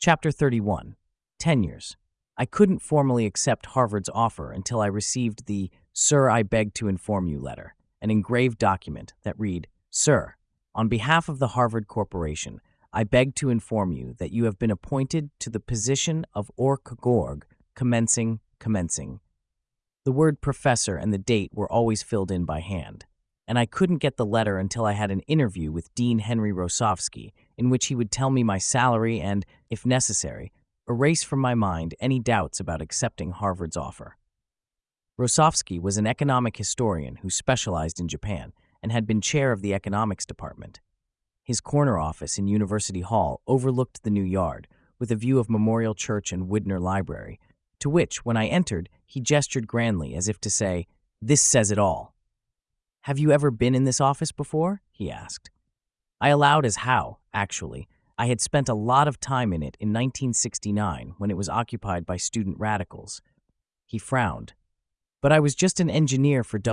Chapter 31. Tenures. I couldn't formally accept Harvard's offer until I received the "Sir, I beg to inform you" letter, an engraved document that read, "Sir, on behalf of the Harvard Corporation, I beg to inform you that you have been appointed to the position of Org commencing. The word professor and the date were always filled in by hand, and I couldn't get the letter until I had an interview with Dean Henry Rosofsky, in which he would tell me my salary and, if necessary, erase from my mind any doubts about accepting Harvard's offer. Rosofsky was an economic historian who specialized in Japan and had been chair of the economics department. His corner office in University Hall overlooked the New Yard, with a view of Memorial Church and Widner Library, to which, when I entered, he gestured grandly as if to say, "This says it all." "Have you ever been in this office before?" he asked. I allowed as how, actually. I had spent a lot of time in it in 1969 when it was occupied by student radicals. He frowned. "But I was just an engineer for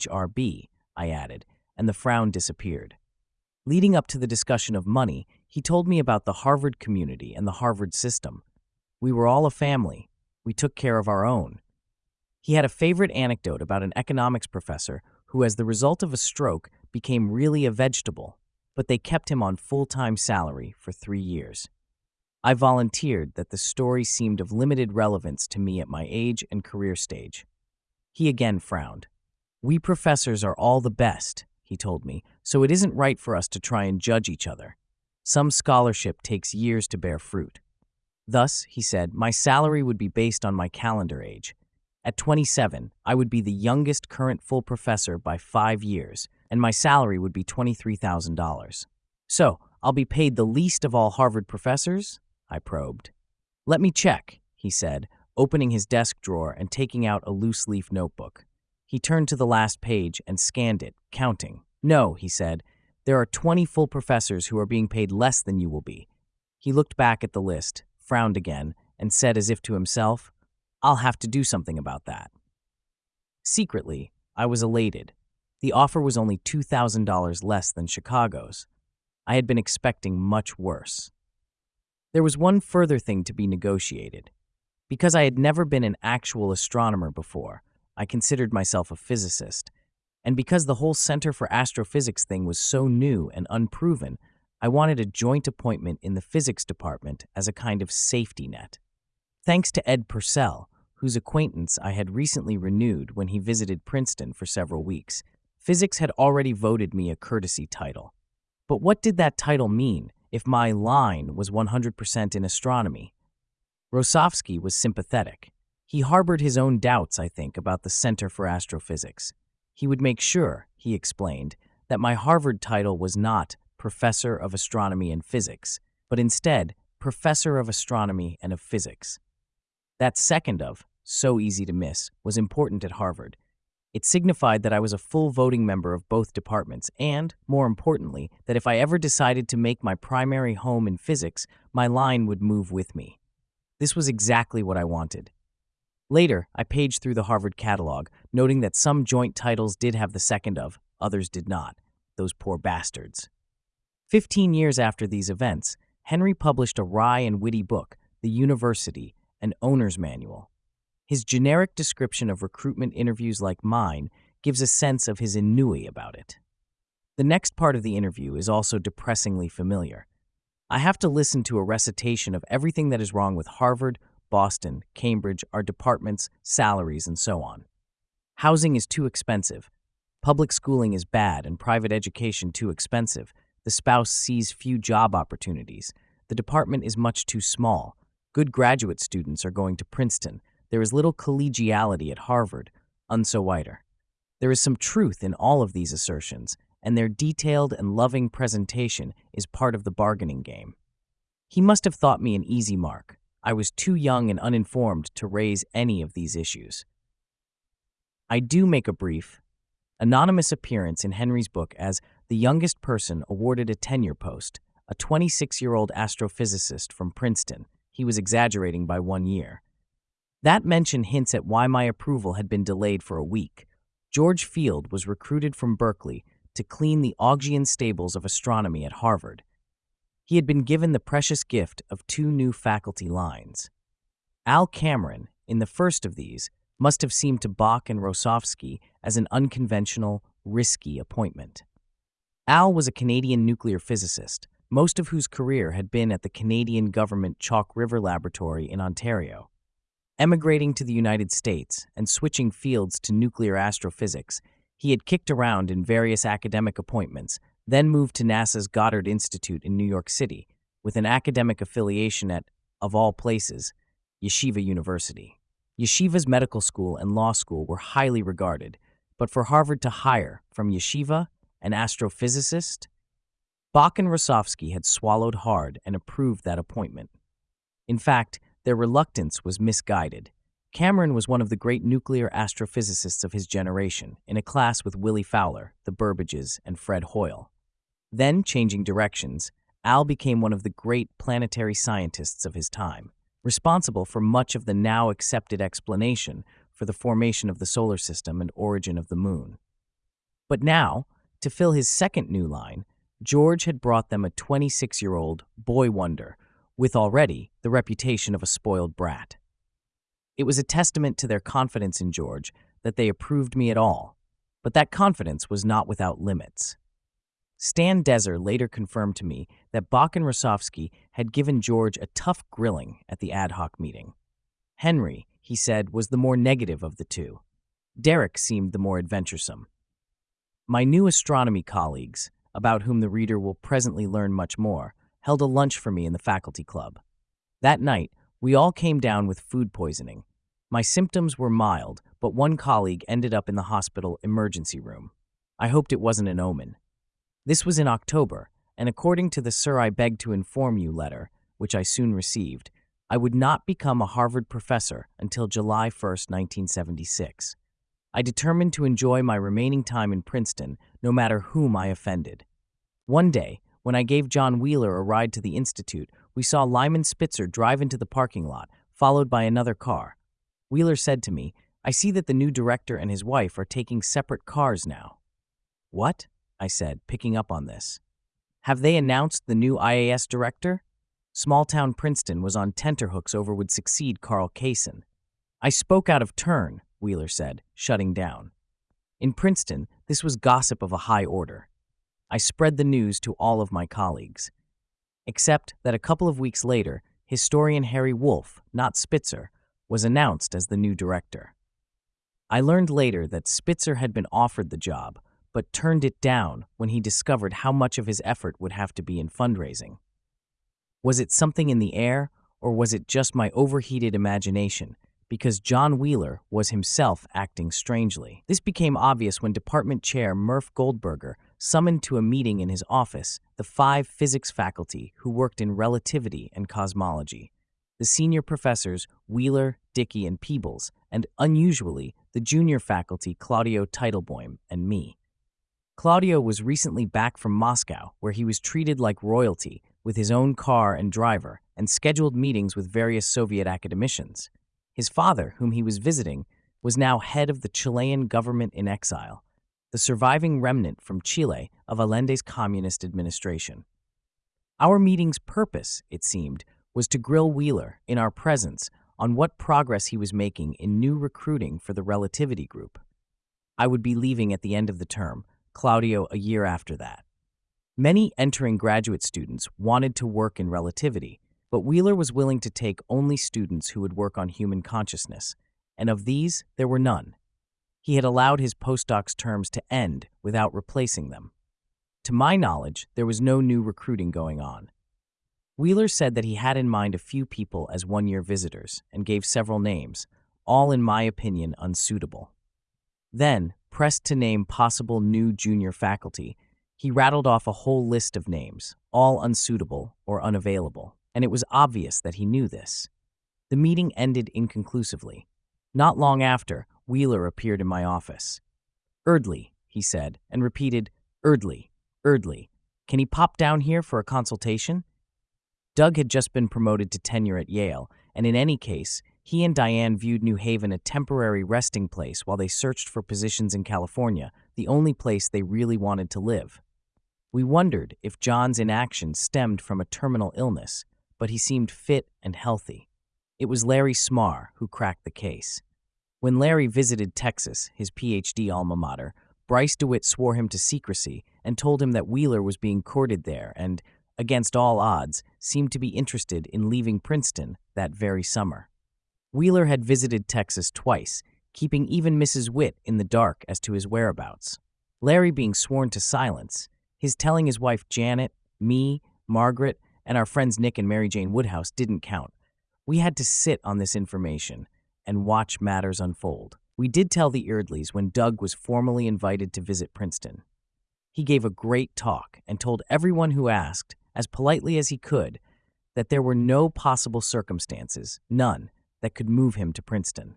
WHRB, I added, and the frown disappeared. Leading up to the discussion of money, he told me about the Harvard community and the Harvard system. We were all a family. We took care of our own. He had a favorite anecdote about an economics professor who, as the result of a stroke, became really a vegetable, but they kept him on full-time salary for 3 years. I volunteered that the story seemed of limited relevance to me at my age and career stage. He again frowned. "We professors are all the best," he told me, "so it isn't right for us to try and judge each other. Some scholarship takes years to bear fruit." Thus, he said, my salary would be based on my calendar age. At 27, I would be the youngest current full professor by 5 years, and my salary would be $23,000. "So, I'll be paid the least of all Harvard professors?" I probed. "Let me check," he said, opening his desk drawer and taking out a loose-leaf notebook. He turned to the last page and scanned it, counting. "No," he said, "there are 20 full professors who are being paid less than you will be." He looked back at the list, frowned again, and said as if to himself, "I'll have to do something about that." Secretly, I was elated. The offer was only $2,000 less than Chicago's. I had been expecting much worse. There was one further thing to be negotiated. Because I had never been an actual astronomer before, I considered myself a physicist, and because the whole Center for Astrophysics thing was so new and unproven, I wanted a joint appointment in the physics department as a kind of safety net. Thanks to Ed Purcell, whose acquaintance I had recently renewed when he visited Princeton for several weeks, physics had already voted me a courtesy title. But what did that title mean if my line was 100% in astronomy? Rosofsky was sympathetic. He harbored his own doubts, I think, about the Center for Astrophysics. He would make sure, he explained, that my Harvard title was not Professor of Astronomy and Physics, but instead Professor of Astronomy and of Physics. That second of, so easy to miss, was important at Harvard. It signified that I was a full voting member of both departments and, more importantly, that if I ever decided to make my primary home in physics, my line would move with me. This was exactly what I wanted. Later, I paged through the Harvard catalog, noting that some joint titles did have the second of, others did not. Those poor bastards. 15 years after these events, Henry published a wry and witty book, The University, an owner's manual. His generic description of recruitment interviews like mine gives a sense of his ennui about it. The next part of the interview is also depressingly familiar. I have to listen to a recitation of everything that is wrong with Harvard, Boston, Cambridge, our departments, salaries, and so on. Housing is too expensive. Public schooling is bad and private education too expensive. The spouse sees few job opportunities. The department is much too small. Good graduate students are going to Princeton. There is little collegiality at Harvard, unso weiter. There is some truth in all of these assertions, and their detailed and loving presentation is part of the bargaining game. He must have thought me an easy mark. I was too young and uninformed to raise any of these issues. I do make a brief, anonymous appearance in Henry's book as the youngest person awarded a tenure post, a 26-year-old astrophysicist from Princeton. He was exaggerating by 1 year. That mention hints at why my approval had been delayed for a week. George Field was recruited from Berkeley to clean the Augean stables of astronomy at Harvard. He had been given the precious gift of 2 new faculty lines. Al Cameron, in the first of these, must have seemed to Bach and Rosofsky as an unconventional, risky appointment. Al was a Canadian nuclear physicist, most of whose career had been at the Canadian government Chalk River Laboratory in Ontario. Emigrating to the United States and switching fields to nuclear astrophysics, he had kicked around in various academic appointments, then moved to NASA's Goddard Institute in New York City, with an academic affiliation at, of all places, Yeshiva University. Yeshiva's medical school and law school were highly regarded, but for Harvard to hire, from Yeshiva, an astrophysicist? Bach and Rosofsky had swallowed hard and approved that appointment. In fact, their reluctance was misguided. Cameron was one of the great nuclear astrophysicists of his generation, in a class with Willie Fowler, the Burbages, and Fred Hoyle. Then, changing directions, Al became one of the great planetary scientists of his time, responsible for much of the now accepted explanation for the formation of the solar system and origin of the moon. But now, to fill his second new line, George had brought them a 26-year-old boy wonder with already the reputation of a spoiled brat. It was a testament to their confidence in George that they approved me at all, but that confidence was not without limits. Stan Deser later confirmed to me that Bach and Rosofsky had given George a tough grilling at the ad hoc meeting. Henry, he said, was the more negative of the two. Derek seemed the more adventuresome. My new astronomy colleagues, about whom the reader will presently learn much more, held a lunch for me in the faculty club. That night, we all came down with food poisoning. My symptoms were mild, but one colleague ended up in the hospital emergency room. I hoped it wasn't an omen. This was in October, and according to the Sir, I beg to inform you letter, which I soon received, I would not become a Harvard professor until July 1st, 1976. I determined to enjoy my remaining time in Princeton, no matter whom I offended. One day, when I gave John Wheeler a ride to the Institute, we saw Lyman Spitzer drive into the parking lot, followed by another car. Wheeler said to me, "I see that the new director and his wife are taking separate cars now." "What?" I said, picking up on this. "Have they announced the new IAS director?" Small-town Princeton was on tenterhooks over would succeed Carl Kaysen. "I spoke out of turn," Wheeler said, shutting down. In Princeton, this was gossip of a high order. I spread the news to all of my colleagues. Except that a couple of weeks later, historian Harry Wolff, not Spitzer, was announced as the new director. I learned later that Spitzer had been offered the job, but turned it down when he discovered how much of his effort would have to be in fundraising. Was it something in the air, or was it just my overheated imagination, because John Wheeler was himself acting strangely? This became obvious when Department Chair Murph Goldberger summoned to a meeting in his office the 5 physics faculty who worked in relativity and cosmology, the senior professors Wheeler, Dickey, and Peebles, and, unusually, the junior faculty Claudio Teitelbaum and me. Claudio was recently back from Moscow, where he was treated like royalty, with his own car and driver, and scheduled meetings with various Soviet academicians. His father, whom he was visiting, was now head of the Chilean government in exile, the surviving remnant from Chile of Allende's communist administration. Our meeting's purpose, it seemed, was to grill Wheeler, in our presence, on what progress he was making in new recruiting for the relativity group. I would be leaving at the end of the term, Claudio a year after that. Many entering graduate students wanted to work in relativity, but Wheeler was willing to take only students who would work on human consciousness, and of these, there were none. He had allowed his postdocs' terms to end without replacing them. To my knowledge, there was no new recruiting going on. Wheeler said that he had in mind a few people as one-year visitors and gave several names, all in my opinion unsuitable. Then, pressed to name possible new junior faculty, he rattled off a whole list of names, all unsuitable or unavailable, and it was obvious that he knew this. The meeting ended inconclusively. Not long after, Wheeler appeared in my office. "Erdley," he said, and repeated, "Erdley, Erdley. Can he pop down here for a consultation?" Doug had just been promoted to tenure at Yale, and in any case, he and Diane viewed New Haven a temporary resting place while they searched for positions in California, the only place they really wanted to live. We wondered if John's inaction stemmed from a terminal illness, but he seemed fit and healthy. It was Larry Smarr who cracked the case. When Larry visited Texas, his PhD alma mater, Bryce DeWitt swore him to secrecy and told him that Wheeler was being courted there and, against all odds, seemed to be interested in leaving Princeton that very summer. Wheeler had visited Texas twice, keeping even Mrs. Witt in the dark as to his whereabouts. Larry being sworn to silence, his telling his wife Janet, me, Margaret, and our friends Nick and Mary Jane Woodhouse didn't count. We had to sit on this information and watch matters unfold. We did tell the Eardleys when Doug was formally invited to visit Princeton. He gave a great talk and told everyone who asked, as politely as he could, that there were no possible circumstances, none, that could move him to Princeton.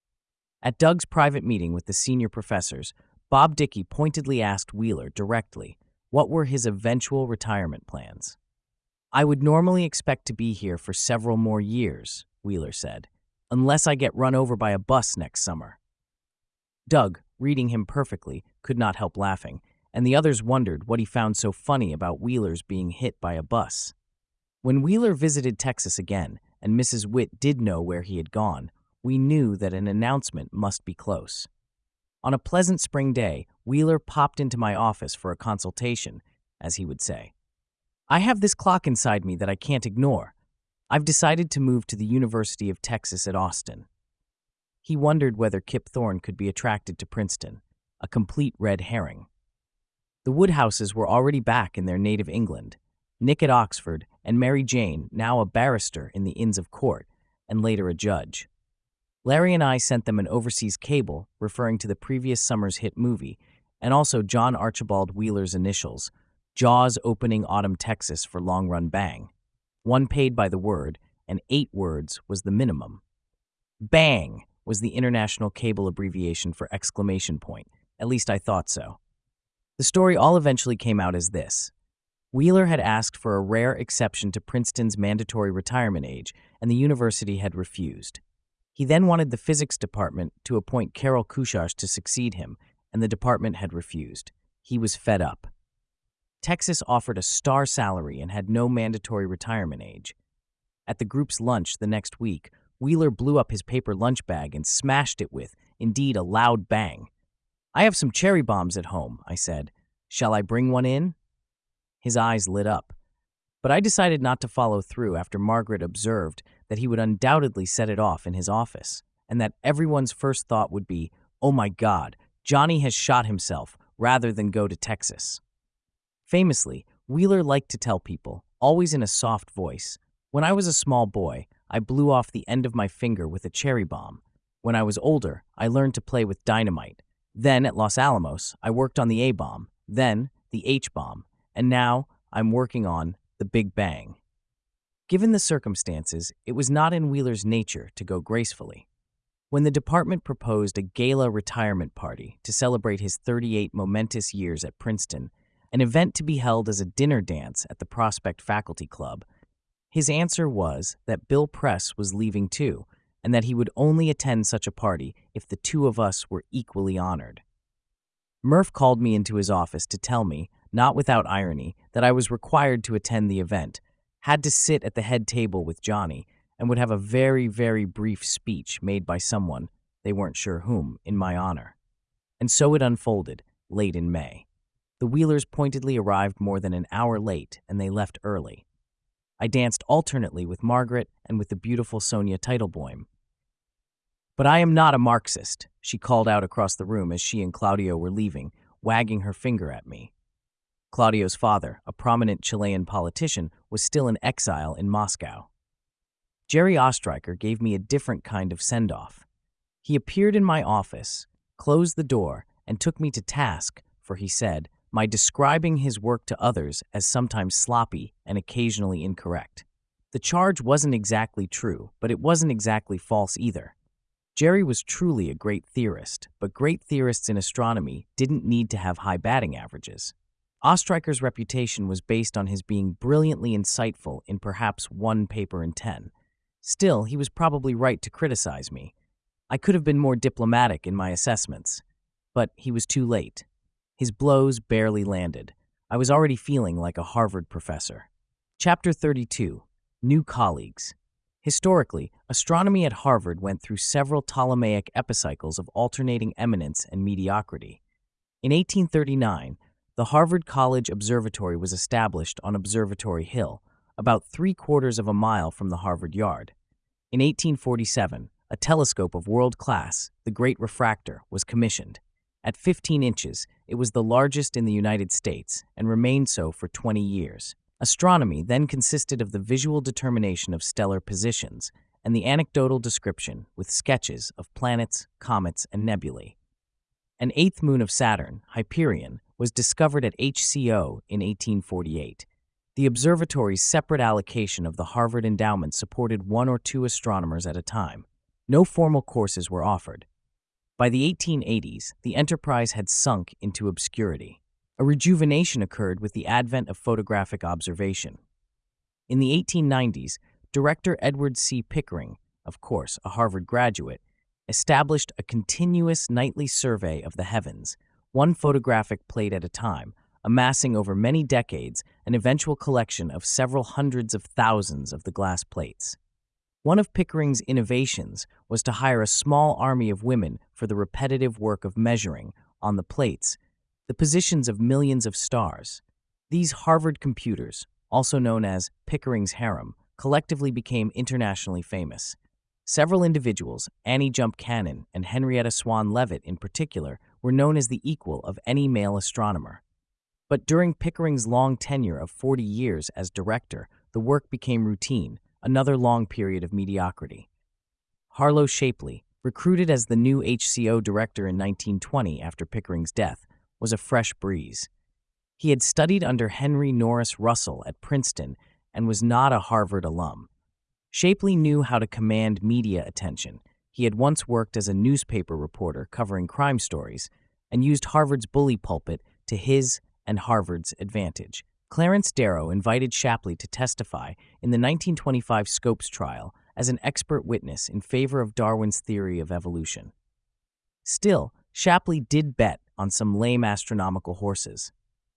At Doug's private meeting with the senior professors, Bob Dickey pointedly asked Wheeler directly what were his eventual retirement plans. "I would normally expect to be here for several more years," Wheeler said, "unless I get run over by a bus next summer." Doug, reading him perfectly, could not help laughing, and the others wondered what he found so funny about Wheeler's being hit by a bus. When Wheeler visited Texas again, and Mrs. Witt did know where he had gone, we knew that an announcement must be close. On a pleasant spring day, Wheeler popped into my office for a consultation, as he would say. "I have this clock inside me that I can't ignore. I've decided to move to the University of Texas at Austin." He wondered whether Kip Thorne could be attracted to Princeton, a complete red herring. The Woodhouses were already back in their native England, Nick at Oxford, and Mary Jane, now a barrister in the Inns of Court, and later a judge. Larry and I sent them an overseas cable referring to the previous summer's hit movie, and also John Archibald Wheeler's initials, Jaws opening Autumn Texas for Long Run Bang. 1 paid by the word, and 8 words was the minimum. Bang was the international cable abbreviation for exclamation point. At least I thought so. The story all eventually came out as this. Wheeler had asked for a rare exception to Princeton's mandatory retirement age, and the university had refused. He then wanted the physics department to appoint Carol Kushas to succeed him, and the department had refused. He was fed up. Texas offered a star salary and had no mandatory retirement age. At the group's lunch the next week, Wheeler blew up his paper lunch bag and smashed it with, indeed, a loud bang. "I have some cherry bombs at home," I said. "Shall I bring one in?" His eyes lit up. But I decided not to follow through after Margaret observed that he would undoubtedly set it off in his office, and that everyone's first thought would be, "Oh my God, Johnny has shot himself," rather than go to Texas. Famously, Wheeler liked to tell people, always in a soft voice, "When I was a small boy, I blew off the end of my finger with a cherry bomb. When I was older, I learned to play with dynamite. Then, at Los Alamos, I worked on the A-bomb, then the H-bomb, and now I'm working on the Big Bang." Given the circumstances, it was not in Wheeler's nature to go gracefully. When the department proposed a gala retirement party to celebrate his 38 momentous years at Princeton, an event to be held as a dinner dance at the Prospect Faculty Club, his answer was that Bill Press was leaving too, and that he would only attend such a party if the two of us were equally honored. Murph called me into his office to tell me, not without irony, that I was required to attend the event, had to sit at the head table with Johnny, and would have a very, very brief speech made by someone, they weren't sure whom, in my honor. And so it unfolded, late in May. The Wheelers pointedly arrived more than an hour late, and they left early. I danced alternately with Margaret and with the beautiful Sonia Teitelboim. "But I am not a Marxist," she called out across the room as she and Claudio were leaving, wagging her finger at me. Claudio's father, a prominent Chilean politician, was still in exile in Moscow. Jerry Ostreicher gave me a different kind of send-off. He appeared in my office, closed the door, and took me to task for, he said, my describing his work to others as sometimes sloppy and occasionally incorrect. The charge wasn't exactly true, but it wasn't exactly false either. Jerry was truly a great theorist, but great theorists in astronomy didn't need to have high batting averages. Ostreicher's reputation was based on his being brilliantly insightful in perhaps 1 paper in 10. Still, he was probably right to criticize me. I could have been more diplomatic in my assessments, but he was too late. His blows barely landed. I was already feeling like a Harvard professor. Chapter 32. New Colleagues. Historically, astronomy at Harvard went through several Ptolemaic epicycles of alternating eminence and mediocrity. In 1839, the Harvard College Observatory was established on Observatory Hill, about 3/4 of a mile from the Harvard Yard. In 1847, a telescope of world class, the Great Refractor, was commissioned. At 15 inches, it was the largest in the United States and remained so for 20 years. Astronomy then consisted of the visual determination of stellar positions and the anecdotal description with sketches of planets, comets, and nebulae. An eighth moon of Saturn, Hyperion, was discovered at HCO in 1848. The observatory's separate allocation of the Harvard endowment supported 1 or 2 astronomers at a time. No formal courses were offered. By the 1880s, the enterprise had sunk into obscurity. A rejuvenation occurred with the advent of photographic observation. In the 1890s, director Edward C. Pickering, of course a Harvard graduate, established a continuous nightly survey of the heavens, one photographic plate at a time, amassing over many decades an eventual collection of several hundreds of thousands of the glass plates. One of Pickering's innovations was to hire a small army of women for the repetitive work of measuring, on the plates, the positions of millions of stars. These Harvard computers, also known as Pickering's harem, collectively became internationally famous. Several individuals, Annie Jump Cannon and Henrietta Swan Leavitt in particular, were known as the equal of any male astronomer. But during Pickering's long tenure of 40 years as director, the work became routine, another long period of mediocrity. Harlow Shapley, recruited as the new HCO director in 1920 after Pickering's death, was a fresh breeze. He had studied under Henry Norris Russell at Princeton and was not a Harvard alum. Shapley knew how to command media attention. He had once worked as a newspaper reporter covering crime stories and used Harvard's bully pulpit to his and Harvard's advantage. Clarence Darrow invited Shapley to testify in the 1925 Scopes trial as an expert witness in favor of Darwin's theory of evolution. Still, Shapley did bet on some lame astronomical horses.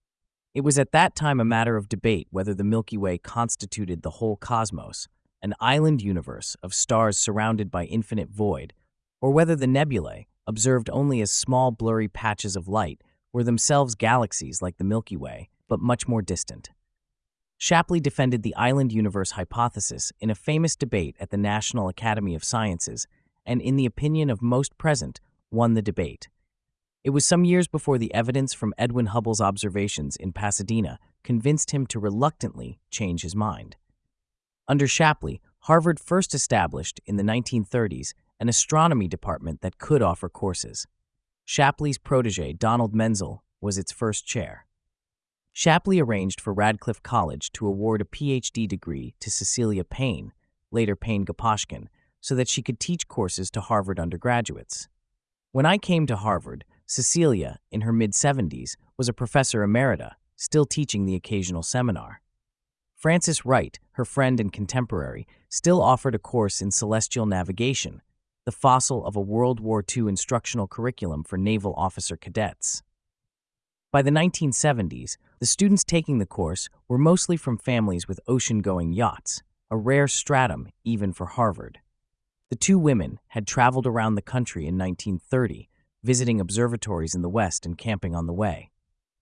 It was at that time a matter of debate whether the Milky Way constituted the whole cosmos, an island universe of stars surrounded by infinite void, or whether the nebulae, observed only as small blurry patches of light, were themselves galaxies like the Milky Way, but much more distant. Shapley defended the island universe hypothesis in a famous debate at the National Academy of Sciences, and in the opinion of most present, won the debate. It was some years before the evidence from Edwin Hubble's observations in Pasadena convinced him to reluctantly change his mind. Under Shapley, Harvard first established, in the 1930s, an astronomy department that could offer courses. Shapley's protege, Donald Menzel, was its first chair. Shapley arranged for Radcliffe College to award a PhD degree to Cecilia Payne, later Payne-Gaposchkin, so that she could teach courses to Harvard undergraduates. When I came to Harvard, Cecilia, in her mid-70s, was a professor emerita, still teaching the occasional seminar. Frances Wright, her friend and contemporary, still offered a course in celestial navigation, the fossil of a World War II instructional curriculum for naval officer cadets. By the 1970s, the students taking the course were mostly from families with ocean-going yachts, a rare stratum even for Harvard. The two women had traveled around the country in 1930, visiting observatories in the West and camping on the way.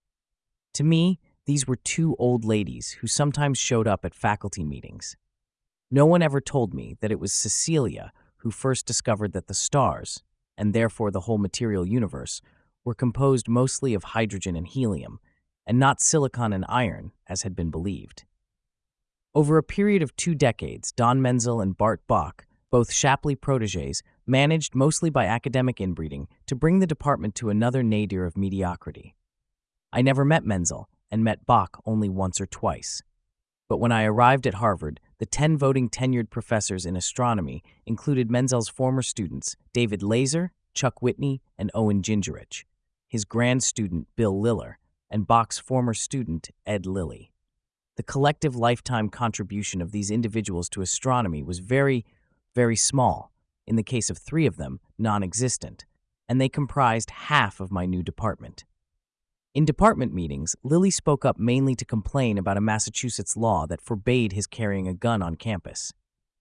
To me, these were two old ladies who sometimes showed up at faculty meetings. No one ever told me that it was Cecilia who first discovered that the stars, and therefore the whole material universe, were composed mostly of hydrogen and helium, and not silicon and iron, as had been believed. Over a period of 2 decades, Don Menzel and Bart Bok, both Shapley protégés, managed, mostly by academic inbreeding, to bring the department to another nadir of mediocrity. I never met Menzel, and met Bok only once or twice. But when I arrived at Harvard, the 10 voting tenured professors in astronomy included Menzel's former students, David Laser, Chuck Whitney, and Owen Gingerich, his grand student, Bill Liller, and Bok's former student, Ed Lilly. The collective lifetime contribution of these individuals to astronomy was very, very small, in the case of 3 of them, non-existent, and they comprised half of my new department. In department meetings, Lilly spoke up mainly to complain about a Massachusetts law that forbade his carrying a gun on campus.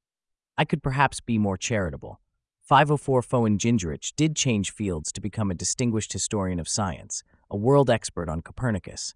I could perhaps be more charitable. 504 Fowen Gingerich did change fields to become a distinguished historian of science, a world expert on Copernicus.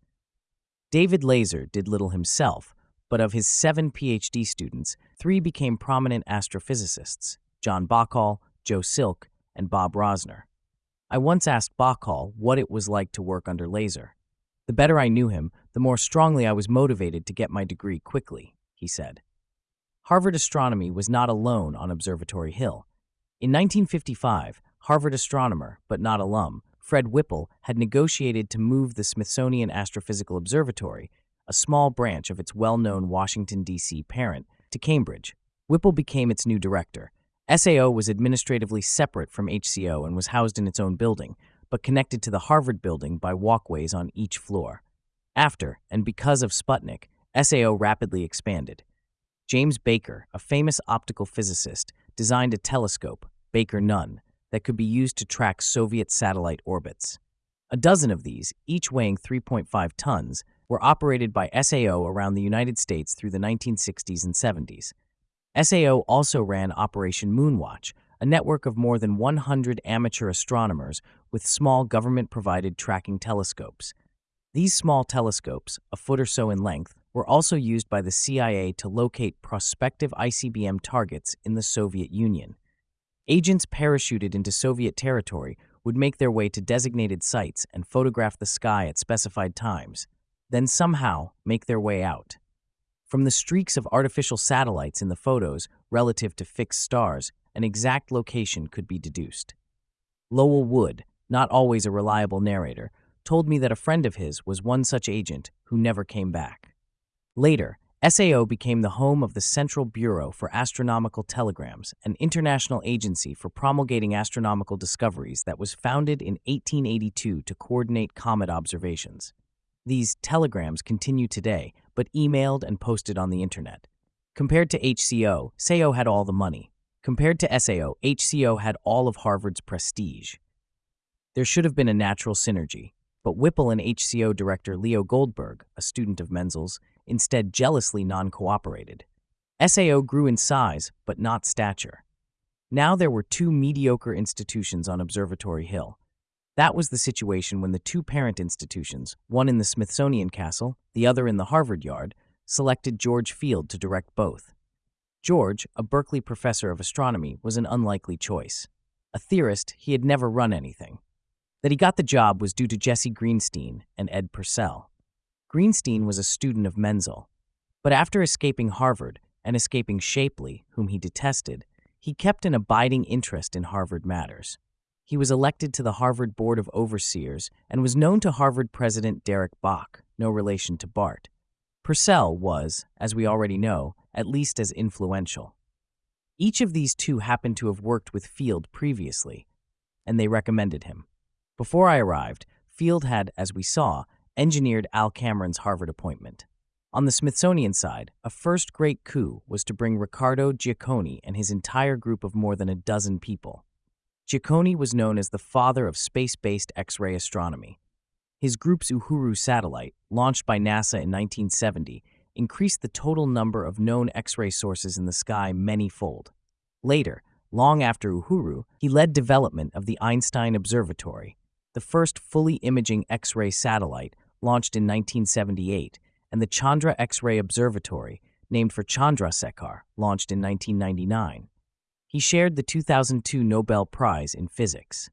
David Laser did little himself, but of his 7 PhD students, 3 became prominent astrophysicists: John Bacall, Joe Silk, and Bob Rosner. I once asked Bacall what it was like to work under Laser. "The better I knew him, the more strongly I was motivated to get my degree quickly," he said. Harvard astronomy was not alone on Observatory Hill. In 1955, Harvard astronomer, but not alum, Fred Whipple had negotiated to move the Smithsonian Astrophysical Observatory, a small branch of its well-known Washington, D.C. parent, to Cambridge. Whipple became its new director. SAO was administratively separate from HCO and was housed in its own building, but connected to the Harvard building by walkways on each floor. After, and because of Sputnik, SAO rapidly expanded. James Baker, a famous optical physicist, designed a telescope, Baker-Nunn, that could be used to track Soviet satellite orbits. A dozen of these, each weighing 3.5 tons, were operated by SAO around the United States through the 1960s and 70s. SAO also ran Operation Moonwatch, a network of more than 100 amateur astronomers with small government-provided tracking telescopes. These small telescopes, a foot or so in length, were also used by the CIA to locate prospective ICBM targets in the Soviet Union. Agents parachuted into Soviet territory would make their way to designated sites and photograph the sky at specified times, then somehow make their way out. From the streaks of artificial satellites in the photos relative to fixed stars, an exact location could be deduced. Lowell Wood, not always a reliable narrator, told me that a friend of his was one such agent who never came back. Later, SAO became the home of the Central Bureau for Astronomical Telegrams, an international agency for promulgating astronomical discoveries that was founded in 1882 to coordinate comet observations. These telegrams continue today, but emailed and posted on the internet. Compared to HCO, SAO had all the money. Compared to SAO, HCO had all of Harvard's prestige. There should have been a natural synergy, but Whipple and HCO director Leo Goldberg, a student of Menzel's, instead jealously non-cooperated. SAO grew in size, but not stature. Now there were 2 mediocre institutions on Observatory Hill. That was the situation when the 2 parent institutions, one in the Smithsonian Castle, the other in the Harvard Yard, selected George Field to direct both. George, a Berkeley professor of astronomy, was an unlikely choice. A theorist, he had never run anything. That he got the job was due to Jesse Greenstein and Ed Purcell. Greenstein was a student of Menzel, but after escaping Harvard and escaping Shapley, whom he detested, he kept an abiding interest in Harvard matters. He was elected to the Harvard Board of Overseers and was known to Harvard President Derek Bok, no relation to Bart. Purcell was, as we already know, at least as influential. Each of these 2 happened to have worked with Field previously, and they recommended him. Before I arrived, Field had, as we saw, engineered Al Cameron's Harvard appointment. On the Smithsonian side, a first great coup was to bring Riccardo Giacconi and his entire group of more than a dozen people. Giacconi was known as the father of space-based X-ray astronomy. His group's Uhuru satellite, launched by NASA in 1970, increased the total number of known X-ray sources in the sky many-fold. Later, long after Uhuru, he led development of the Einstein Observatory, the first fully imaging X-ray satellite, launched in 1978, and the Chandra X-ray Observatory, named for Chandrasekhar, launched in 1999. He shared the 2002 Nobel Prize in Physics.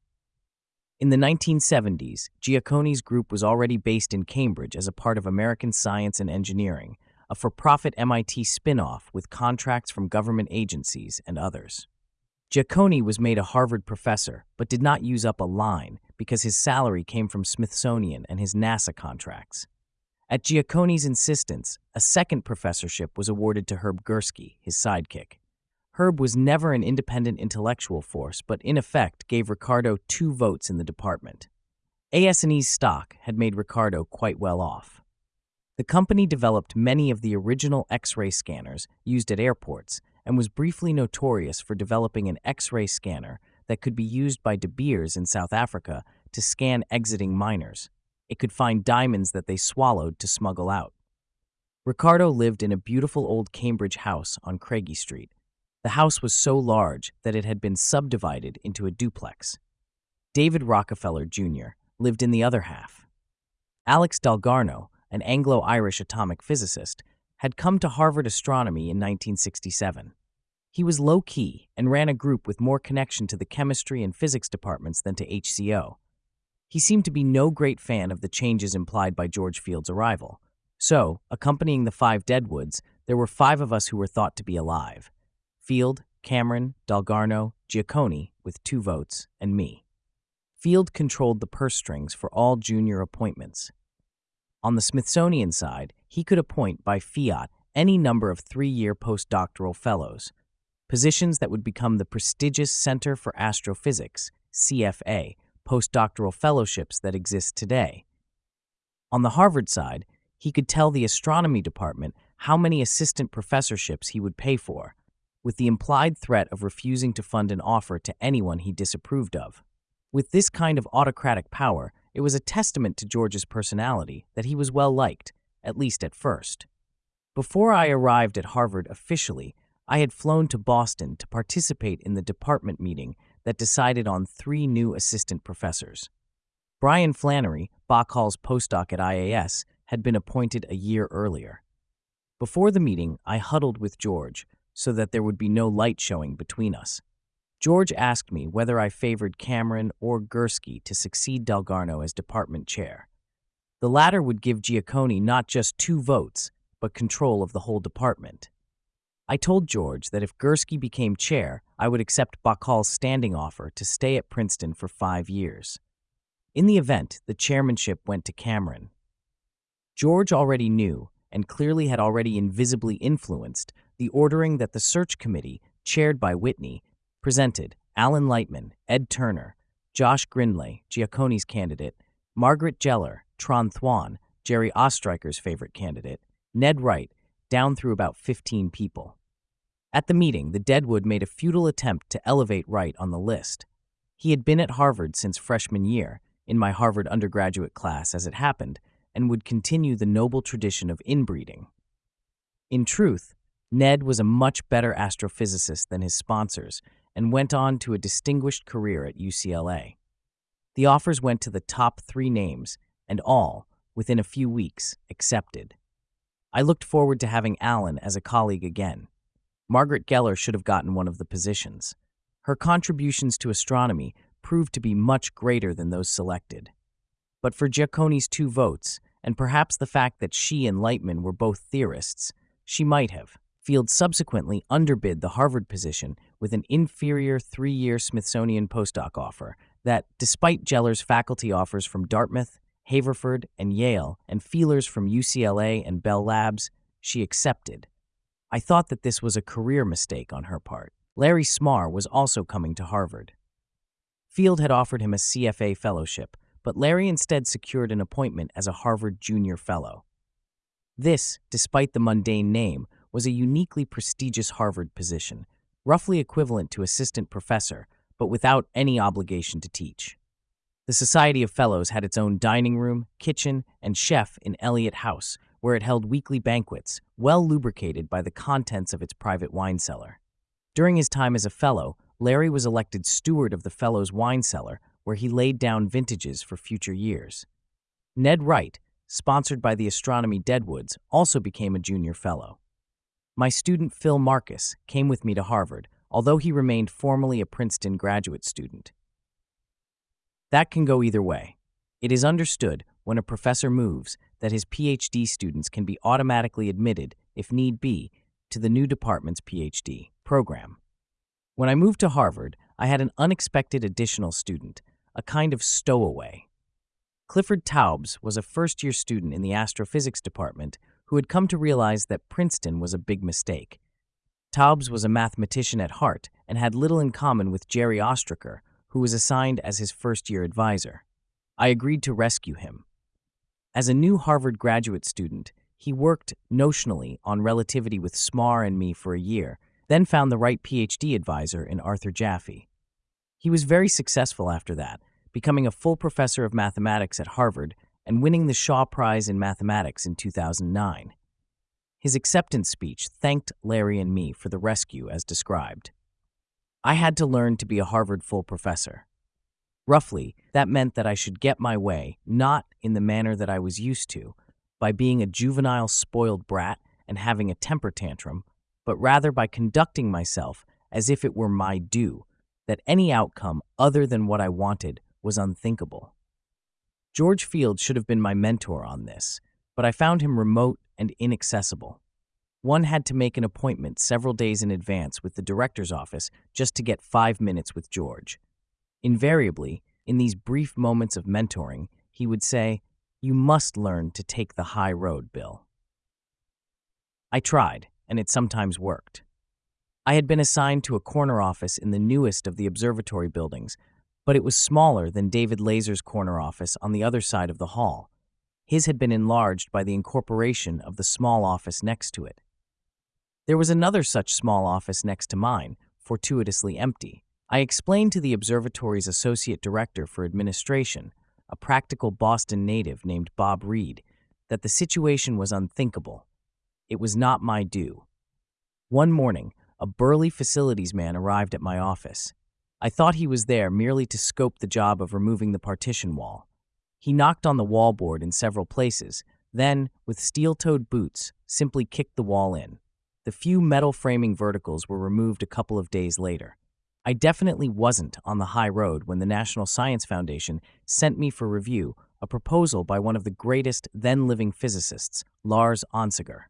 In the 1970s, Giacconi's group was already based in Cambridge as a part of American Science and Engineering, a for-profit MIT spin-off with contracts from government agencies and others. Giacconi was made a Harvard professor, but did not use up a line because his salary came from Smithsonian and his NASA contracts. At Giacconi's insistence, a second professorship was awarded to Herb Gursky, his sidekick. Herb was never an independent intellectual force, but in effect gave Ricardo 2 votes in the department. AS&E's stock had made Ricardo quite well off. The company developed many of the original X-ray scanners used at airports and was briefly notorious for developing an X-ray scanner that could be used by De Beers in South Africa to scan exiting miners. It could find diamonds that they swallowed to smuggle out. Ricardo lived in a beautiful old Cambridge house on Craigie Street. The house was so large that it had been subdivided into a duplex. David Rockefeller, Jr., lived in the other half. Alex Dalgarno, an Anglo-Irish atomic physicist, had come to Harvard Astronomy in 1967. He was low-key and ran a group with more connection to the chemistry and physics departments than to HCO. He seemed to be no great fan of the changes implied by George Field's arrival. So, accompanying the 5 Deadwoods, there were 5 of us who were thought to be alive: Field, Cameron, Dalgarno, Giacconi, with 2 votes, and me. Field controlled the purse strings for all junior appointments. On the Smithsonian side, he could appoint by fiat any number of 3-year postdoctoral fellows, positions that would become the prestigious Center for Astrophysics, CFA, postdoctoral fellowships that exist today. On the Harvard side, he could tell the astronomy department how many assistant professorships he would pay for, with the implied threat of refusing to fund an offer to anyone he disapproved of. With this kind of autocratic power, it was a testament to George's personality that he was well liked, at least at first. Before I arrived at Harvard officially, I had flown to Boston to participate in the department meeting that decided on 3 new assistant professors. Brian Flannery, Bach Hall's postdoc at IAS, had been appointed a year earlier. Before the meeting, I huddled with George so that there would be no light showing between us. George asked me whether I favored Cameron or Gursky to succeed Dalgarno as department chair. The latter would give Giacconi not just 2 votes, but control of the whole department. I told George that if Gursky became chair, I would accept Bach Hall's standing offer to stay at Princeton for 5 years. In the event, the chairmanship went to Cameron. George already knew, and clearly had already invisibly influenced, the ordering that the search committee, chaired by Whitney, presented Alan Lightman, Ed Turner, Josh Grindlay, Giacconi's candidate, Margaret Geller, Tron Thwan, Jerry Ostreicher's favorite candidate, Ned Wright, down through about 15 people. At the meeting, the Deadwood made a futile attempt to elevate Wright on the list. He had been at Harvard since freshman year, in my Harvard undergraduate class as it happened, and would continue the noble tradition of inbreeding. In truth, Ned was a much better astrophysicist than his sponsors and went on to a distinguished career at UCLA. The offers went to the top 3 names, and all, within a few weeks, accepted. I looked forward to having Alan as a colleague again. Margaret Geller should have gotten one of the positions. Her contributions to astronomy proved to be much greater than those selected. But for Giacconi's 2 votes, and perhaps the fact that she and Lightman were both theorists, she might have. Field subsequently underbid the Harvard position with an inferior 3-year Smithsonian postdoc offer that, despite Geller's faculty offers from Dartmouth, Haverford, and Yale, and feelers from UCLA and Bell Labs, she accepted. I thought that this was a career mistake on her part. Larry Smarr was also coming to Harvard. Field had offered him a CFA fellowship, but Larry instead secured an appointment as a Harvard Junior Fellow. This, despite the mundane name, was a uniquely prestigious Harvard position, roughly equivalent to assistant professor, but without any obligation to teach. The Society of Fellows had its own dining room, kitchen, and chef in Eliot House, where it held weekly banquets, well lubricated by the contents of its private wine cellar. During his time as a fellow, Larry was elected steward of the Fellows' wine cellar, where he laid down vintages for future years. Ned Wright, sponsored by the Astronomy Deadwoods, also became a junior fellow. My student Phil Marcus came with me to Harvard, although he remained formally a Princeton graduate student. That can go either way. It is understood, when a professor moves, that his PhD students can be automatically admitted, if need be, to the new department's PhD program. When I moved to Harvard, I had an unexpected additional student, a kind of stowaway. Clifford Taubes was a first-year student in the astrophysics department who had come to realize that Princeton was a big mistake. Taubes was a mathematician at heart and had little in common with Jerry Ostraker, who was assigned as his first-year advisor. I agreed to rescue him. As a new Harvard graduate student, he worked notionally on relativity with Smarr and me for a year, then found the right PhD advisor in Arthur Jaffe. He was very successful after that, becoming a full professor of mathematics at Harvard and winning the Shaw Prize in Mathematics in 2009. His acceptance speech thanked Larry and me for the rescue as described. I had to learn to be a Harvard full professor. Roughly, that meant that I should get my way, not in the manner that I was used to, by being a juvenile spoiled brat and having a temper tantrum, but rather by conducting myself as if it were my due, that any outcome other than what I wanted was unthinkable. George Field should have been my mentor on this, but I found him remote and inaccessible. One had to make an appointment several days in advance with the director's office just to get 5 minutes with George. Invariably, in these brief moments of mentoring, he would say, "You must learn to take the high road, Bill." I tried, and it sometimes worked. I had been assigned to a corner office in the newest of the observatory buildings, but it was smaller than David Laser's corner office on the other side of the hall. His had been enlarged by the incorporation of the small office next to it. There was another such small office next to mine, fortuitously empty. I explained to the observatory's associate director for administration, a practical Boston native named Bob Reed, that the situation was unthinkable. It was not my due. One morning, a burly facilities man arrived at my office. I thought he was there merely to scope the job of removing the partition wall. He knocked on the wallboard in several places, then, with steel-toed boots, simply kicked the wall in. The few metal framing verticals were removed a couple of days later. I definitely wasn't on the high road when the National Science Foundation sent me for review a proposal by one of the greatest then-living physicists, Lars Onsager.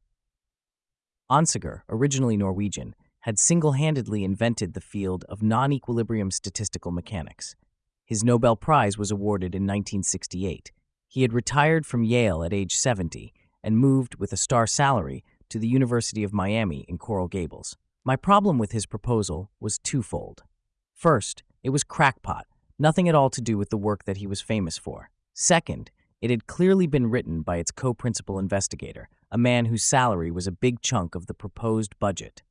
Onsager, originally Norwegian, had single-handedly invented the field of non-equilibrium statistical mechanics. His Nobel Prize was awarded in 1968. He had retired from Yale at age 70 and moved, with a star salary, to the University of Miami in Coral Gables. My problem with his proposal was twofold. First, it was crackpot, nothing at all to do with the work that he was famous for. Second, it had clearly been written by its co-principal investigator, a man whose salary was a big chunk of the proposed budget.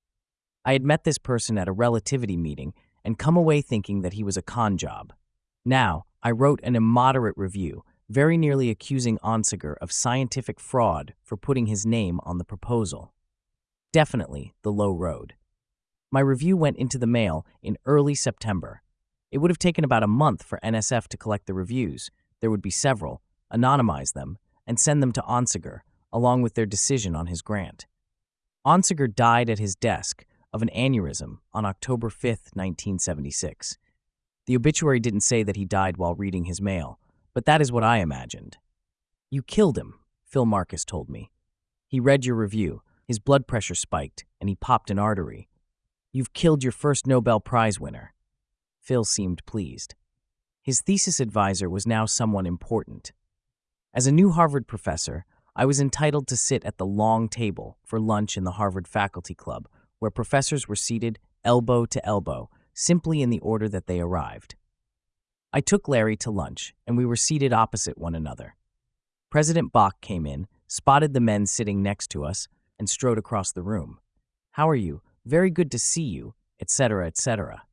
I had met this person at a relativity meeting and come away thinking that he was a con job. Now, I wrote an immoderate review, very nearly accusing Onsager of scientific fraud for putting his name on the proposal. Definitely the low road. My review went into the mail in early September. It would have taken about a month for NSF to collect the reviews. There would be several, anonymize them, and send them to Onsager, along with their decision on his grant. Onsager died at his desk of an aneurysm on October 5, 1976. The obituary didn't say that he died while reading his mail, but that is what I imagined. "You killed him," Phil Marcus told me. "He read your review. His blood pressure spiked, and he popped an artery. You've killed your first Nobel Prize winner." Phil seemed pleased. His thesis advisor was now someone important. As a new Harvard professor, I was entitled to sit at the long table for lunch in the Harvard Faculty Club, where professors were seated elbow to elbow, simply in the order that they arrived. I took Larry to lunch, and we were seated opposite one another. President Bach came in, spotted the men sitting next to us, and strode across the room. "How are you? Very good to see you," etc., etc.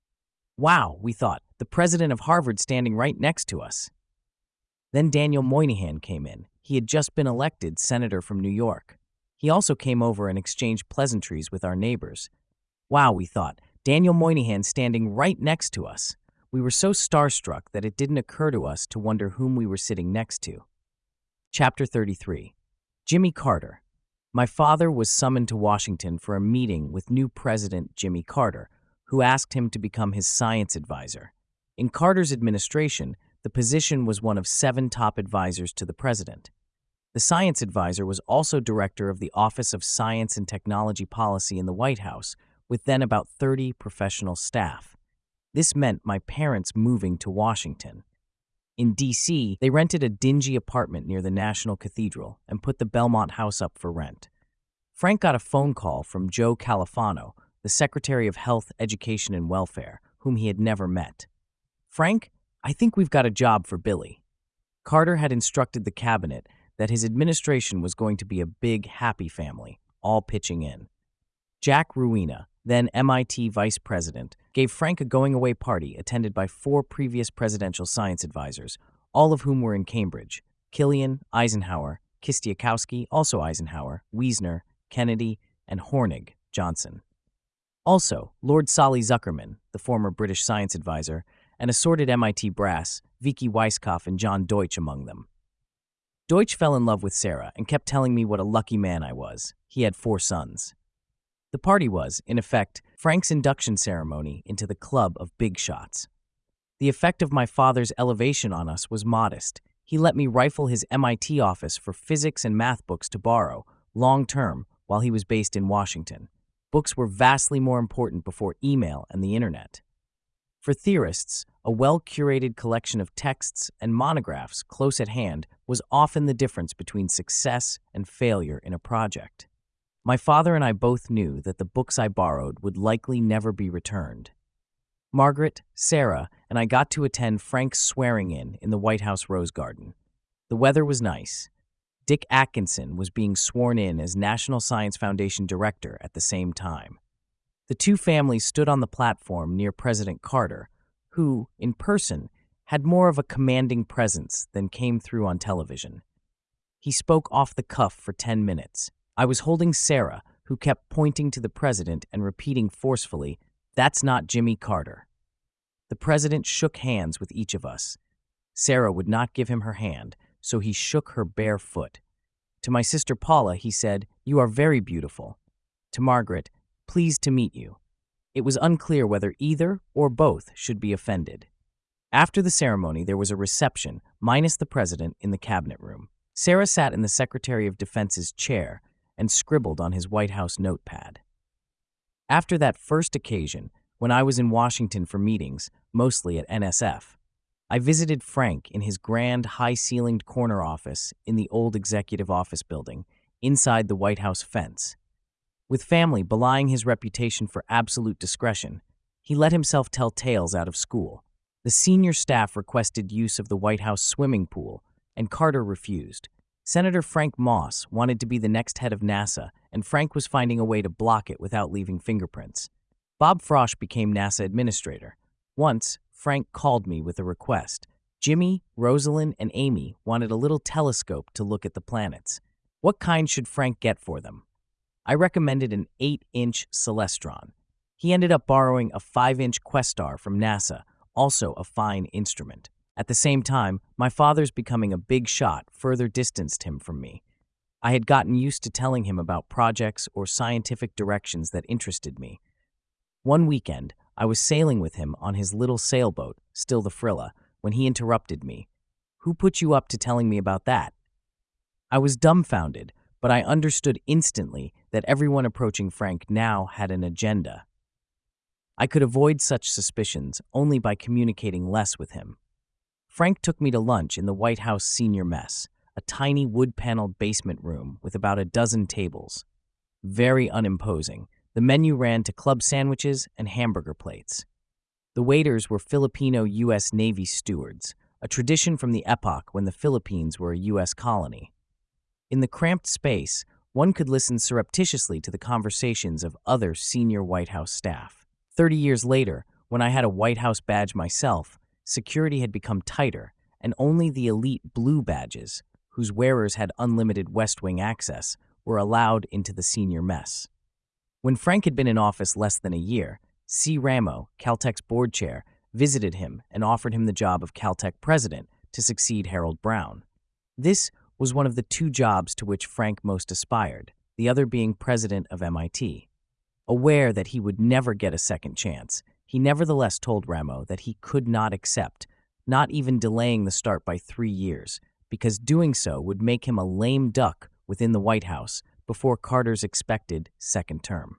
Wow, we thought, the president of Harvard standing right next to us. Then Daniel Moynihan came in. He had just been elected senator from New York. He also came over and exchanged pleasantries with our neighbors. Wow, we thought, Daniel Moynihan standing right next to us. We were so starstruck that it didn't occur to us to wonder whom we were sitting next to. Chapter 33. Jimmy Carter. My father was summoned to Washington for a meeting with new President Jimmy Carter, who asked him to become his science advisor. In Carter's administration, the position was one of 7 top advisors to the president. The science advisor was also director of the Office of Science and Technology Policy in the White House, with then about 30 professional staff. This meant my parents moving to Washington. In D.C., they rented a dingy apartment near the National Cathedral and put the Belmont House up for rent. Frank got a phone call from Joe Califano, the Secretary of Health, Education, and Welfare, whom he had never met. "Frank, I think we've got a job for Billy." Carter had instructed the cabinet that his administration was going to be a big, happy family, all pitching in. Jack Ruina, then MIT vice president, gave Frank a going-away party attended by 4 previous presidential science advisors, all of whom were in Cambridge, Killian, Eisenhower, Kistiakowsky, also Eisenhower, Wiesner, Kennedy, and Hornig, Johnson. Also, Lord Solly Zuckerman, the former British science advisor, and assorted MIT brass, Vicky Weisskopf and John Deutsch among them. Deutsch fell in love with Sarah and kept telling me what a lucky man I was. He had 4 sons. The party was, in effect, Frank's induction ceremony into the club of big shots. The effect of my father's elevation on us was modest. He let me rifle his MIT office for physics and math books to borrow, long-term, while he was based in Washington. Books were vastly more important before email and the internet. For theorists, a well-curated collection of texts and monographs close at hand was often the difference between success and failure in a project. My father and I both knew that the books I borrowed would likely never be returned. Margaret, Sarah, and I got to attend Frank's swearing-in the White House Rose Garden. The weather was nice. Dick Atkinson was being sworn in as National Science Foundation Director at the same time. The two families stood on the platform near President Carter, who, in person, had more of a commanding presence than came through on television. He spoke off the cuff for 10 minutes. I was holding Sarah, who kept pointing to the president and repeating forcefully, "That's not Jimmy Carter." The president shook hands with each of us. Sarah would not give him her hand, so he shook her bare foot. To my sister Paula, he said, "You are very beautiful." To Margaret, "Pleased to meet you." It was unclear whether either or both should be offended. After the ceremony, there was a reception, minus the president, in the cabinet room. Sarah sat in the Secretary of Defense's chair and scribbled on his White House notepad. After that first occasion, when I was in Washington for meetings, mostly at NSF, I visited Frank in his grand, high-ceilinged corner office in the old Executive Office Building, inside the White House fence. With family belying his reputation for absolute discretion, he let himself tell tales out of school. The senior staff requested use of the White House swimming pool, and Carter refused. Senator Frank Moss wanted to be the next head of NASA, and Frank was finding a way to block it without leaving fingerprints. Bob Frosch became NASA administrator. Once, Frank called me with a request. Jimmy, Rosalind, and Amy wanted a little telescope to look at the planets. What kind should Frank get for them? I recommended an 8-inch Celestron. He ended up borrowing a 5-inch Questar from NASA, also a fine instrument. At the same time, my father's becoming a big shot further distanced him from me. I had gotten used to telling him about projects or scientific directions that interested me. One weekend, I was sailing with him on his little sailboat, still the Frilla, when he interrupted me. "Who put you up to telling me about that?" I was dumbfounded, but I understood instantly that everyone approaching Frank now had an agenda. I could avoid such suspicions only by communicating less with him. Frank took me to lunch in the White House senior mess, a tiny wood-paneled basement room with about a dozen tables. Very unimposing, the menu ran to club sandwiches and hamburger plates. The waiters were Filipino U.S. Navy stewards, a tradition from the epoch when the Philippines were a U.S. colony. In the cramped space, one could listen surreptitiously to the conversations of other senior White House staff. 30 years later, when I had a White House badge myself, security had become tighter, and only the elite blue badges, whose wearers had unlimited West Wing access, were allowed into the senior mess. When Frank had been in office less than a year, C. Ramo, Caltech's board chair, visited him and offered him the job of Caltech president to succeed Harold Brown. This was one of the 2 jobs to which Frank most aspired, the other being president of MIT. Aware that he would never get a second chance, he nevertheless told Ramo that he could not accept, not even delaying the start by 3 years, because doing so would make him a lame duck within the White House before Carter's expected second term.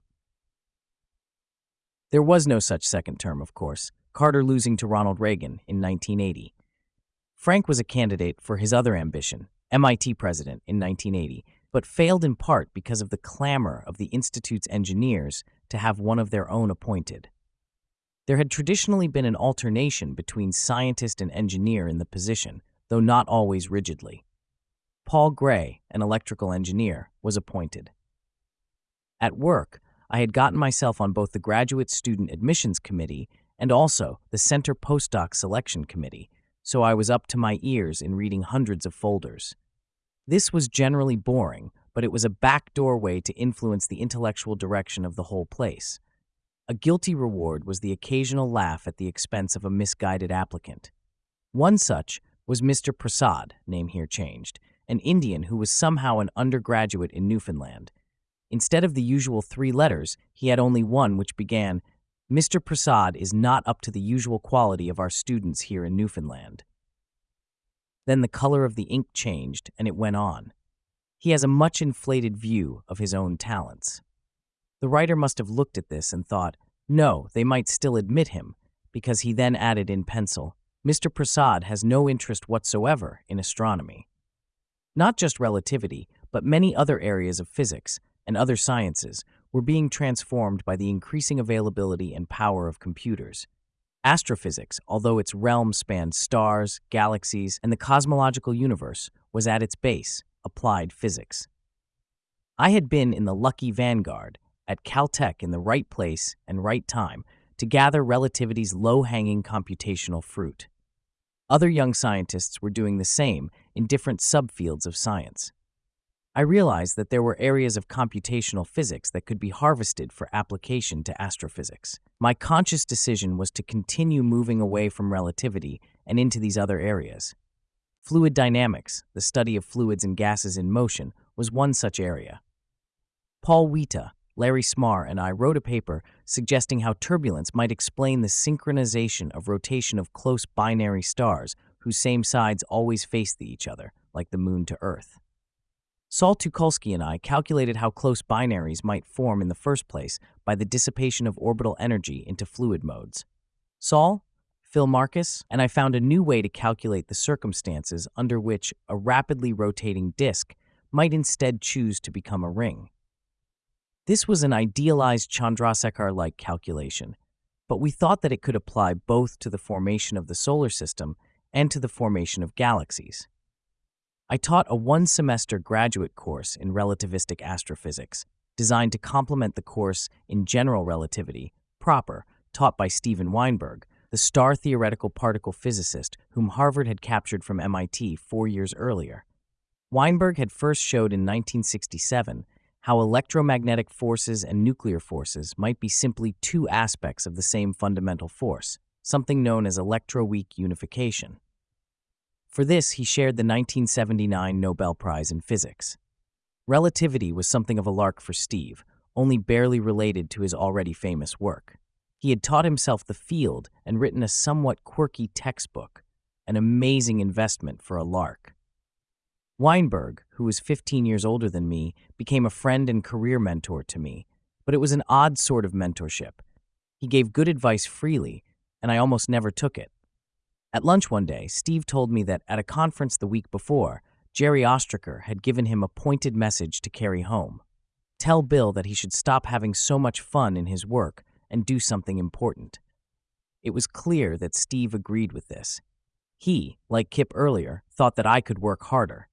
There was no such second term, of course, Carter losing to Ronald Reagan in 1980. Frank was a candidate for his other ambition, MIT president, in 1980, but failed in part because of the clamor of the Institute's engineers to have one of their own appointed. There had traditionally been an alternation between scientist and engineer in the position, though not always rigidly. Paul Gray, an electrical engineer, was appointed. At work, I had gotten myself on both the Graduate Student Admissions Committee and also the Center Postdoc Selection Committee, so I was up to my ears in reading hundreds of folders. This was generally boring, but it was a backdoor way to influence the intellectual direction of the whole place. A guilty reward was the occasional laugh at the expense of a misguided applicant. One such was Mr. Prasad, name here changed, an Indian who was somehow an undergraduate in Newfoundland. Instead of the usual 3 letters, he had only one which began, "Mr. Prasad is not up to the usual quality of our students here in Newfoundland." Then the color of the ink changed, and it went on. He has a much inflated view of his own talents. The writer must have looked at this and thought, no, they might still admit him, because he then added in pencil, "Mr. Prasad has no interest whatsoever in astronomy." Not just relativity, but many other areas of physics and other sciences were being transformed by the increasing availability and power of computers. Astrophysics, although its realm spanned stars, galaxies, and the cosmological universe, was at its base applied physics. I had been in the lucky vanguard, at Caltech in the right place and right time, to gather relativity's low-hanging computational fruit. Other young scientists were doing the same in different subfields of science. I realized that there were areas of computational physics that could be harvested for application to astrophysics. My conscious decision was to continue moving away from relativity and into these other areas. Fluid dynamics, the study of fluids and gases in motion, was one such area. Paul Wita, Larry Smarr, and I wrote a paper suggesting how turbulence might explain the synchronization of rotation of close binary stars whose same sides always face each other, like the Moon to Earth. Saul Tucholsky and I calculated how close binaries might form in the first place by the dissipation of orbital energy into fluid modes. Saul, Phil Marcus, and I found a new way to calculate the circumstances under which a rapidly rotating disk might instead choose to become a ring. This was an idealized Chandrasekhar-like calculation, but we thought that it could apply both to the formation of the solar system and to the formation of galaxies. I taught a 1-semester graduate course in relativistic astrophysics, designed to complement the course in general relativity, proper, taught by Steven Weinberg, the star theoretical particle physicist whom Harvard had captured from MIT 4 years earlier. Weinberg had first showed in 1967 how electromagnetic forces and nuclear forces might be simply 2 aspects of the same fundamental force, something known as electroweak unification. For this, he shared the 1979 Nobel Prize in Physics. Relativity was something of a lark for Steve, only barely related to his already famous work. He had taught himself the field and written a somewhat quirky textbook, an amazing investment for a lark. Weinberg, who was 15 years older than me, became a friend and career mentor to me, but it was an odd sort of mentorship. He gave good advice freely, and I almost never took it. At lunch one day, Steve told me that at a conference the week before, Jerry Ostraker had given him a pointed message to carry home. Tell Bill that he should stop having so much fun in his work and do something important. It was clear that Steve agreed with this. He, like Kip earlier, thought that I could work harder.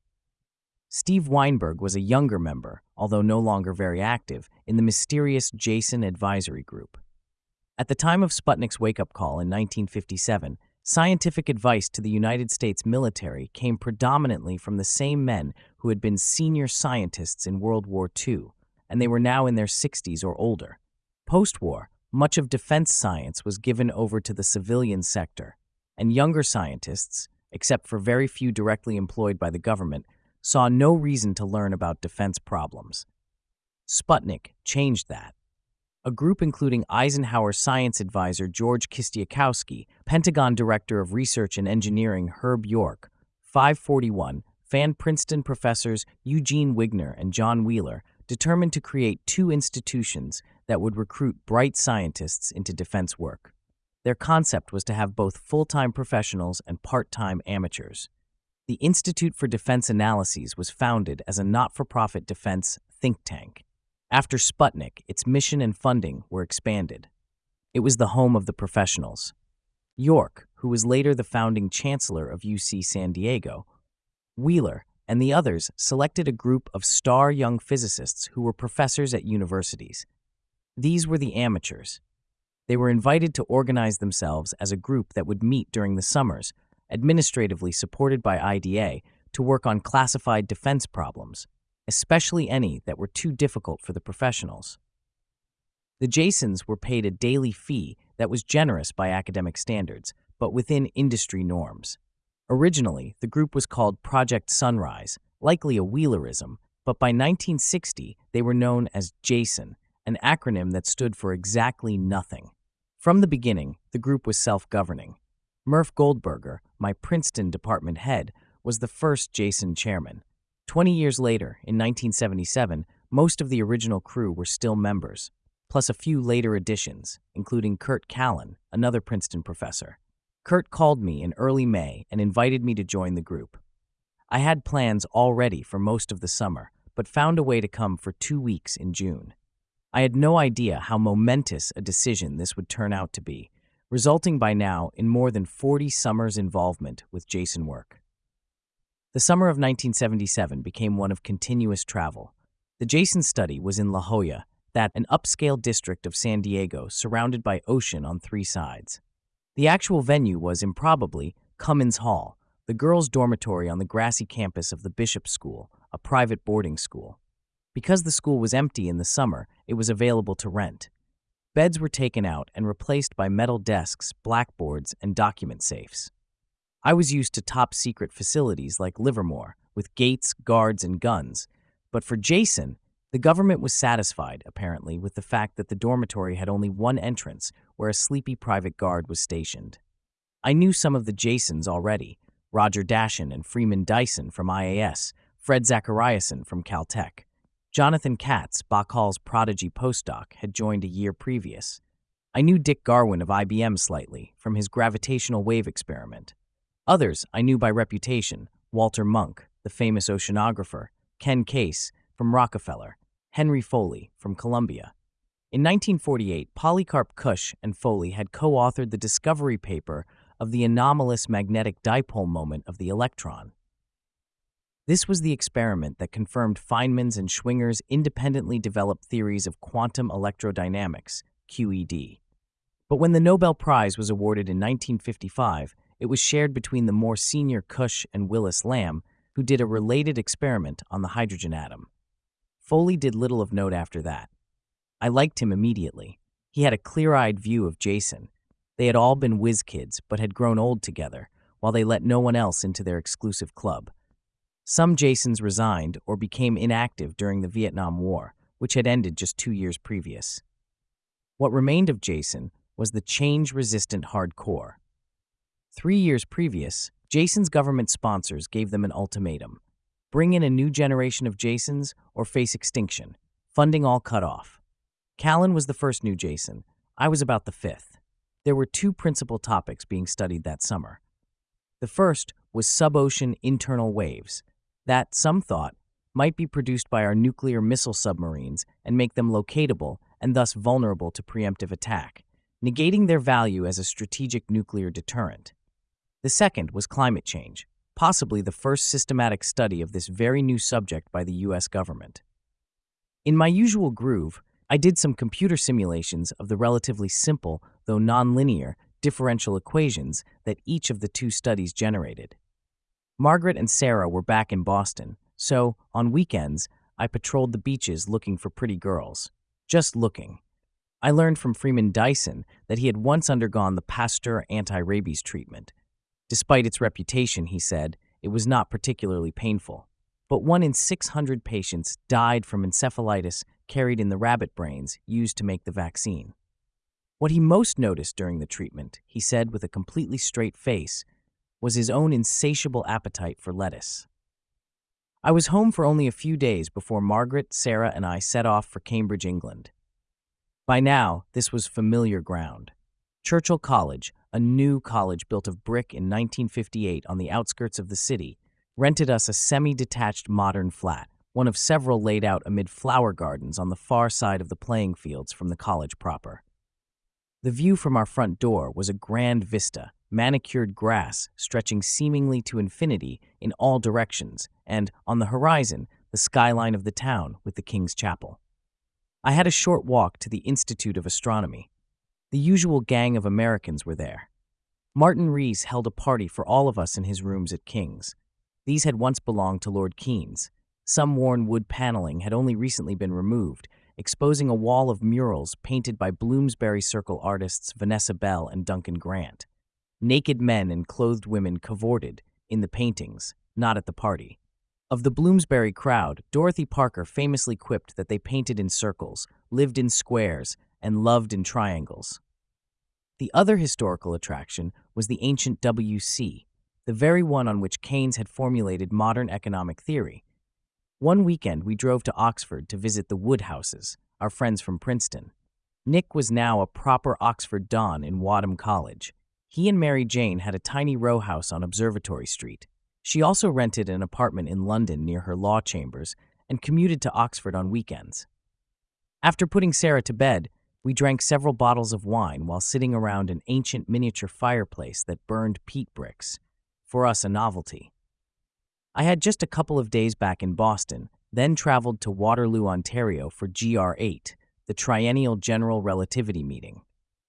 Steve Weinberg was a younger member, although no longer very active, in the mysterious Jason Advisory Group. At the time of Sputnik's wake-up call in 1957, scientific advice to the United States military came predominantly from the same men who had been senior scientists in World War II, and they were now in their 60s or older. Post-war, much of defense science was given over to the civilian sector, and younger scientists, except for very few directly employed by the government, saw no reason to learn about defense problems. Sputnik changed that. A group including Eisenhower science advisor George Kistiakowsky, Pentagon Director of Research and Engineering Herb York, 541, Fan Princeton professors Eugene Wigner and John Wheeler, determined to create 2 institutions that would recruit bright scientists into defense work. Their concept was to have both full-time professionals and part-time amateurs. The Institute for Defense Analyses was founded as a not-for-profit defense think tank. After Sputnik, its mission and funding were expanded. It was the home of the professionals. York, who was later the founding chancellor of UC San Diego, Wheeler, and the others selected a group of star young physicists who were professors at universities. These were the amateurs. They were invited to organize themselves as a group that would meet during the summers, administratively supported by IDA, to work on classified defense problems, especially any that were too difficult for the professionals. The Jasons were paid a daily fee that was generous by academic standards, but within industry norms. Originally, the group was called Project Sunrise, likely a Wheelerism, but by 1960 they were known as Jason, an acronym that stood for exactly nothing. From the beginning, the group was self-governing. Murph Goldberger, my Princeton department head, was the first Jason chairman. 20 years later, in 1977, most of the original crew were still members, plus a few later additions, including Kurt Callan, another Princeton professor. Kurt called me in early May and invited me to join the group. I had plans already for most of the summer, but found a way to come for 2 weeks in June. I had no idea how momentous a decision this would turn out to be, resulting by now in more than 40 summers' involvement with Jason work. The summer of 1977 became one of continuous travel. The Jason study was in La Jolla, an upscale district of San Diego surrounded by ocean on 3 sides. The actual venue was, improbably, Cummins Hall, the girls' dormitory on the grassy campus of the Bishop School, a private boarding school. Because the school was empty in the summer, it was available to rent. Beds were taken out and replaced by metal desks, blackboards, and document safes. I was used to top-secret facilities like Livermore, with gates, guards, and guns, but for Jason, the government was satisfied, apparently, with the fact that the dormitory had only one entrance where a sleepy private guard was stationed. I knew some of the Jasons already: Roger Dashin and Freeman Dyson from IAS, Fred Zachariason from Caltech. Jonathan Katz, Bach-Hall's prodigy postdoc, had joined a year previous. I knew Dick Garwin of IBM slightly, from his gravitational wave experiment. Others I knew by reputation: Walter Munk, the famous oceanographer, Ken Case, from Rockefeller, Henry Foley, from Columbia. In 1948, Polycarp Cush and Foley had co-authored the discovery paper of the anomalous magnetic dipole moment of the electron. This was the experiment that confirmed Feynman's and Schwinger's independently developed theories of quantum electrodynamics, QED. But when the Nobel Prize was awarded in 1955, it was shared between the more senior Cush and Willis Lamb, who did a related experiment on the hydrogen atom. Foley did little of note after that. I liked him immediately. He had a clear-eyed view of Jason. They had all been whiz kids, but had grown old together, while they let no one else into their exclusive club. Some Jasons resigned or became inactive during the Vietnam War, which had ended just 2 years previous. What remained of Jason was the change-resistant hardcore. 3 years previous, Jason's government sponsors gave them an ultimatum: bring in a new generation of Jasons or face extinction, funding all cut off. Callan was the first new Jason. I was about the 5th. There were 2 principal topics being studied that summer. The first was sub-ocean internal waves, that, some thought, might be produced by our nuclear missile submarines and make them locatable and thus vulnerable to preemptive attack, negating their value as a strategic nuclear deterrent. The second was climate change, possibly the first systematic study of this very new subject by the U.S. government. In my usual groove, I did some computer simulations of the relatively simple, though nonlinear, differential equations that each of the 2 studies generated. Margaret and Sarah were back in Boston, so, on weekends, I patrolled the beaches looking for pretty girls. Just looking. I learned from Freeman Dyson that he had once undergone the Pasteur anti-rabies treatment. Despite its reputation, he said, it was not particularly painful. But 1 in 600 patients died from encephalitis carried in the rabbit brains used to make the vaccine. What he most noticed during the treatment, he said with a completely straight face, was his own insatiable appetite for lettuce. I was home for only a few days before Margaret, Sarah, and I set off for Cambridge, England. By now, this was familiar ground. Churchill College, a new college built of brick in 1958 on the outskirts of the city, rented us a semi-detached modern flat, one of several laid out amid flower gardens on the far side of the playing fields from the college proper. The view from our front door was a grand vista, manicured grass stretching seemingly to infinity in all directions, and, on the horizon, the skyline of the town with the King's Chapel. I had a short walk to the Institute of Astronomy. The usual gang of Americans were there. Martin Rees held a party for all of us in his rooms at King's. These had once belonged to Lord Keynes. Some worn wood paneling had only recently been removed, exposing a wall of murals painted by Bloomsbury Circle artists Vanessa Bell and Duncan Grant. Naked men and clothed women cavorted in the paintings, not at the party. Of the Bloomsbury crowd, Dorothy Parker famously quipped that they painted in circles, lived in squares, and loved in triangles. The other historical attraction was the ancient WC, the very one on which Keynes had formulated modern economic theory. One weekend, we drove to Oxford to visit the Woodhouses, our friends from Princeton. Nick was now a proper Oxford don in Wadham College. He and Mary Jane had a tiny row house on Observatory Street. She also rented an apartment in London near her law chambers and commuted to Oxford on weekends. After putting Sarah to bed, we drank several bottles of wine while sitting around an ancient miniature fireplace that burned peat bricks, for us a novelty. I had just a couple of days back in Boston, then traveled to Waterloo, Ontario for GR8, the Triennial General Relativity Meeting.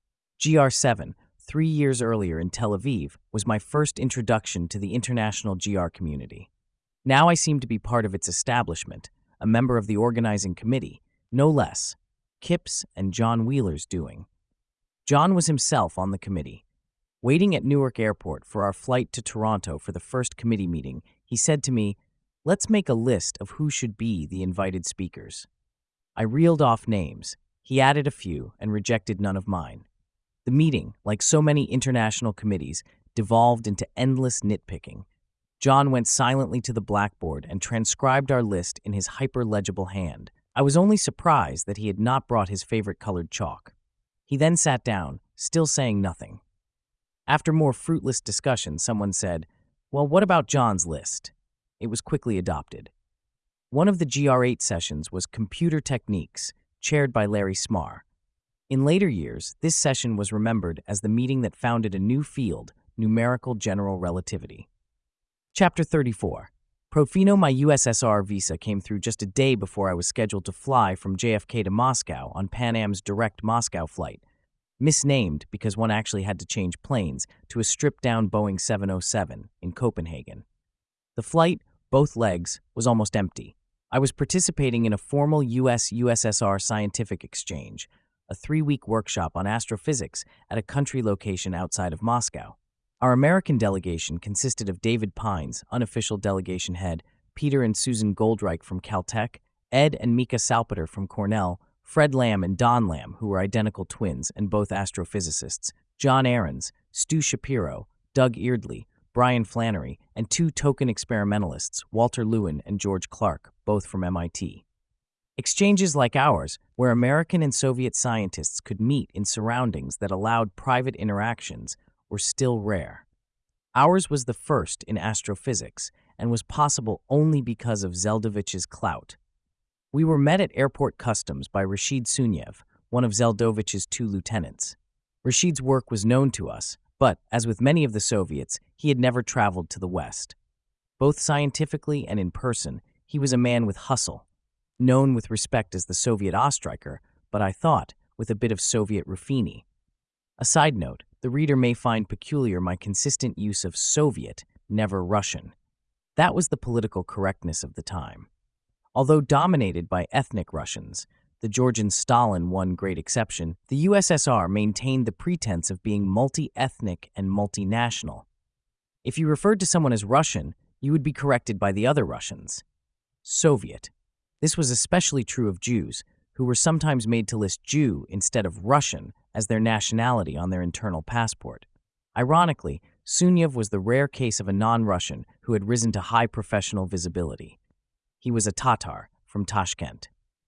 GR7, 3 years earlier in Tel Aviv, was my first introduction to the international GR community. Now I seem to be part of its establishment, a member of the organizing committee, no less. Kip's and John Wheeler's doing. John was himself on the committee. Waiting at Newark Airport for our flight to Toronto for the first committee meeting, he said to me, "Let's make a list of who should be the invited speakers." I reeled off names. He added a few and rejected none of mine. The meeting, like so many international committees, devolved into endless nitpicking. John went silently to the blackboard and transcribed our list in his hyper-legible hand. I was only surprised that he had not brought his favorite colored chalk. He then sat down, still saying nothing. After more fruitless discussion, someone said, "Well, what about John's list?" It was quickly adopted. One of the GR8 sessions was Computer Techniques, chaired by Larry Smarr. In later years, this session was remembered as the meeting that founded a new field, numerical general relativity. Chapter 34. Profino, my USSR visa came through just a day before I was scheduled to fly from JFK to Moscow on Pan Am's direct Moscow flight, misnamed because one actually had to change planes to a stripped-down Boeing 707 in Copenhagen. The flight, both legs, was almost empty. I was participating in a formal US-USSR scientific exchange, a 3-week workshop on astrophysics at a country location outside of Moscow. Our American delegation consisted of David Pines, unofficial delegation head, Peter and Susan Goldreich from Caltech, Ed and Mika Salpeter from Cornell, Fred Lamb and Don Lamb, who were identical twins and both astrophysicists, John Ahrens, Stu Shapiro, Doug Eardley, Brian Flannery, and 2 token experimentalists, Walter Lewin and George Clark, both from MIT. Exchanges like ours, where American and Soviet scientists could meet in surroundings that allowed private interactions, were still rare. Ours was the first in astrophysics and was possible only because of Zeldovich's clout. We were met at airport customs by Rashid Sunyev, one of Zeldovich's 2 lieutenants. Rashid's work was known to us, but, as with many of the Soviets, he had never traveled to the West. Both scientifically and in person, he was a man with hustle, known with respect as the Soviet Ostreicher, but I thought, with a bit of Soviet Ruffini. A side note, the reader may find peculiar my consistent use of Soviet, never Russian. That was the political correctness of the time. Although dominated by ethnic Russians, the Georgian Stalin one great exception, the USSR maintained the pretense of being multi-ethnic and multinational. If you referred to someone as Russian, you would be corrected by the other Russians. Soviet. This was especially true of Jews, who were sometimes made to list Jew instead of Russian as their nationality on their internal passport. Ironically, Sunyev was the rare case of a non-Russian who had risen to high professional visibility. He was a Tatar from Tashkent.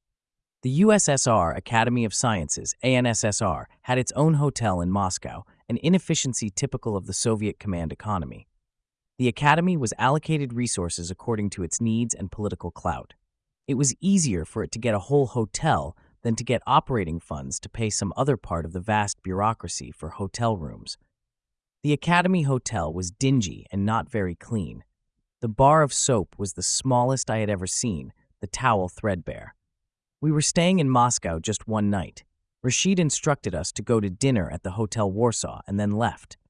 The USSR Academy of Sciences, ANSSR, had its own hotel in Moscow, an inefficiency typical of the Soviet command economy. The academy was allocated resources according to its needs and political clout. It was easier for it to get a whole hotel than to get operating funds to pay some other part of the vast bureaucracy for hotel rooms. The Academy Hotel was dingy and not very clean. The bar of soap was the smallest I had ever seen, the towel threadbare. We were staying in Moscow just one night. Rashid instructed us to go to dinner at the Hotel Warsaw and then left.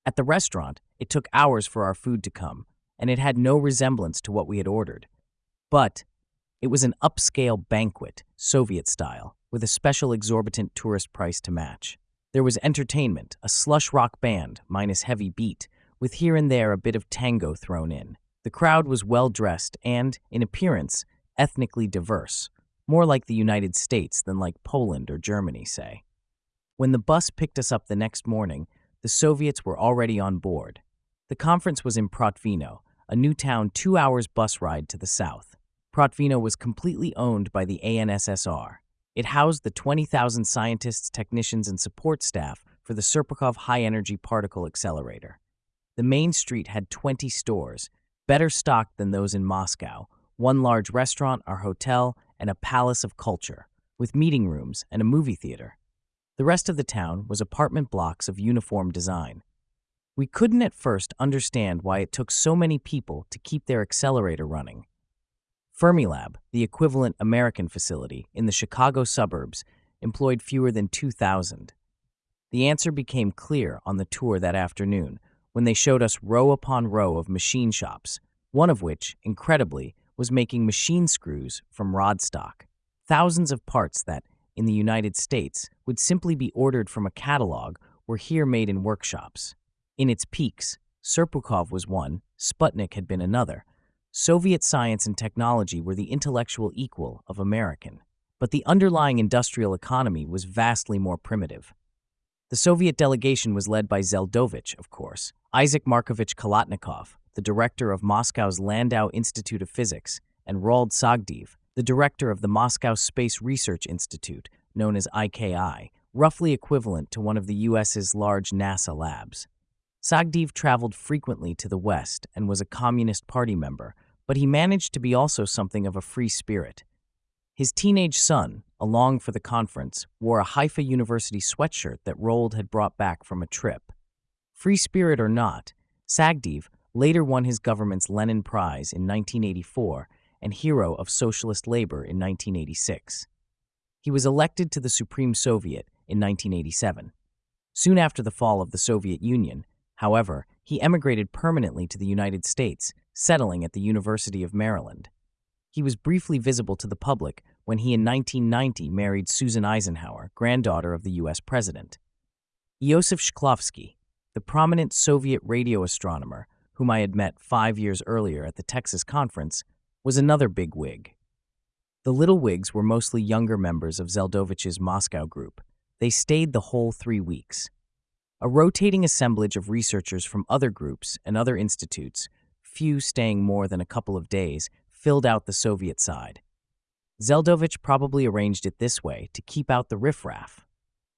At the restaurant, it took hours for our food to come, and it had no resemblance to what we had ordered. But it was an upscale banquet, Soviet style, with a special exorbitant tourist price to match. There was entertainment, a slush rock band, minus heavy beat, with here and there a bit of tango thrown in. The crowd was well-dressed and, in appearance, ethnically diverse, more like the United States than like Poland or Germany, say. When the bus picked us up the next morning, the Soviets were already on board. The conference was in Protvino, a new town 2 hours bus ride to the south. Protvino was completely owned by the ANSSR. It housed the 20,000 scientists, technicians, and support staff for the Serpukhov High-Energy Particle Accelerator. The main street had 20 stores, better stocked than those in Moscow, one large restaurant or hotel, and a palace of culture, with meeting rooms and a movie theater. The rest of the town was apartment blocks of uniform design. We couldn't at first understand why it took so many people to keep their accelerator running. Fermilab, the equivalent American facility in the Chicago suburbs, employed fewer than 2,000. The answer became clear on the tour that afternoon when they showed us row upon row of machine shops, one of which, incredibly, was making machine screws from rod stock. Thousands of parts that, in the United States, would simply be ordered from a catalog were here made in workshops. In its peaks, Serpukhov was one, Sputnik had been another. Soviet science and technology were the intellectual equal of American, but the underlying industrial economy was vastly more primitive. The Soviet delegation was led by Zeldovich, of course, Isaac Markovich Kalatnikov, the director of Moscow's Landau Institute of Physics, and Roald Sagdiv, the director of the Moscow Space Research Institute, known as IKI, roughly equivalent to one of the U.S.'s large NASA labs. Sagdiv traveled frequently to the West and was a Communist Party member, but he managed to be also something of a free spirit. His teenage son, along for the conference, wore a Haifa University sweatshirt that Roald had brought back from a trip. Free spirit or not, Sagdiv later won his government's Lenin Prize in 1984 and Hero of Socialist Labor in 1986. He was elected to the Supreme Soviet in 1987. Soon after the fall of the Soviet Union, however, he emigrated permanently to the United States, settling at the University of Maryland. He was briefly visible to the public when he in 1990 married Susan Eisenhower, granddaughter of the U.S. president. Iosif Shklovsky, the prominent Soviet radio astronomer whom I had met 5 years earlier at the Texas conference, was another big wig. The little wigs were mostly younger members of Zeldovich's Moscow group. They stayed the whole 3 weeks. A rotating assemblage of researchers from other groups and other institutes, few staying more than a couple of days, filled out the Soviet side. Zeldovich probably arranged it this way to keep out the riffraff.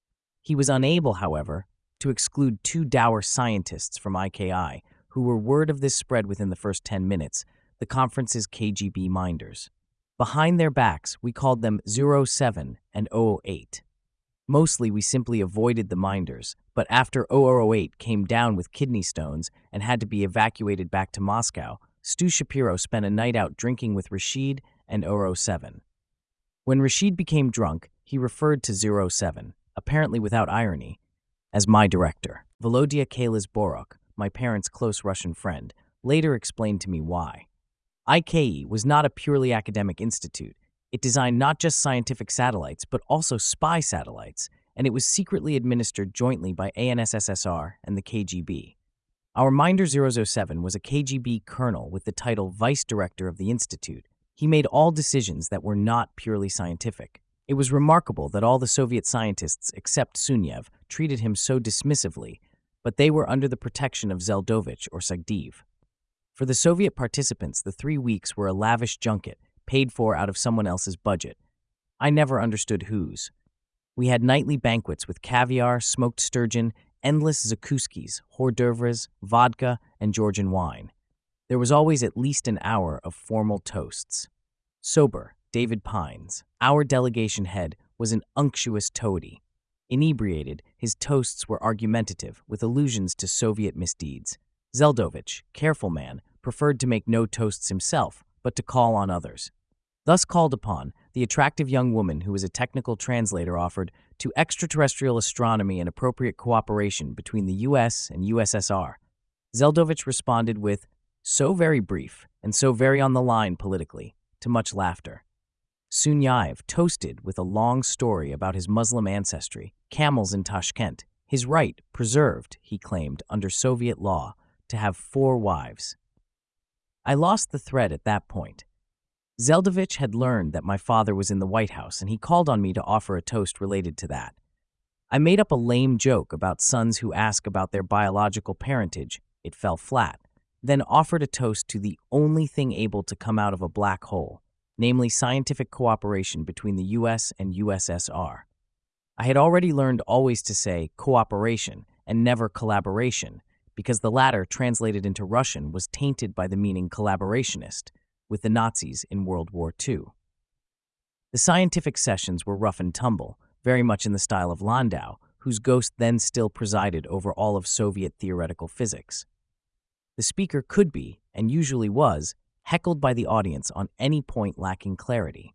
He was unable, however, to exclude 2 dour scientists from IKI who were word of this spread within the first 10 minutes, the conference's KGB minders. Behind their backs, we called them 07 and 008. Mostly we simply avoided the minders, but after 0008 came down with kidney stones and had to be evacuated back to Moscow, Stu Shapiro spent a night out drinking with Rashid and 007. When Rashid became drunk, he referred to 07, apparently without irony, as my director. Volodya Kalis-Borok, my parents' close Russian friend, later explained to me why. IKE was not a purely academic institute. It designed not just scientific satellites, but also spy satellites, and it was secretly administered jointly by ANSSR and the KGB. Our Minder 007 was a KGB colonel with the title Vice Director of the Institute. He made all decisions that were not purely scientific. It was remarkable that all the Soviet scientists except Sunyev treated him so dismissively, but they were under the protection of Zeldovich or Sagdiv. For the Soviet participants, the 3 weeks were a lavish junket, paid for out of someone else's budget. I never understood whose. We had nightly banquets with caviar, smoked sturgeon, endless zakouskis, hors d'oeuvres, vodka, and Georgian wine. There was always at least an hour of formal toasts. Sober, David Pines, our delegation head, was an unctuous toady. Inebriated, his toasts were argumentative, with allusions to Soviet misdeeds. Zeldovich, careful man, preferred to make no toasts himself, but to call on others. Thus called upon, the attractive young woman who was a technical translator offered to extraterrestrial astronomy and appropriate cooperation between the US and USSR. Zeldovich responded with, "So very brief and so very on the line politically," to much laughter. Sunyaev toasted with a long story about his Muslim ancestry, camels in Tashkent, his right, preserved, he claimed, under Soviet law, to have 4 wives. I lost the thread at that point. Zeldovich had learned that my father was in the White House, and he called on me to offer a toast related to that. I made up a lame joke about sons who ask about their biological parentage. It fell flat, then offered a toast to the only thing able to come out of a black hole, namely scientific cooperation between the US and USSR. I had already learned always to say cooperation and never collaboration, because the latter, translated into Russian, was tainted by the meaning collaborationist, with the Nazis in World War II. The scientific sessions were rough and tumble, very much in the style of Landau, whose ghost then still presided over all of Soviet theoretical physics. The speaker could be, and usually was, heckled by the audience on any point lacking clarity.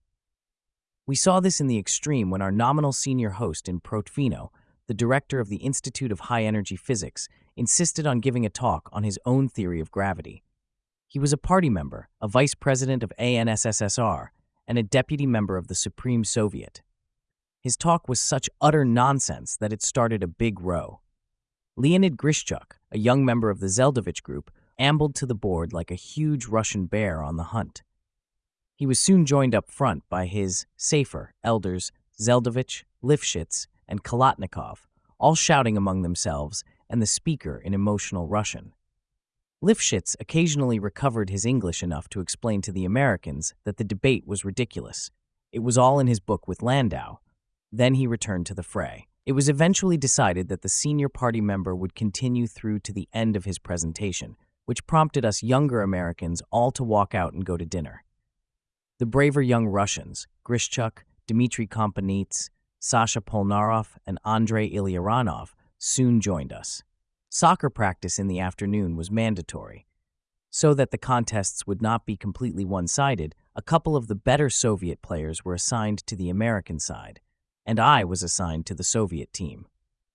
We saw this in the extreme when our nominal senior host in Protvino, the director of the Institute of High Energy Physics, insisted on giving a talk on his own theory of gravity. He was a party member, a vice president of ANSSR, and a deputy member of the Supreme Soviet. His talk was such utter nonsense that it started a big row. Leonid Grishchuk, a young member of the Zeldovich group, ambled to the board like a huge Russian bear on the hunt. He was soon joined up front by his safer elders Zeldovich, Lifshitz, and Kalatnikov, all shouting among themselves, and the speaker in emotional Russian. Lifshitz occasionally recovered his English enough to explain to the Americans that the debate was ridiculous. It was all in his book with Landau. Then he returned to the fray. It was eventually decided that the senior party member would continue through to the end of his presentation, which prompted us younger Americans all to walk out and go to dinner. The braver young Russians, Grishchuk, Dmitry Kompanets, Sasha Polnareff, and Andrei Ilyaranov, soon joined us. Soccer practice in the afternoon was mandatory. So that the contests would not be completely one-sided, a couple of the better Soviet players were assigned to the American side, and I was assigned to the Soviet team.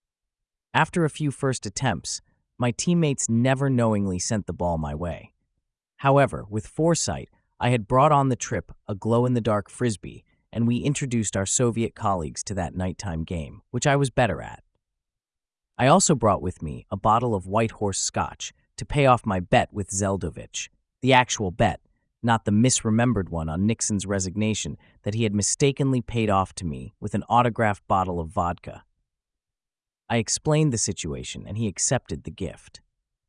After a few first attempts, my teammates never knowingly sent the ball my way. However, with foresight, I had brought on the trip a glow-in-the-dark frisbee, and we introduced our Soviet colleagues to that nighttime game, which I was better at. I also brought with me a bottle of White Horse Scotch to pay off my bet with Zeldovich, the actual bet, not the misremembered one on Nixon's resignation that he had mistakenly paid off to me with an autographed bottle of vodka. I explained the situation, and he accepted the gift.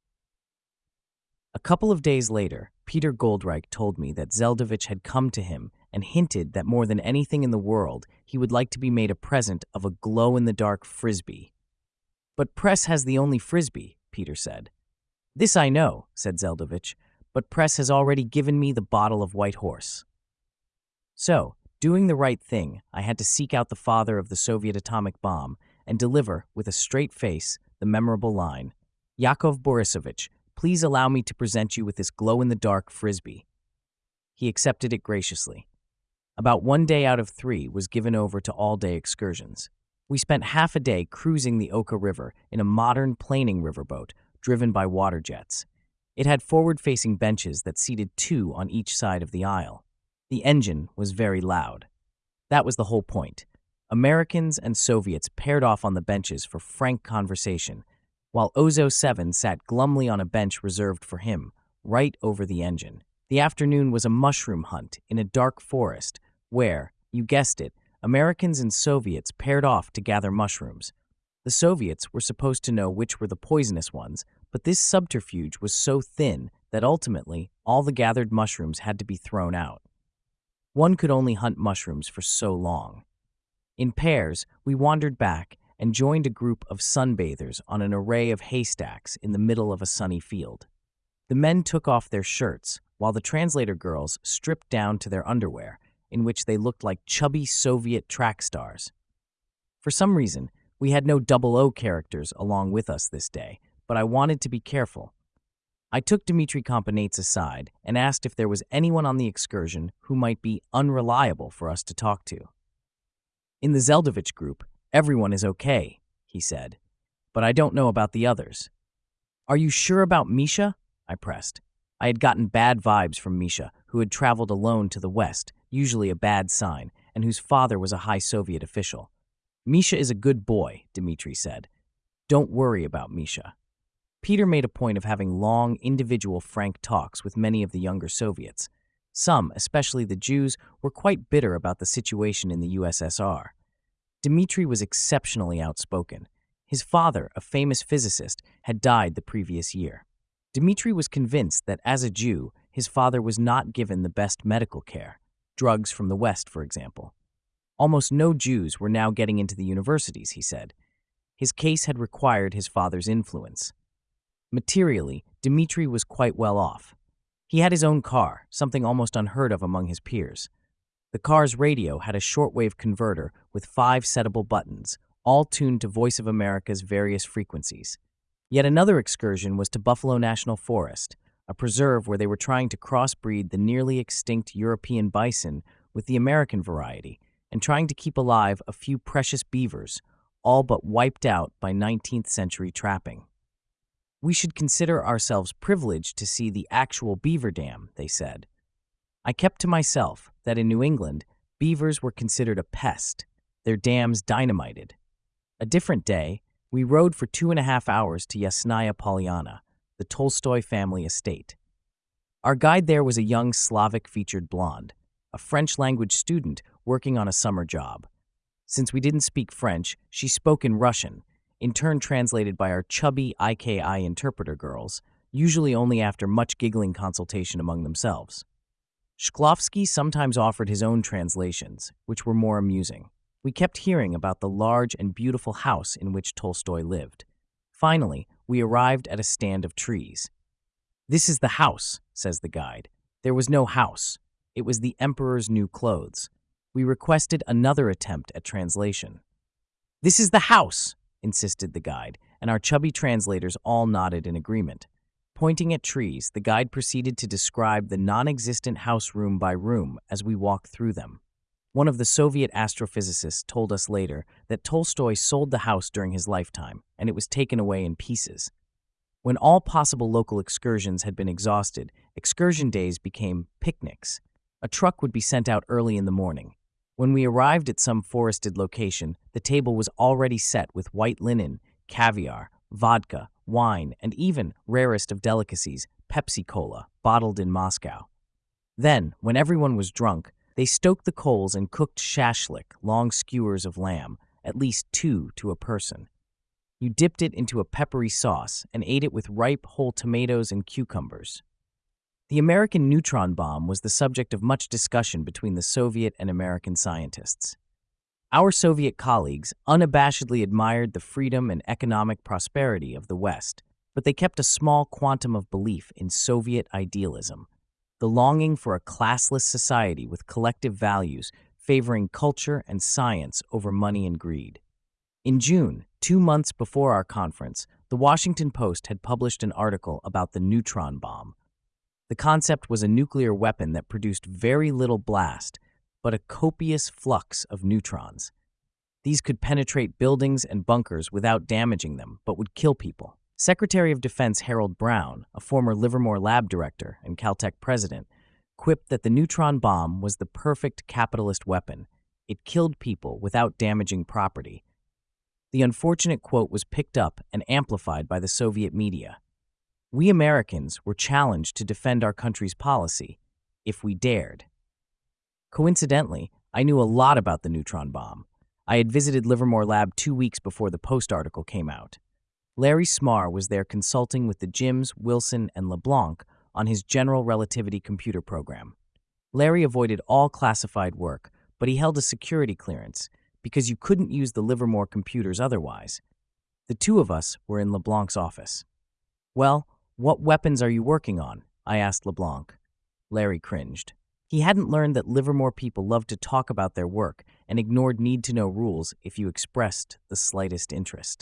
A couple of days later, Peter Goldreich told me that Zeldovich had come to him and hinted that more than anything in the world, he would like to be made a present of a glow-in-the-dark frisbee. "But Press has the only frisbee," Peter said. "This I know," said Zeldovich, "but Press has already given me the bottle of White Horse." So, doing the right thing, I had to seek out the father of the Soviet atomic bomb and deliver, with a straight face, the memorable line, "Yakov Borisovich, please allow me to present you with this glow-in-the-dark frisbee." He accepted it graciously. About 1 day out of 3 was given over to all-day excursions. We spent half a day cruising the Oka River in a modern planing riverboat driven by water jets. It had forward-facing benches that seated 2 on each side of the aisle. The engine was very loud. That was the whole point. Americans and Soviets paired off on the benches for frank conversation, while Ozo 7 sat glumly on a bench reserved for him, right over the engine. The afternoon was a mushroom hunt in a dark forest where, you guessed it, Americans and Soviets paired off to gather mushrooms. The Soviets were supposed to know which were the poisonous ones, but this subterfuge was so thin that ultimately all the gathered mushrooms had to be thrown out. One could only hunt mushrooms for so long. In pairs, we wandered back and joined a group of sunbathers on an array of haystacks in the middle of a sunny field. The men took off their shirts, while the translator girls stripped down to their underwear, in which they looked like chubby Soviet track stars. For some reason, we had no 00 characters along with us this day, but I wanted to be careful. I took Dmitry Kompanets aside and asked if there was anyone on the excursion who might be unreliable for us to talk to. In the Zeldovich group, Everyone is okay, he said, but I don't know about the others. Are you sure about Misha? I pressed. I had gotten bad vibes from Misha, who had traveled alone to the west, usually a bad sign, and whose father was a high Soviet official. Misha is a good boy, Dmitri said. Don't worry about Misha. Peter made a point of having long, individual, frank talks with many of the younger Soviets. Some, especially the Jews, were quite bitter about the situation in the USSR. Dmitri was exceptionally outspoken. His father, a famous physicist, had died the previous year. Dmitri was convinced that as a Jew, his father was not given the best medical care, drugs from the West, for example. Almost no Jews were now getting into the universities, he said. His case had required his father's influence. Materially, Dmitri was quite well off. He had his own car, something almost unheard of among his peers. The car's radio had a shortwave converter with 5 settable buttons, all tuned to Voice of America's various frequencies. Yet another excursion was to Buffalo National Forest, a preserve where they were trying to crossbreed the nearly extinct European bison with the American variety and trying to keep alive a few precious beavers, all but wiped out by 19th century trapping. We should consider ourselves privileged to see the actual beaver dam, they said. I kept to myself that in New England, beavers were considered a pest, their dams dynamited. A different day, we rode for 2.5 hours to Yasnaya Polyana, the Tolstoy family estate. Our guide there was a young Slavic-featured blonde, a French-language student working on a summer job. Since we didn't speak French, she spoke in Russian, in turn translated by our chubby IKI interpreter girls, usually only after much giggling consultation among themselves. Shklovsky sometimes offered his own translations, which were more amusing. We kept hearing about the large and beautiful house in which Tolstoy lived. Finally, we arrived at a stand of trees. This is the house, says the guide. There was no house. It was the emperor's new clothes. We requested another attempt at translation. This is the house, insisted the guide, and our chubby translators all nodded in agreement. Pointing at trees, the guide proceeded to describe the non-existent house room by room as we walked through them. One of the Soviet astrophysicists told us later that Tolstoy sold the house during his lifetime, and it was taken away in pieces. When all possible local excursions had been exhausted, excursion days became picnics. A truck would be sent out early in the morning. When we arrived at some forested location, the table was already set with white linen, caviar, vodka, wine, and even, rarest of delicacies, Pepsi Cola, bottled in Moscow. Then, when everyone was drunk, they stoked the coals and cooked shashlik, long skewers of lamb, at least 2 to a person. You dipped it into a peppery sauce and ate it with ripe, whole tomatoes and cucumbers. The American neutron bomb was the subject of much discussion between the Soviet and American scientists. Our Soviet colleagues unabashedly admired the freedom and economic prosperity of the West, but they kept a small quantum of belief in Soviet idealism, the longing for a classless society with collective values favoring culture and science over money and greed. In June, 2 months before our conference, the Washington Post had published an article about the neutron bomb. The concept was a nuclear weapon that produced very little blast, but a copious flux of neutrons. These could penetrate buildings and bunkers without damaging them, but would kill people. Secretary of Defense Harold Brown, a former Livermore lab director and Caltech president, quipped that the neutron bomb was the perfect capitalist weapon. It killed people without damaging property. The unfortunate quote was picked up and amplified by the Soviet media. We Americans were challenged to defend our country's policy, if we dared. Coincidentally, I knew a lot about the neutron bomb. I had visited Livermore Lab 2 weeks before the Post article came out. Larry Smarr was there consulting with the Jims, Wilson, and LeBlanc on his general relativity computer program. Larry avoided all classified work, but he held a security clearance because you couldn't use the Livermore computers otherwise. The 2 of us were in LeBlanc's office. Well, what weapons are you working on? I asked LeBlanc. Larry cringed. He hadn't learned that Livermore people loved to talk about their work and ignored need-to-know rules if you expressed the slightest interest.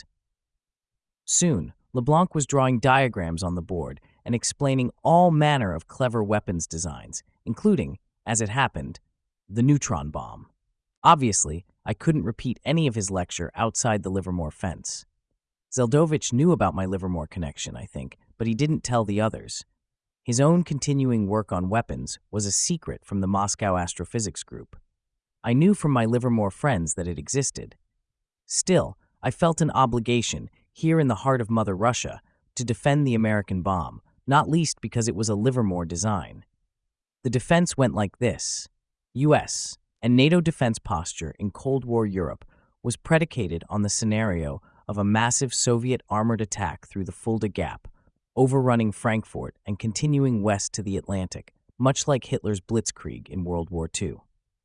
Soon, LeBlanc was drawing diagrams on the board and explaining all manner of clever weapons designs, including, as it happened, the neutron bomb. Obviously, I couldn't repeat any of his lecture outside the Livermore fence. Zeldovich knew about my Livermore connection, I think, but he didn't tell the others. His own continuing work on weapons was a secret from the Moscow Astrophysics Group. I knew from my Livermore friends that it existed. Still, I felt an obligation, here in the heart of Mother Russia, to defend the American bomb, not least because it was a Livermore design. The defense went like this. U.S. and NATO defense posture in Cold War Europe was predicated on the scenario of a massive Soviet armored attack through the Fulda Gap, overrunning Frankfurt and continuing west to the Atlantic, much like Hitler's Blitzkrieg in World War II.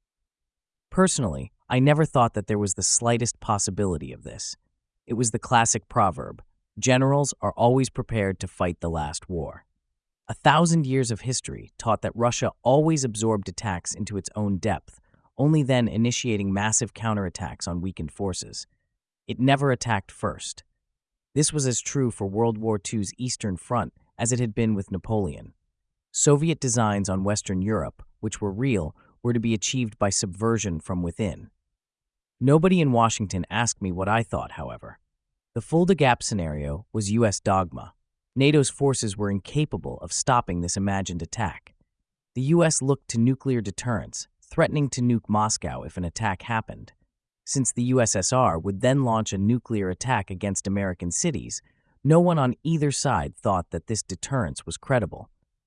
Personally, I never thought that there was the slightest possibility of this. It was the classic proverb, generals are always prepared to fight the last war. 1,000 years of history taught that Russia always absorbed attacks into its own depth, only then initiating massive counterattacks on weakened forces. It never attacked first. This was as true for World War II's Eastern Front as it had been with Napoleon. Soviet designs on Western Europe, which were real, were to be achieved by subversion from within. Nobody in Washington asked me what I thought, however. The Fulda Gap scenario was U.S. dogma. NATO's forces were incapable of stopping this imagined attack. The U.S. looked to nuclear deterrence, threatening to nuke Moscow if an attack happened. Since the USSR would then launch a nuclear attack against American cities, no one on either side thought that this deterrence was credible.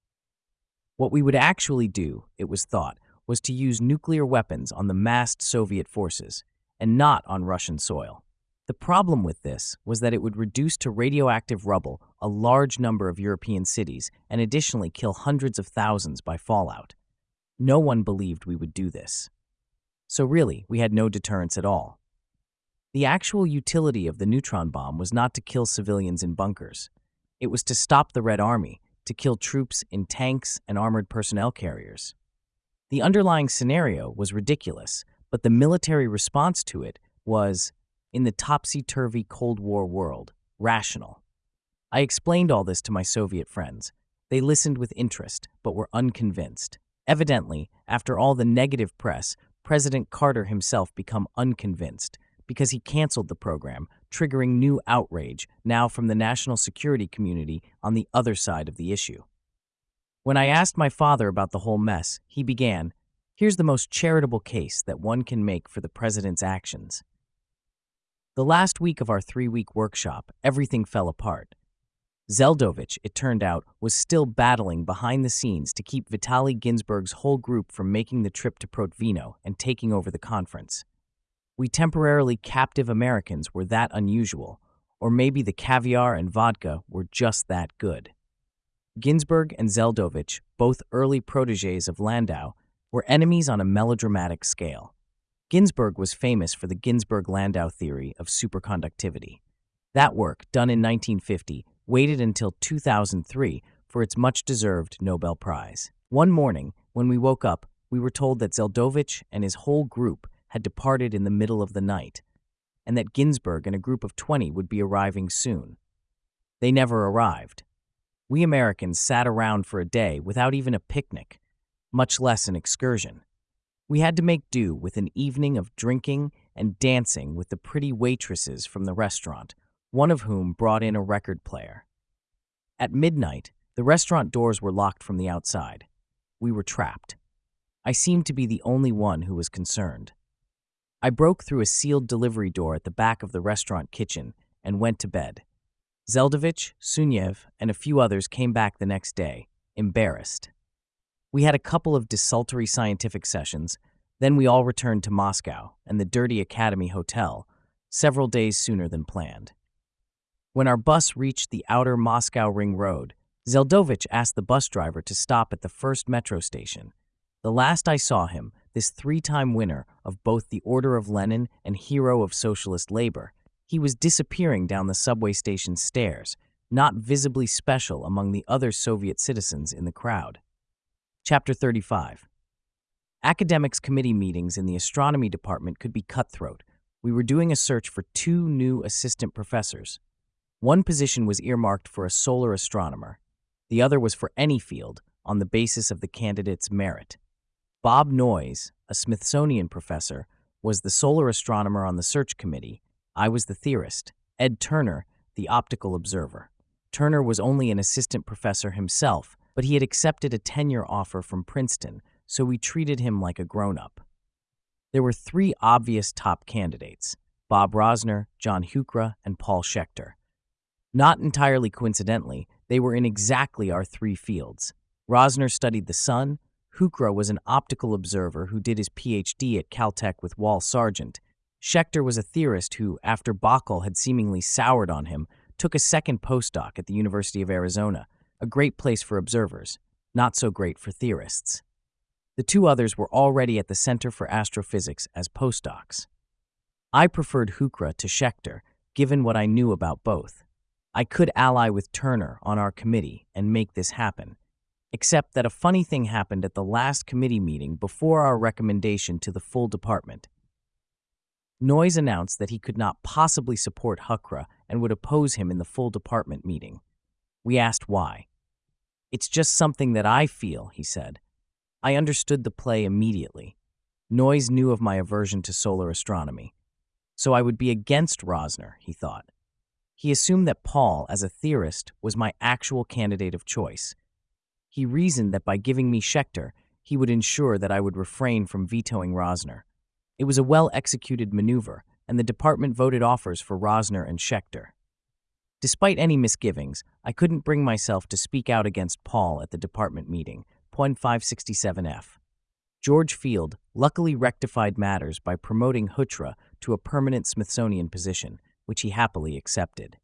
What we would actually do, it was thought, was to use nuclear weapons on the massed Soviet forces, and not on Russian soil. The problem with this was that it would reduce to radioactive rubble a large number of European cities and additionally kill hundreds of thousands by fallout. No one believed we would do this. So really, we had no deterrence at all. The actual utility of the neutron bomb was not to kill civilians in bunkers. It was to stop the Red Army, to kill troops in tanks and armored personnel carriers. The underlying scenario was ridiculous, but the military response to it was, in the topsy-turvy Cold War world, rational. I explained all this to my Soviet friends. They listened with interest, but were unconvinced. Evidently, after all the negative press, President Carter himself became unconvinced because he canceled the program, triggering new outrage now from the national security community on the other side of the issue. When I asked my father about the whole mess, he began, "Here's the most charitable case that one can make for the president's actions." The last week of our 3-week workshop, everything fell apart. Zeldovich, it turned out, was still battling behind the scenes to keep Vitaly Ginzburg's whole group from making the trip to Protvino and taking over the conference. We temporarily captive Americans were that unusual, or maybe the caviar and vodka were just that good. Ginzburg and Zeldovich, both early protégés of Landau, were enemies on a melodramatic scale. Ginzburg was famous for the Ginzburg-Landau theory of superconductivity. That work, done in 1950, waited until 2003 for its much-deserved Nobel Prize. One morning, when we woke up, we were told that Zeldovich and his whole group had departed in the middle of the night, and that Ginzburg and a group of 20 would be arriving soon. They never arrived. We Americans sat around for a day without even a picnic, much less an excursion. We had to make do with an evening of drinking and dancing with the pretty waitresses from the restaurant, one of whom brought in a record player. At midnight, the restaurant doors were locked from the outside. We were trapped. I seemed to be the only one who was concerned. I broke through a sealed delivery door at the back of the restaurant kitchen and went to bed. Zeldovich, Sunyev, and a few others came back the next day, embarrassed. We had a couple of desultory scientific sessions, then we all returned to Moscow and the dirty Academy Hotel, several days sooner than planned. When our bus reached the outer Moscow Ring Road, Zeldovich asked the bus driver to stop at the first metro station. The last I saw him, this 3-time winner of both the Order of Lenin and Hero of Socialist Labor, he was disappearing down the subway station's stairs, not visibly special among the other Soviet citizens in the crowd. Chapter 35. Academics committee meetings in the astronomy department could be cutthroat. We were doing a search for 2 new assistant professors. One position was earmarked for a solar astronomer. The other was for any field, on the basis of the candidate's merit. Bob Noyes, a Smithsonian professor, was the solar astronomer on the search committee. I was the theorist. Ed Turner, the optical observer. Turner was only an assistant professor himself, but he had accepted a tenure offer from Princeton, so we treated him like a grown-up. There were three obvious top candidates: Bob Rosner, John Huchra, and Paul Schechter. Not entirely coincidentally, they were in exactly our three fields. Rosner studied the sun, Huchra was an optical observer who did his PhD at Caltech with Wal Sargent. Schechter was a theorist who, after Bacall had seemingly soured on him, took a second postdoc at the University of Arizona, a great place for observers, not so great for theorists. The two others were already at the Center for Astrophysics as postdocs. I preferred Huchra to Schechter, given what I knew about both. I could ally with Turner on our committee and make this happen, except that a funny thing happened at the last committee meeting before our recommendation to the full department. Noyes announced that he could not possibly support Huchra and would oppose him in the full department meeting. We asked why. "It's just something that I feel," he said. I understood the play immediately. Noyes knew of my aversion to solar astronomy. So I would be against Rosner, he thought. He assumed that Paul, as a theorist, was my actual candidate of choice. He reasoned that by giving me Schechter, he would ensure that I would refrain from vetoing Rosner. It was a well-executed maneuver, and the department voted offers for Rosner and Schechter. Despite any misgivings, I couldn't bring myself to speak out against Paul at the department meeting, point 567F. George Field luckily rectified matters by promoting Huchra to a permanent Smithsonian position, which he happily accepted.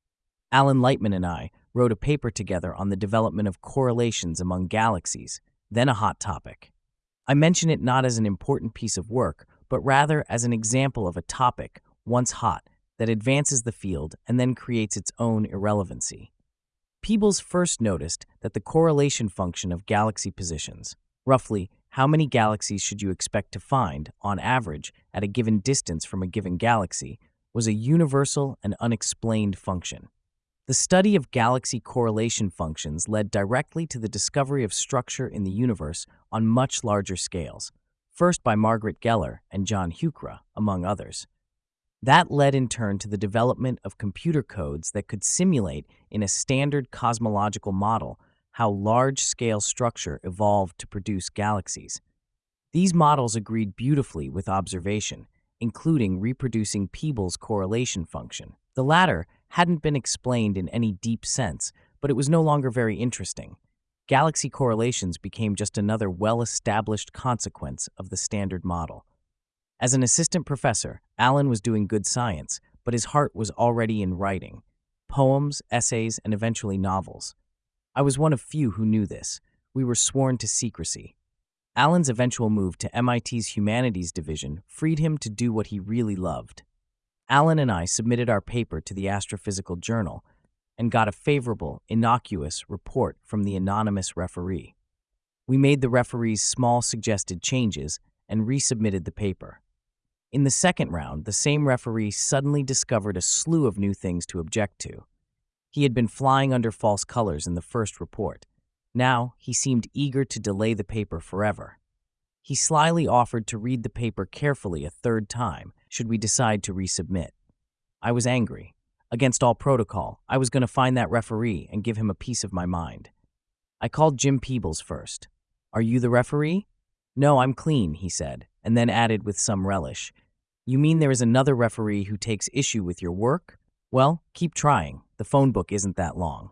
Alan Lightman and I wrote a paper together on the development of correlations among galaxies, then a hot topic. I mention it not as an important piece of work, but rather as an example of a topic, once hot, that advances the field and then creates its own irrelevancy. Peebles first noticed that the correlation function of galaxy positions, roughly how many galaxies should you expect to find, on average, at a given distance from a given galaxy, was a universal and unexplained function. The study of galaxy correlation functions led directly to the discovery of structure in the universe on much larger scales, first by Margaret Geller and John Huchra, among others. That led in turn to the development of computer codes that could simulate in a standard cosmological model how large-scale structure evolved to produce galaxies. These models agreed beautifully with observation, including reproducing Peebles' correlation function. The latter hadn't been explained in any deep sense, but it was no longer very interesting. Galaxy correlations became just another well-established consequence of the standard model. As an assistant professor, Alan was doing good science, but his heart was already in writing, poems, essays, and eventually novels. I was one of few who knew this. We were sworn to secrecy. Alan's eventual move to MIT's Humanities Division freed him to do what he really loved. Alan and I submitted our paper to the Astrophysical Journal and got a favorable, innocuous report from the anonymous referee. We made the referee's small suggested changes and resubmitted the paper. In the second round, the same referee suddenly discovered a slew of new things to object to. He had been flying under false colors in the first report. Now, he seemed eager to delay the paper forever. He slyly offered to read the paper carefully a third time, should we decide to resubmit. I was angry. Against all protocol, I was going to find that referee and give him a piece of my mind. I called Jim Peebles first. "Are you the referee?" "No, I'm clean," he said, and then added with some relish, "You mean there is another referee who takes issue with your work? Well, keep trying. The phone book isn't that long."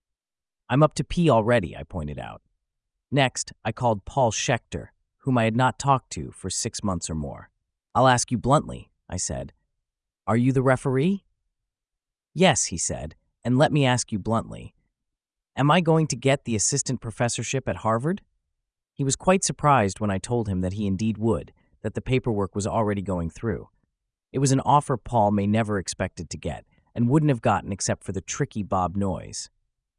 "I'm up to P already," I pointed out. Next, I called Paul Schechter, whom I had not talked to for 6 months or more. "I'll ask you bluntly," I said. "Are you the referee?" "Yes," he said, "and let me ask you bluntly. Am I going to get the assistant professorship at Harvard?" He was quite surprised when I told him that he indeed would, that the paperwork was already going through. It was an offer Paul may never expected to get, and wouldn't have gotten except for the tricky Bob Noyes.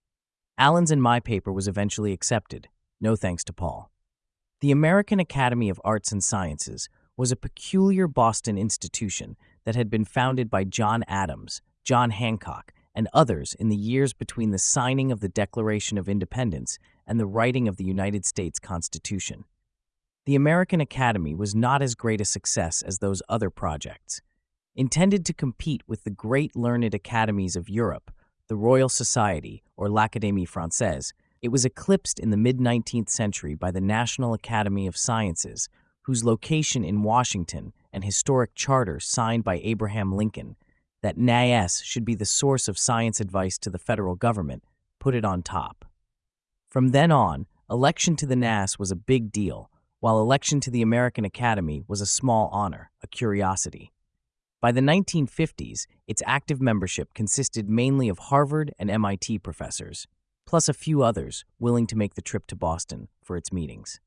Alan's and my paper was eventually accepted, no thanks to Paul. The American Academy of Arts and Sciences was a peculiar Boston institution that had been founded by John Adams, John Hancock, and others in the years between the signing of the Declaration of Independence and the writing of the United States Constitution. The American Academy was not as great a success as those other projects. Intended to compete with the great learned academies of Europe, the Royal Society, or l'Académie Française, it was eclipsed in the mid-19th century by the National Academy of Sciences, whose location in Washington and historic charter signed by Abraham Lincoln, that NAS should be the source of science advice to the federal government, put it on top. From then on, election to the NAS was a big deal, while election to the American Academy was a small honor, a curiosity. By the 1950s, its active membership consisted mainly of Harvard and MIT professors, plus a few others willing to make the trip to Boston for its meetings.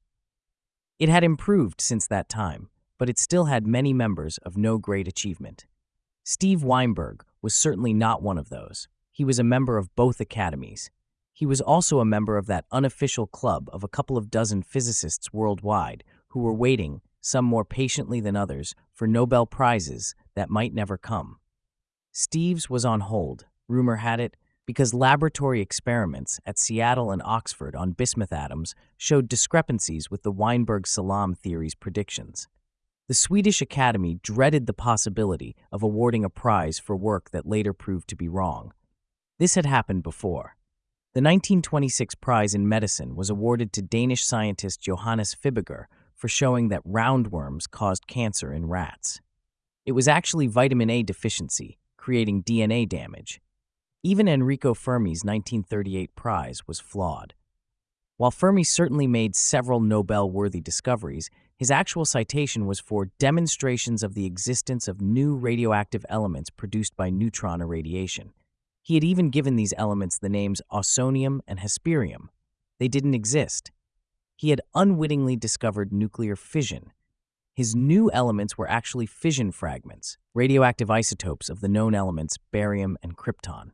It had improved since that time, but it still had many members of no great achievement. Steve Weinberg was certainly not one of those. He was a member of both academies. He was also a member of that unofficial club of a couple of dozen physicists worldwide who were waiting, some more patiently than others, for Nobel Prizes that might never come. Steve's was on hold, rumor had it, because laboratory experiments at Seattle and Oxford on bismuth atoms showed discrepancies with the Weinberg-Salam theory's predictions. The Swedish Academy dreaded the possibility of awarding a prize for work that later proved to be wrong. This had happened before. The 1926 prize in medicine was awarded to Danish scientist Johannes Fibiger for showing that roundworms caused cancer in rats. It was actually vitamin A deficiency, creating DNA damage. Even Enrico Fermi's 1938 prize was flawed. While Fermi certainly made several Nobel-worthy discoveries, his actual citation was for demonstrations of the existence of new radioactive elements produced by neutron irradiation. He had even given these elements the names ausonium and hesperium. They didn't exist. He had unwittingly discovered nuclear fission. His new elements were actually fission fragments, radioactive isotopes of the known elements barium and krypton.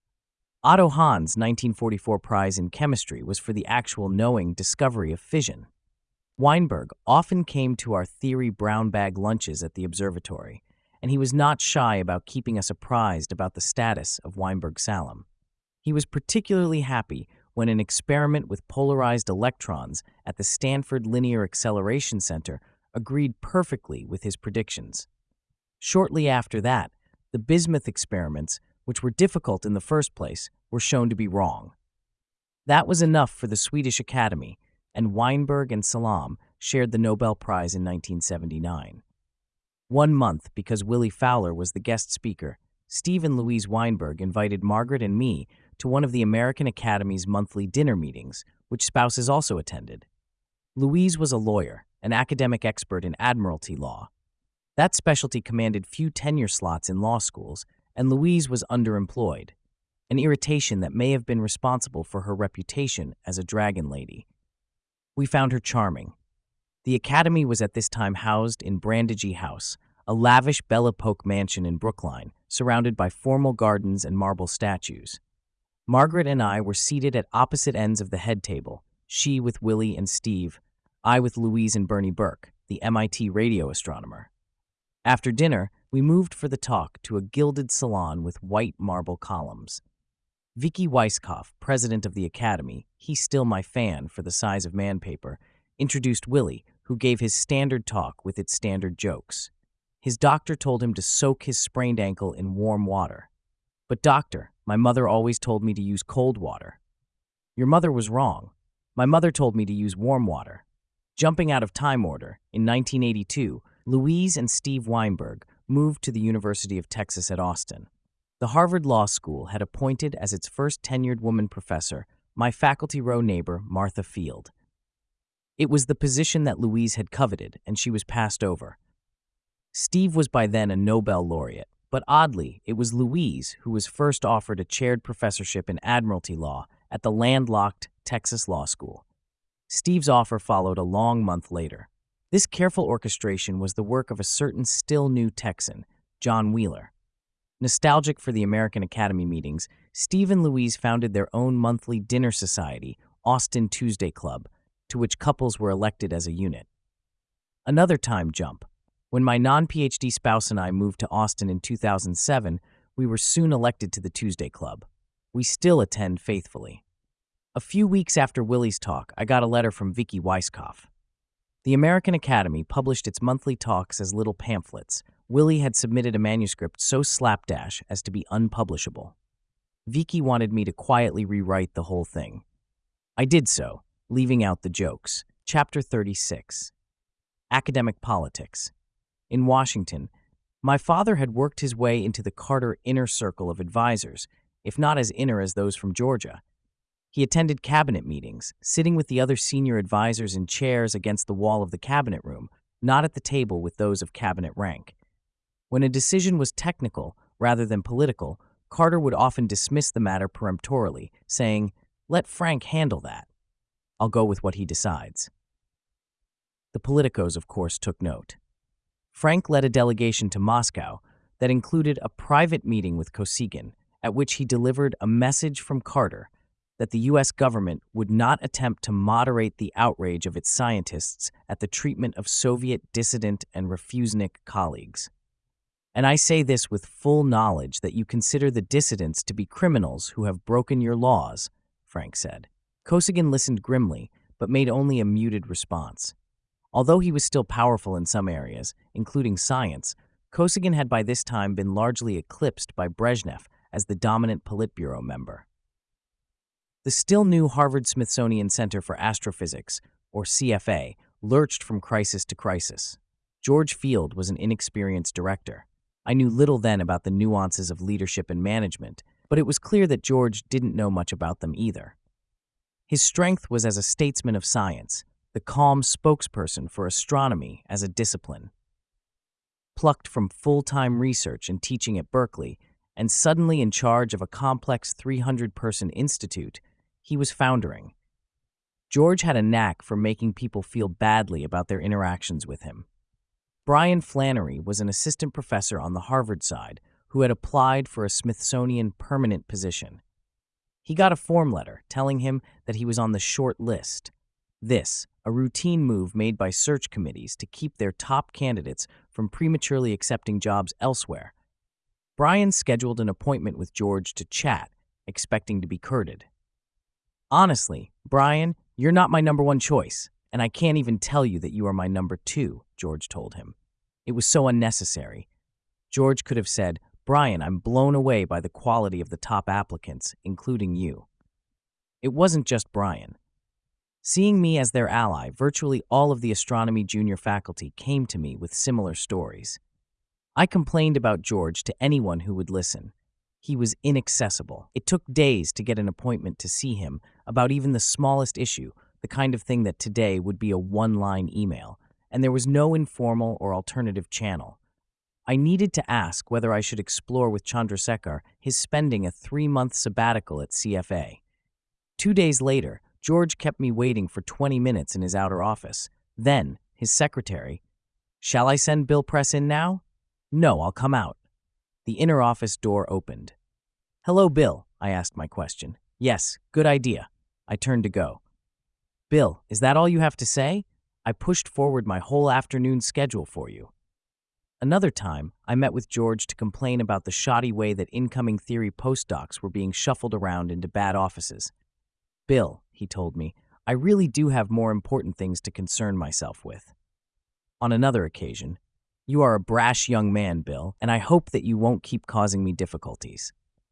Otto Hahn's 1944 prize in chemistry was for the actual knowing discovery of fission. Weinberg often came to our theory brown bag lunches at the observatory, and he was not shy about keeping us apprised about the status of Weinberg-Salam. He was particularly happy when an experiment with polarized electrons at the Stanford Linear Acceleration Center agreed perfectly with his predictions. Shortly after that, the bismuth experiments, which were difficult in the first place, were shown to be wrong. That was enough for the Swedish Academy, and Weinberg and Salam shared the Nobel Prize in 1979. 1 month because Willie Fowler was the guest speaker, Steve and Louise Weinberg invited Margaret and me to one of the American Academy's monthly dinner meetings, which spouses also attended. Louise was a lawyer, an academic expert in admiralty law. That specialty commanded few tenure slots in law schools, and Louise was underemployed, an irritation that may have been responsible for her reputation as a dragon lady. We found her charming. The Academy was at this time housed in Brandegee House, a lavish Belle Epoque mansion in Brookline, surrounded by formal gardens and marble statues. Margaret and I were seated at opposite ends of the head table, she with Willie and Steve, I with Louise and Bernie Burke, the MIT radio astronomer. After dinner, we moved for the talk to a gilded salon with white marble columns. Vicky Weisskopf, president of the Academy, he's still my fan for the size of man paper, introduced Willie, who gave his standard talk with its standard jokes. His doctor told him to soak his sprained ankle in warm water. But doctor, my mother always told me to use cold water. Your mother was wrong. My mother told me to use warm water. Jumping out of time order, in 1982, Louise and Steve Weinberg moved to the University of Texas at Austin. The Harvard Law School had appointed as its first tenured woman professor my faculty row neighbor, Martha Field. It was the position that Louise had coveted, and she was passed over. Steve was by then a Nobel laureate, but oddly, it was Louise who was first offered a chaired professorship in admiralty law at the landlocked Texas Law School. Steve's offer followed a long month later. This careful orchestration was the work of a certain still new Texan, John Wheeler. Nostalgic for the American Academy meetings, Steve and Louise founded their own monthly dinner society, Austin Tuesday Club, to which couples were elected as a unit. Another time jump. When my non-PhD spouse and I moved to Austin in 2007, we were soon elected to the Tuesday Club. We still attend faithfully. A few weeks after Willie's talk, I got a letter from Vicky Weisskopf. The American Academy published its monthly talks as little pamphlets. Willie had submitted a manuscript so slapdash as to be unpublishable. Vicky wanted me to quietly rewrite the whole thing. I did so, leaving out the jokes. Chapter 36. Academic Politics. In Washington, my father had worked his way into the Carter inner circle of advisors, if not as inner as those from Georgia. He attended cabinet meetings, sitting with the other senior advisors in chairs against the wall of the cabinet room, not at the table with those of cabinet rank. When a decision was technical rather than political, Carter would often dismiss the matter peremptorily, saying, "Let Frank handle that. I'll go with what he decides." The politicos, of course, took note. Frank led a delegation to Moscow that included a private meeting with Kosygin, at which he delivered a message from Carter that the U.S. government would not attempt to moderate the outrage of its scientists at the treatment of Soviet dissident and refusnik colleagues. "And I say this with full knowledge that you consider the dissidents to be criminals who have broken your laws," Frank said. Kosygin listened grimly, but made only a muted response. Although he was still powerful in some areas, including science, Kosygin had by this time been largely eclipsed by Brezhnev as the dominant Politburo member. The still new Harvard-Smithsonian Center for Astrophysics, or CFA, lurched from crisis to crisis. George Field was an inexperienced director. I knew little then about the nuances of leadership and management, but it was clear that George didn't know much about them either. His strength was as a statesman of science, the calm spokesperson for astronomy as a discipline. Plucked from full-time research and teaching at Berkeley, and suddenly in charge of a complex 300-person institute, he was foundering. George had a knack for making people feel badly about their interactions with him. Brian Flannery was an assistant professor on the Harvard side who had applied for a Smithsonian permanent position. He got a form letter telling him that he was on the short list. This, a routine move made by search committees to keep their top candidates from prematurely accepting jobs elsewhere. Brian scheduled an appointment with George to chat, expecting to be courted. "Honestly, Brian, you're not my number one choice, and I can't even tell you that you are my number two," George told him. It was so unnecessary. George could have said, "Brian, I'm blown away by the quality of the top applicants, including you." It wasn't just Brian. Seeing me as their ally, virtually all of the astronomy junior faculty came to me with similar stories. I complained about George to anyone who would listen. He was inaccessible. It took days to get an appointment to see him about even the smallest issue, the kind of thing that today would be a one-line email, and there was no informal or alternative channel. I needed to ask whether I should explore with Chandrasekhar his spending a 3-month sabbatical at CFA. 2 days later, George kept me waiting for 20 minutes in his outer office. Then, his secretary, "Shall I send Bill Press in now?" "No, I'll come out." The inner office door opened. "Hello, Bill," I asked my question. "Yes, good idea." I turned to go. "Bill, is that all you have to say? I pushed forward my whole afternoon schedule for you." Another time, I met with George to complain about the shoddy way that incoming theory postdocs were being shuffled around into bad offices. "Bill," he told me, "I really do have more important things to concern myself with." On another occasion, "You are a brash young man, Bill, and I hope that you won't keep causing me difficulties."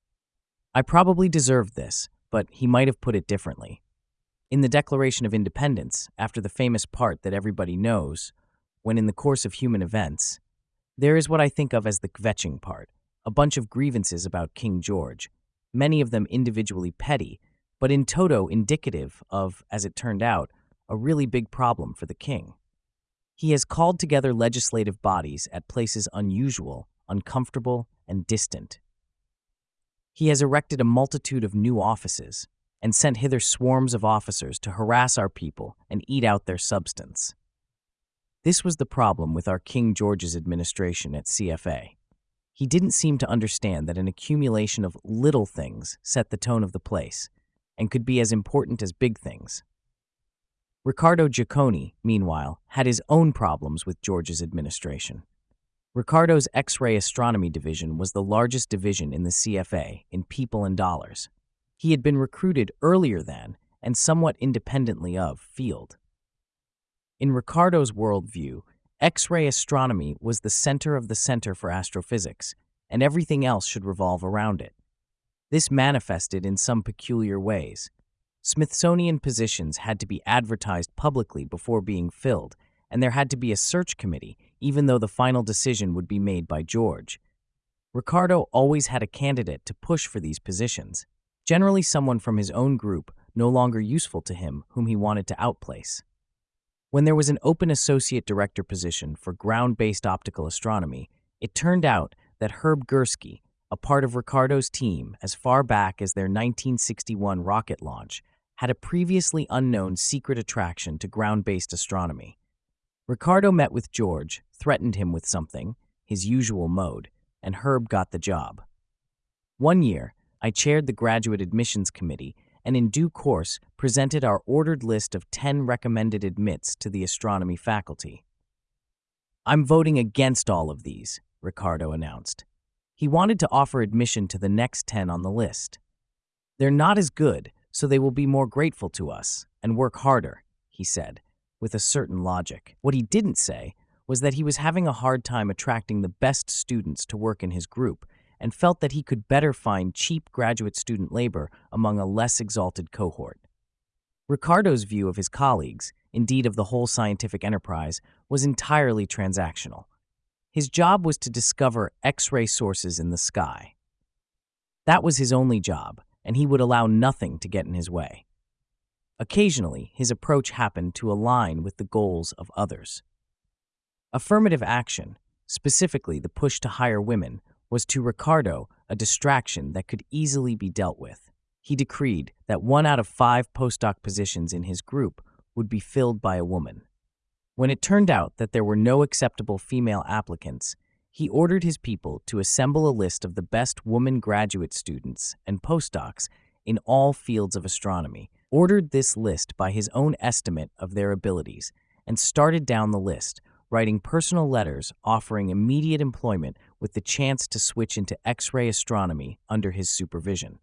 I probably deserved this, but he might have put it differently. In the Declaration of Independence, after the famous part that everybody knows, when in the course of human events, there is what I think of as the kvetching part, a bunch of grievances about King George, many of them individually petty, but in toto indicative of, as it turned out, a really big problem for the king. He has called together legislative bodies at places unusual, uncomfortable, and distant. He has erected a multitude of new offices and sent hither swarms of officers to harass our people and eat out their substance. This was the problem with our King George's administration at CFA. He didn't seem to understand that an accumulation of little things set the tone of the place and could be as important as big things. Riccardo Giacconi, meanwhile, had his own problems with George's administration. Riccardo's X-ray astronomy division was the largest division in the CFA in people and dollars. He had been recruited earlier than, and somewhat independently of, Field. In Ricardo's worldview, X-ray astronomy was the center of the Center for Astrophysics, and everything else should revolve around it. This manifested in some peculiar ways. Smithsonian positions had to be advertised publicly before being filled, and there had to be a search committee, even though the final decision would be made by George. Ricardo always had a candidate to push for these positions, generally someone from his own group, no longer useful to him, whom he wanted to outplace. When there was an open associate director position for ground-based optical astronomy, it turned out that Herb Gursky, a part of Ricardo's team as far back as their 1961 rocket launch, had a previously unknown secret attraction to ground-based astronomy. Ricardo met with George, threatened him with something, his usual mode, and Herb got the job. One year, I chaired the graduate admissions committee and in due course presented our ordered list of 10 recommended admits to the astronomy faculty. "I'm voting against all of these," Ricardo announced. He wanted to offer admission to the next 10 on the list. "They're not as good, so they will be more grateful to us and work harder," he said, with a certain logic. What he didn't say was that he was having a hard time attracting the best students to work in his group and felt that he could better find cheap graduate student labor among a less exalted cohort. Ricardo's view of his colleagues, indeed of the whole scientific enterprise, was entirely transactional. His job was to discover X-ray sources in the sky. That was his only job, and he would allow nothing to get in his way. Occasionally, his approach happened to align with the goals of others. Affirmative action, specifically the push to hire women, was to Ricardo a distraction that could easily be dealt with. He decreed that 1 out of 5 postdoc positions in his group would be filled by a woman. When it turned out that there were no acceptable female applicants, he ordered his people to assemble a list of the best woman graduate students and postdocs in all fields of astronomy, ordered this list by his own estimate of their abilities, and started down the list, writing personal letters offering immediate employment with the chance to switch into X-ray astronomy under his supervision.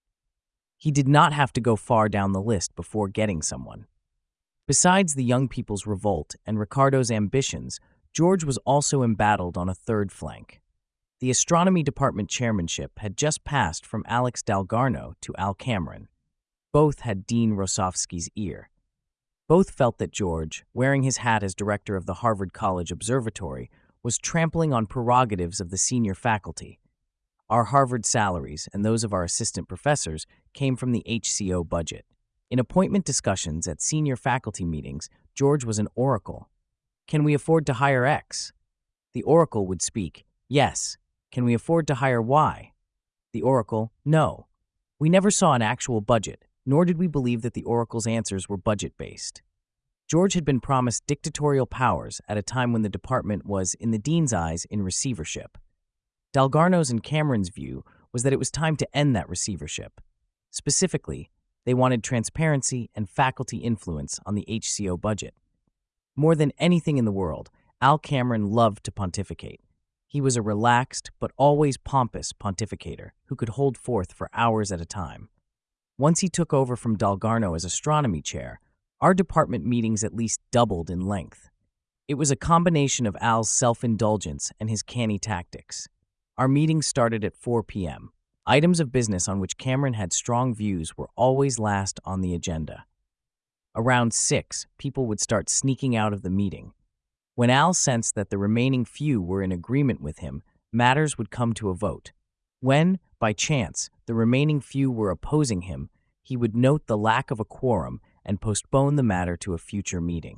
He did not have to go far down the list before getting someone. Besides the young people's revolt and Ricardo's ambitions, George was also embattled on a third flank. The astronomy department chairmanship had just passed from Alex Dalgarno to Al Cameron. Both had Dean Rosofsky's ear. Both felt that George, wearing his hat as director of the Harvard College Observatory, was trampling on prerogatives of the senior faculty. Our Harvard salaries and those of our assistant professors came from the HCO budget. In appointment discussions at senior faculty meetings, George was an oracle. "Can we afford to hire X?" The oracle would speak, "Yes." "Can we afford to hire Y?" The oracle, "No." We never saw an actual budget, nor did we believe that the oracle's answers were budget-based. George had been promised dictatorial powers at a time when the department was, in the dean's eyes, in receivership. Dalgarno's and Cameron's view was that it was time to end that receivership. Specifically, they wanted transparency and faculty influence on the HCO budget. More than anything in the world, Al Cameron loved to pontificate. He was a relaxed but always pompous pontificator who could hold forth for hours at a time. Once he took over from Dalgarno as astronomy chair, our department meetings at least doubled in length. It was a combination of Al's self-indulgence and his canny tactics. Our meetings started at 4 p.m. Items of business on which Cameron had strong views were always last on the agenda. Around 6, people would start sneaking out of the meeting. When Al sensed that the remaining few were in agreement with him, matters would come to a vote. When, by chance, the remaining few were opposing him, he would note the lack of a quorum and postpone the matter to a future meeting.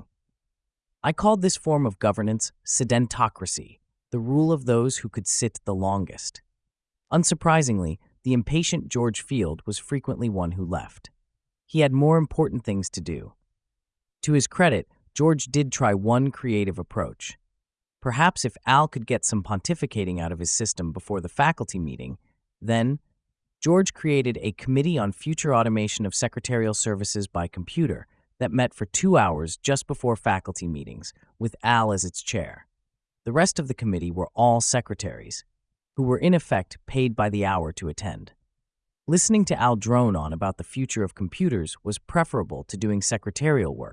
I called this form of governance sedentocracy, the rule of those who could sit the longest. Unsurprisingly, the impatient George Field was frequently one who left. He had more important things to do. To his credit, George did try one creative approach. Perhaps if Al could get some pontificating out of his system before the faculty meeting, then George created a Committee on Future Automation of Secretarial Services by Computer that met for 2 hours just before faculty meetings, with Al as its chair. The rest of the committee were all secretaries, who were in effect paid by the hour to attend. Listening to Al drone on about the future of computers was preferable to doing secretarial work,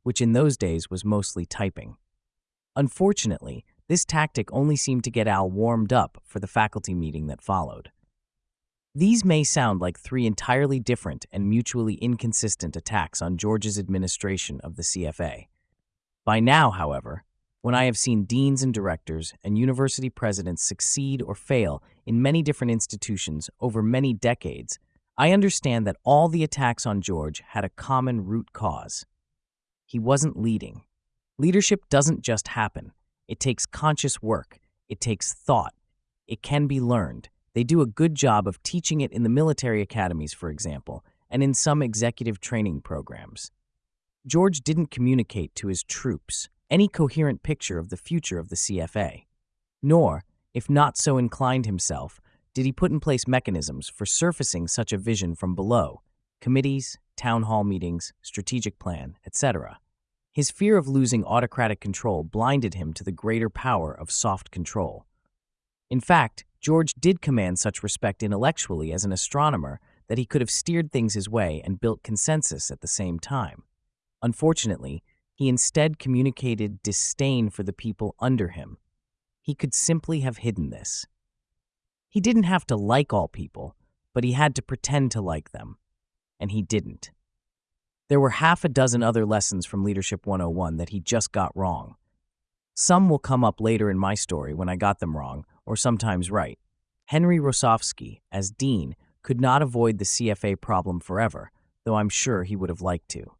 which in those days was mostly typing. Unfortunately, this tactic only seemed to get Al warmed up for the faculty meeting that followed. These may sound like three entirely different and mutually inconsistent attacks on George's administration of the CFA. By now, however, when I have seen deans and directors and university presidents succeed or fail in many different institutions over many decades, I understand that all the attacks on George had a common root cause. He wasn't leading. Leadership doesn't just happen. It takes conscious work. It takes thought. It can be learned. They do a good job of teaching it in the military academies, for example, and in some executive training programs. George didn't communicate to his troops any coherent picture of the future of the CFA. Nor, if not so inclined himself, did he put in place mechanisms for surfacing such a vision from below: committees, town hall meetings, strategic plan, etc. His fear of losing autocratic control blinded him to the greater power of soft control. In fact, George did command such respect intellectually as an astronomer that he could have steered things his way and built consensus at the same time. Unfortunately, he instead communicated disdain for the people under him. He could simply have hidden this. He didn't have to like all people, but he had to pretend to like them. And he didn't. There were half a dozen other lessons from Leadership 101 that he just got wrong. Some will come up later in my story when I got them wrong, or sometimes right. Henry Rosofsky, as dean, could not avoid the CFA problem forever, though I'm sure he would have liked to.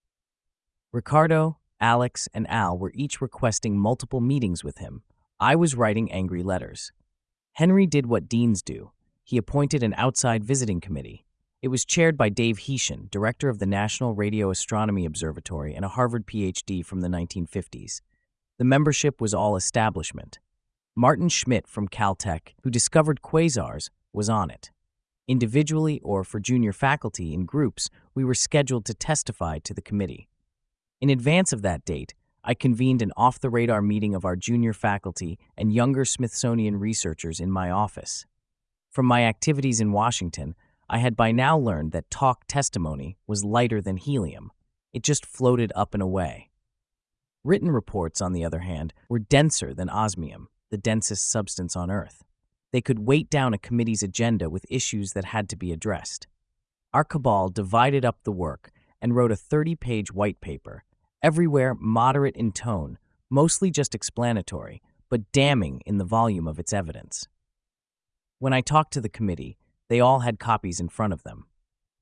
Ricardo, Alex, and Al were each requesting multiple meetings with him. I was writing angry letters. Henry did what deans do. He appointed an outside visiting committee. It was chaired by Dave Heschen, director of the National Radio Astronomy Observatory and a Harvard PhD from the 1950s. The membership was all establishment. Martin Schmidt from Caltech, who discovered quasars, was on it. Individually or for junior faculty in groups, we were scheduled to testify to the committee. In advance of that date, I convened an off-the-radar meeting of our junior faculty and younger Smithsonian researchers in my office. From my activities in Washington, I had by now learned that talk testimony was lighter than helium. It just floated up and away. Written reports, on the other hand, were denser than osmium, the densest substance on Earth. They could weight down a committee's agenda with issues that had to be addressed. Our cabal divided up the work and wrote a 30-page white paper, everywhere moderate in tone, mostly just explanatory, but damning in the volume of its evidence. When I talked to the committee, they all had copies in front of them.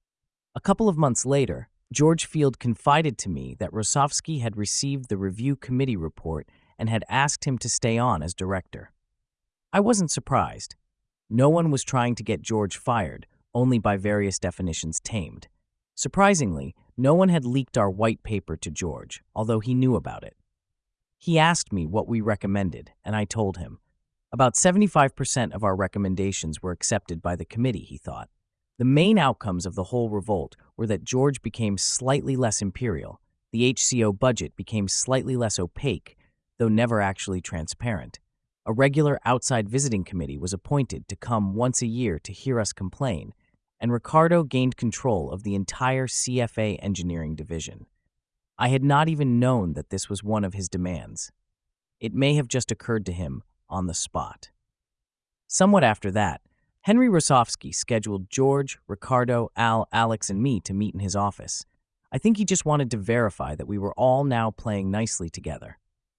A couple of months later, George Field confided to me that Rosofsky had received the review committee report and had asked him to stay on as director. I wasn't surprised. No one was trying to get George fired, only by various definitions tamed. Surprisingly, no one had leaked our white paper to George, although he knew about it. He asked me what we recommended, and I told him. About 75% of our recommendations were accepted by the committee, he thought. The main outcomes of the whole revolt were that George became slightly less imperial, the HCO budget became slightly less opaque, though never actually transparent. A regular outside visiting committee was appointed to come once a year to hear us complain, and Ricardo gained control of the entire CFA engineering division. I had not even known that this was one of his demands. It may have just occurred to him on the spot. Somewhat after that, Henry Rosofsky scheduled George, Ricardo, Al, Alex, and me to meet in his office. I think he just wanted to verify that we were all now playing nicely together.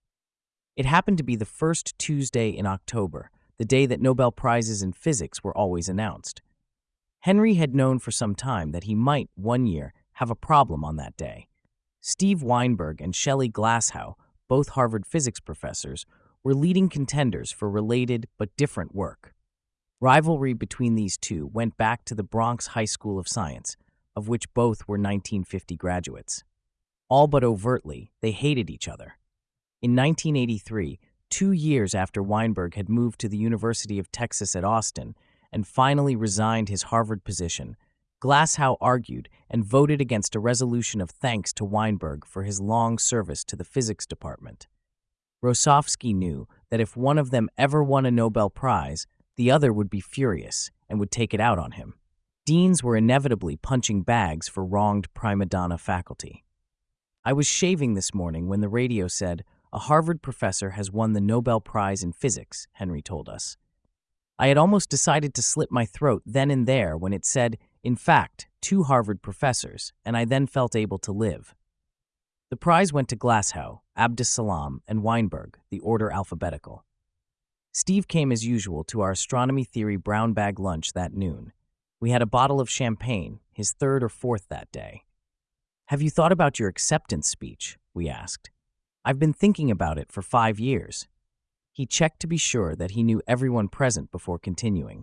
It happened to be the first Tuesday in October, the day that Nobel Prizes in physics were always announced. Henry had known for some time that he might, one year, have a problem on that day. Steve Weinberg and Shelley Glashow, both Harvard physics professors, were leading contenders for related but different work. Rivalry between these two went back to the Bronx High School of Science, of which both were 1950 graduates. All but overtly, they hated each other. In 1983, 2 years after Weinberg had moved to the University of Texas at Austin and finally resigned his Harvard position, Glashow argued and voted against a resolution of thanks to Weinberg for his long service to the physics department. Rosofsky knew that if one of them ever won a Nobel Prize, the other would be furious and would take it out on him. Deans were inevitably punching bags for wronged prima donna faculty. I was shaving this morning when the radio said, "A Harvard professor has won the Nobel Prize in Physics," Henry told us. I had almost decided to slit my throat then and there when it said, in fact, 2 Harvard professors, and I then felt able to live. The prize went to Glashow, Abdus Salam, and Weinberg, the order alphabetical. Steve came as usual to our astronomy theory brown bag lunch that noon. We had a bottle of champagne, his 3rd or 4th that day. "Have you thought about your acceptance speech?" we asked. "I've been thinking about it for 5 years. He checked to be sure that he knew everyone present before continuing.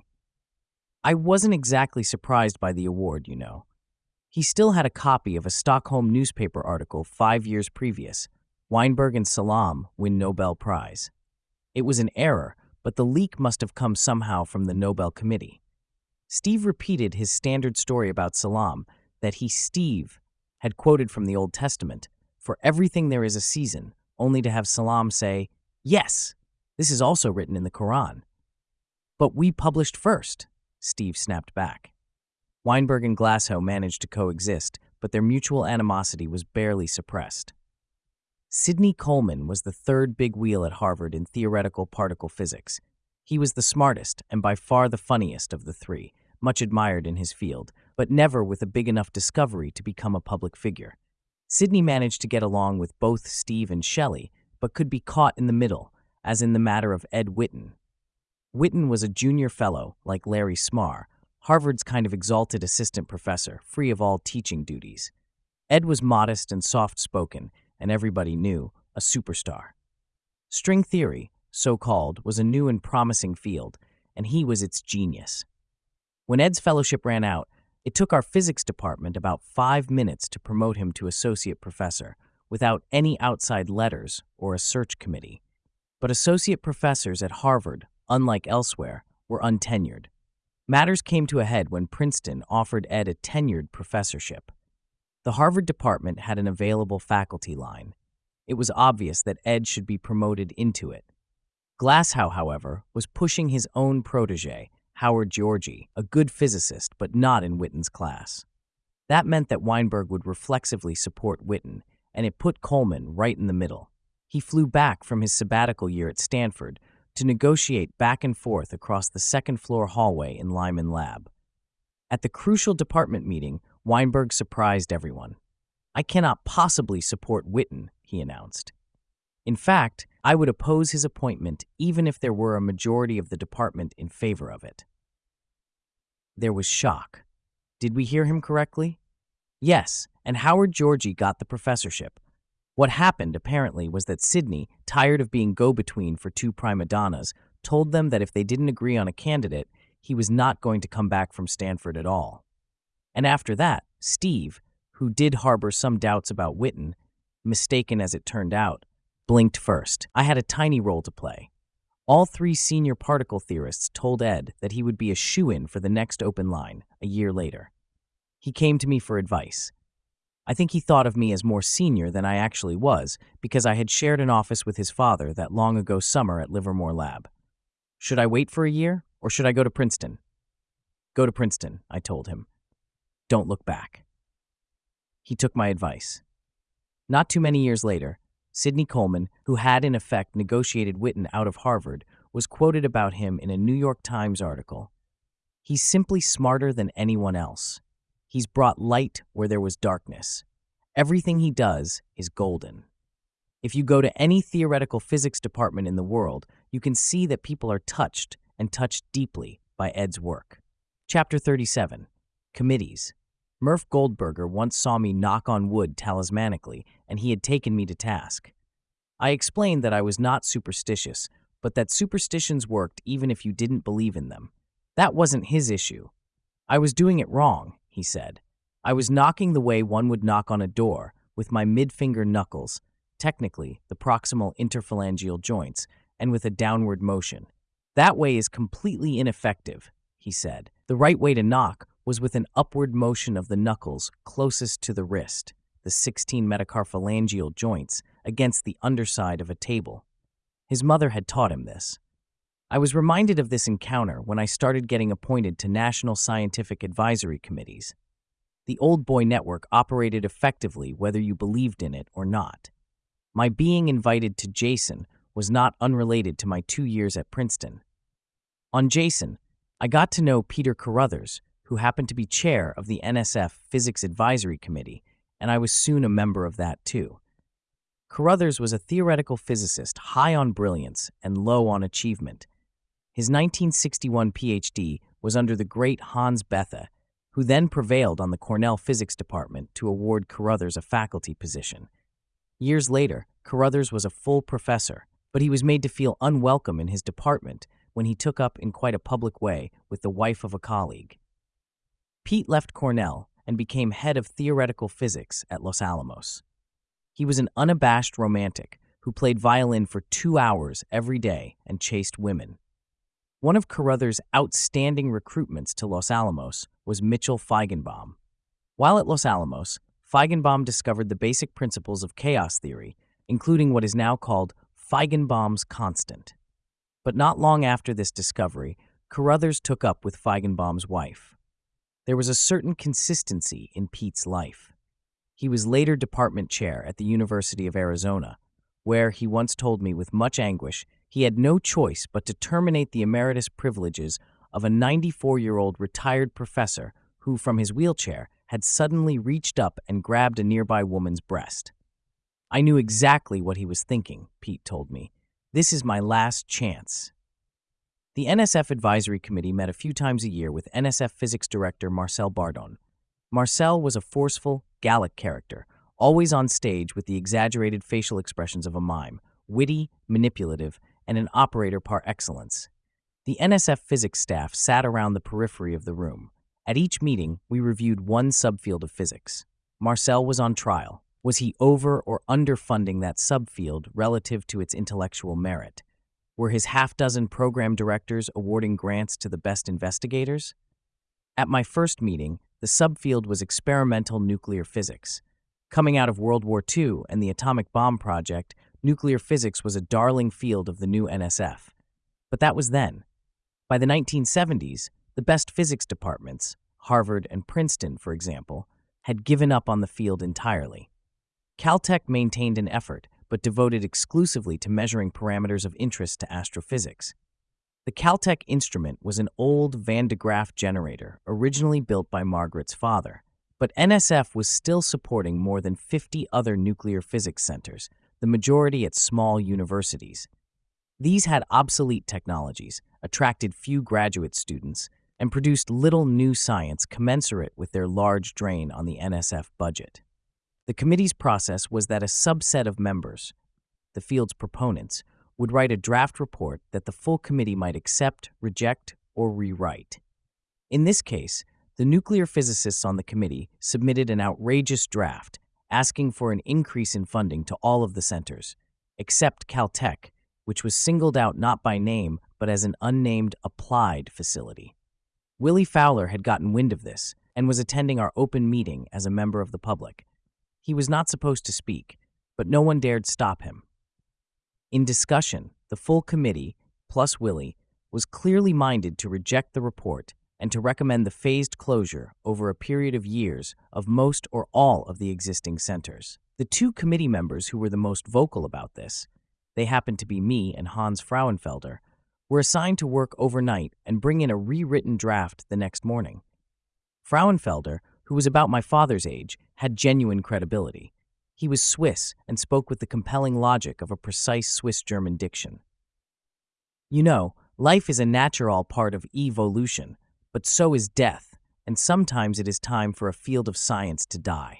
I wasn't exactly surprised by the award, you know. He still had a copy of a Stockholm newspaper article 5 years previous. Weinberg and Salam win Nobel Prize. It was an error, but the leak must have come somehow from the Nobel Committee. Steve repeated his standard story about Salam, that Steve, had quoted from the Old Testament, "For everything there is a season," only to have Salam say, "Yes, this is also written in the Quran." "But we published first," Steve snapped back. Weinberg and Glashow managed to coexist, but their mutual animosity was barely suppressed. Sidney Coleman was the 3rd big wheel at Harvard in theoretical particle physics. He was the smartest and by far the funniest of the 3, much admired in his field, but never with a big enough discovery to become a public figure. Sidney managed to get along with both Steve and Shelley, but could be caught in the middle, as in the matter of Ed Witten. Witten was a junior fellow, like Larry Smarr, Harvard's kind of exalted assistant professor, free of all teaching duties. Ed was modest and soft-spoken, and everybody knew, a superstar. String theory, so-called, was a new and promising field, and he was its genius. When Ed's fellowship ran out, it took our physics department about 5 minutes to promote him to associate professor, without any outside letters or a search committee. But associate professors at Harvard, unlike elsewhere, were untenured. Matters came to a head when Princeton offered Ed a tenured professorship. The Harvard department had an available faculty line. It was obvious that Ed should be promoted into it. Glashow, however, was pushing his own protege, Howard Georgi, a good physicist but not in Witten's class. That meant that Weinberg would reflexively support Witten, and it put Coleman right in the middle. He flew back from his sabbatical year at Stanford to negotiate back and forth across the second-floor hallway in Lyman Lab. At the crucial department meeting, Weinberg surprised everyone. "I cannot possibly support Witten," he announced. "In fact, I would oppose his appointment even if there were a majority of the department in favor of it." There was shock. Did we hear him correctly? Yes, and Howard Georgi got the professorship. What happened, apparently, was that Sidney, tired of being go-between for 2 prima donnas, told them that if they didn't agree on a candidate, he was not going to come back from Stanford at all. And after that, Steve, who did harbor some doubts about Witten, mistaken as it turned out, blinked first. I had a tiny role to play. All 3 senior particle theorists told Ed that he would be a shoo-in for the next open line, a year later. He came to me for advice. I think he thought of me as more senior than I actually was because I had shared an office with his father that long ago summer at Livermore Lab. Should I wait for a year, or should I go to Princeton? Go to Princeton, I told him. Don't look back. He took my advice. Not too many years later, Sidney Coleman, who had in effect negotiated Witten out of Harvard, was quoted about him in a New York Times article. "He's simply smarter than anyone else. He's brought light where there was darkness. Everything he does is golden." If you go to any theoretical physics department in the world, you can see that people are touched, and touched deeply, by Ed's work. Chapter 37. Committees. Murph Goldberger once saw me knock on wood talismanically, and he had taken me to task. I explained that I was not superstitious, but that superstitions worked even if you didn't believe in them. That wasn't his issue. I was doing it wrong, he said. I was knocking the way one would knock on a door, with my mid-finger knuckles, technically the proximal interphalangeal joints, and with a downward motion. That way is completely ineffective, he said. The right way to knock was with an upward motion of the knuckles closest to the wrist, the 16 metacarphalangeal joints, against the underside of a table. His mother had taught him this. I was reminded of this encounter when I started getting appointed to national scientific advisory committees. The Old Boy Network operated effectively whether you believed in it or not. My being invited to Jason was not unrelated to my 2 years at Princeton. On Jason, I got to know Peter Carruthers, who happened to be chair of the NSF Physics Advisory Committee, and I was soon a member of that too. Carruthers was a theoretical physicist high on brilliance and low on achievement. His 1961 PhD was under the great Hans Bethe, who then prevailed on the Cornell Physics Department to award Carruthers a faculty position. Years later, Carruthers was a full professor, but he was made to feel unwelcome in his department when he took up in quite a public way with the wife of a colleague. Pete left Cornell and became head of theoretical physics at Los Alamos. He was an unabashed romantic who played violin for 2 hours every day and chased women. One of Carruthers' outstanding recruitments to Los Alamos was Mitchell Feigenbaum. While at Los Alamos, Feigenbaum discovered the basic principles of chaos theory, including what is now called Feigenbaum's constant. But not long after this discovery, Carruthers took up with Feigenbaum's wife. There was a certain consistency in Pete's life. He was later department chair at the University of Arizona, where, he once told me with much anguish, he had no choice but to terminate the emeritus privileges of a 94-year-old retired professor who, from his wheelchair, had suddenly reached up and grabbed a nearby woman's breast. I knew exactly what he was thinking, Pete told me. This is my last chance. The NSF Advisory Committee met a few times a year with NSF Physics Director Marcel Bardon. Marcel was a forceful, Gallic character, always on stage with the exaggerated facial expressions of a mime, witty, manipulative, and an operator par excellence. The NSF physics staff sat around the periphery of the room. At each meeting, we reviewed one subfield of physics. Marcel was on trial. Was he over or underfunding that subfield relative to its intellectual merit? Were his half-dozen program directors awarding grants to the best investigators? At my first meeting, the subfield was experimental nuclear physics. Coming out of World War II and the atomic bomb project, nuclear physics was a darling field of the new NSF. But that was then. By the 1970s, the best physics departments, Harvard and Princeton, for example, had given up on the field entirely. Caltech maintained an effort, but devoted exclusively to measuring parameters of interest to astrophysics. The Caltech instrument was an old Van de Graaff generator, originally built by Margaret's father, but NSF was still supporting more than 50 other nuclear physics centers, the majority at small universities. These had obsolete technologies, attracted few graduate students, and produced little new science commensurate with their large drain on the NSF budget. The committee's process was that a subset of members, the field's proponents, would write a draft report that the full committee might accept, reject, or rewrite. In this case, the nuclear physicists on the committee submitted an outrageous draft asking for an increase in funding to all of the centers, except Caltech, which was singled out not by name but as an unnamed applied facility. Willie Fowler had gotten wind of this and was attending our open meeting as a member of the public. He was not supposed to speak, but no one dared stop him. In discussion, the full committee, plus Willie, was clearly minded to reject the report and to recommend the phased closure over a period of years of most or all of the existing centers. The two committee members who were the most vocal about this, they happened to be me and Hans Frauenfelder, were assigned to work overnight and bring in a rewritten draft the next morning. Frauenfelder, who was about my father's age, had genuine credibility. He was Swiss and spoke with the compelling logic of a precise Swiss-German diction. You know, life is a natural part of evolution, but so is death, and sometimes it is time for a field of science to die.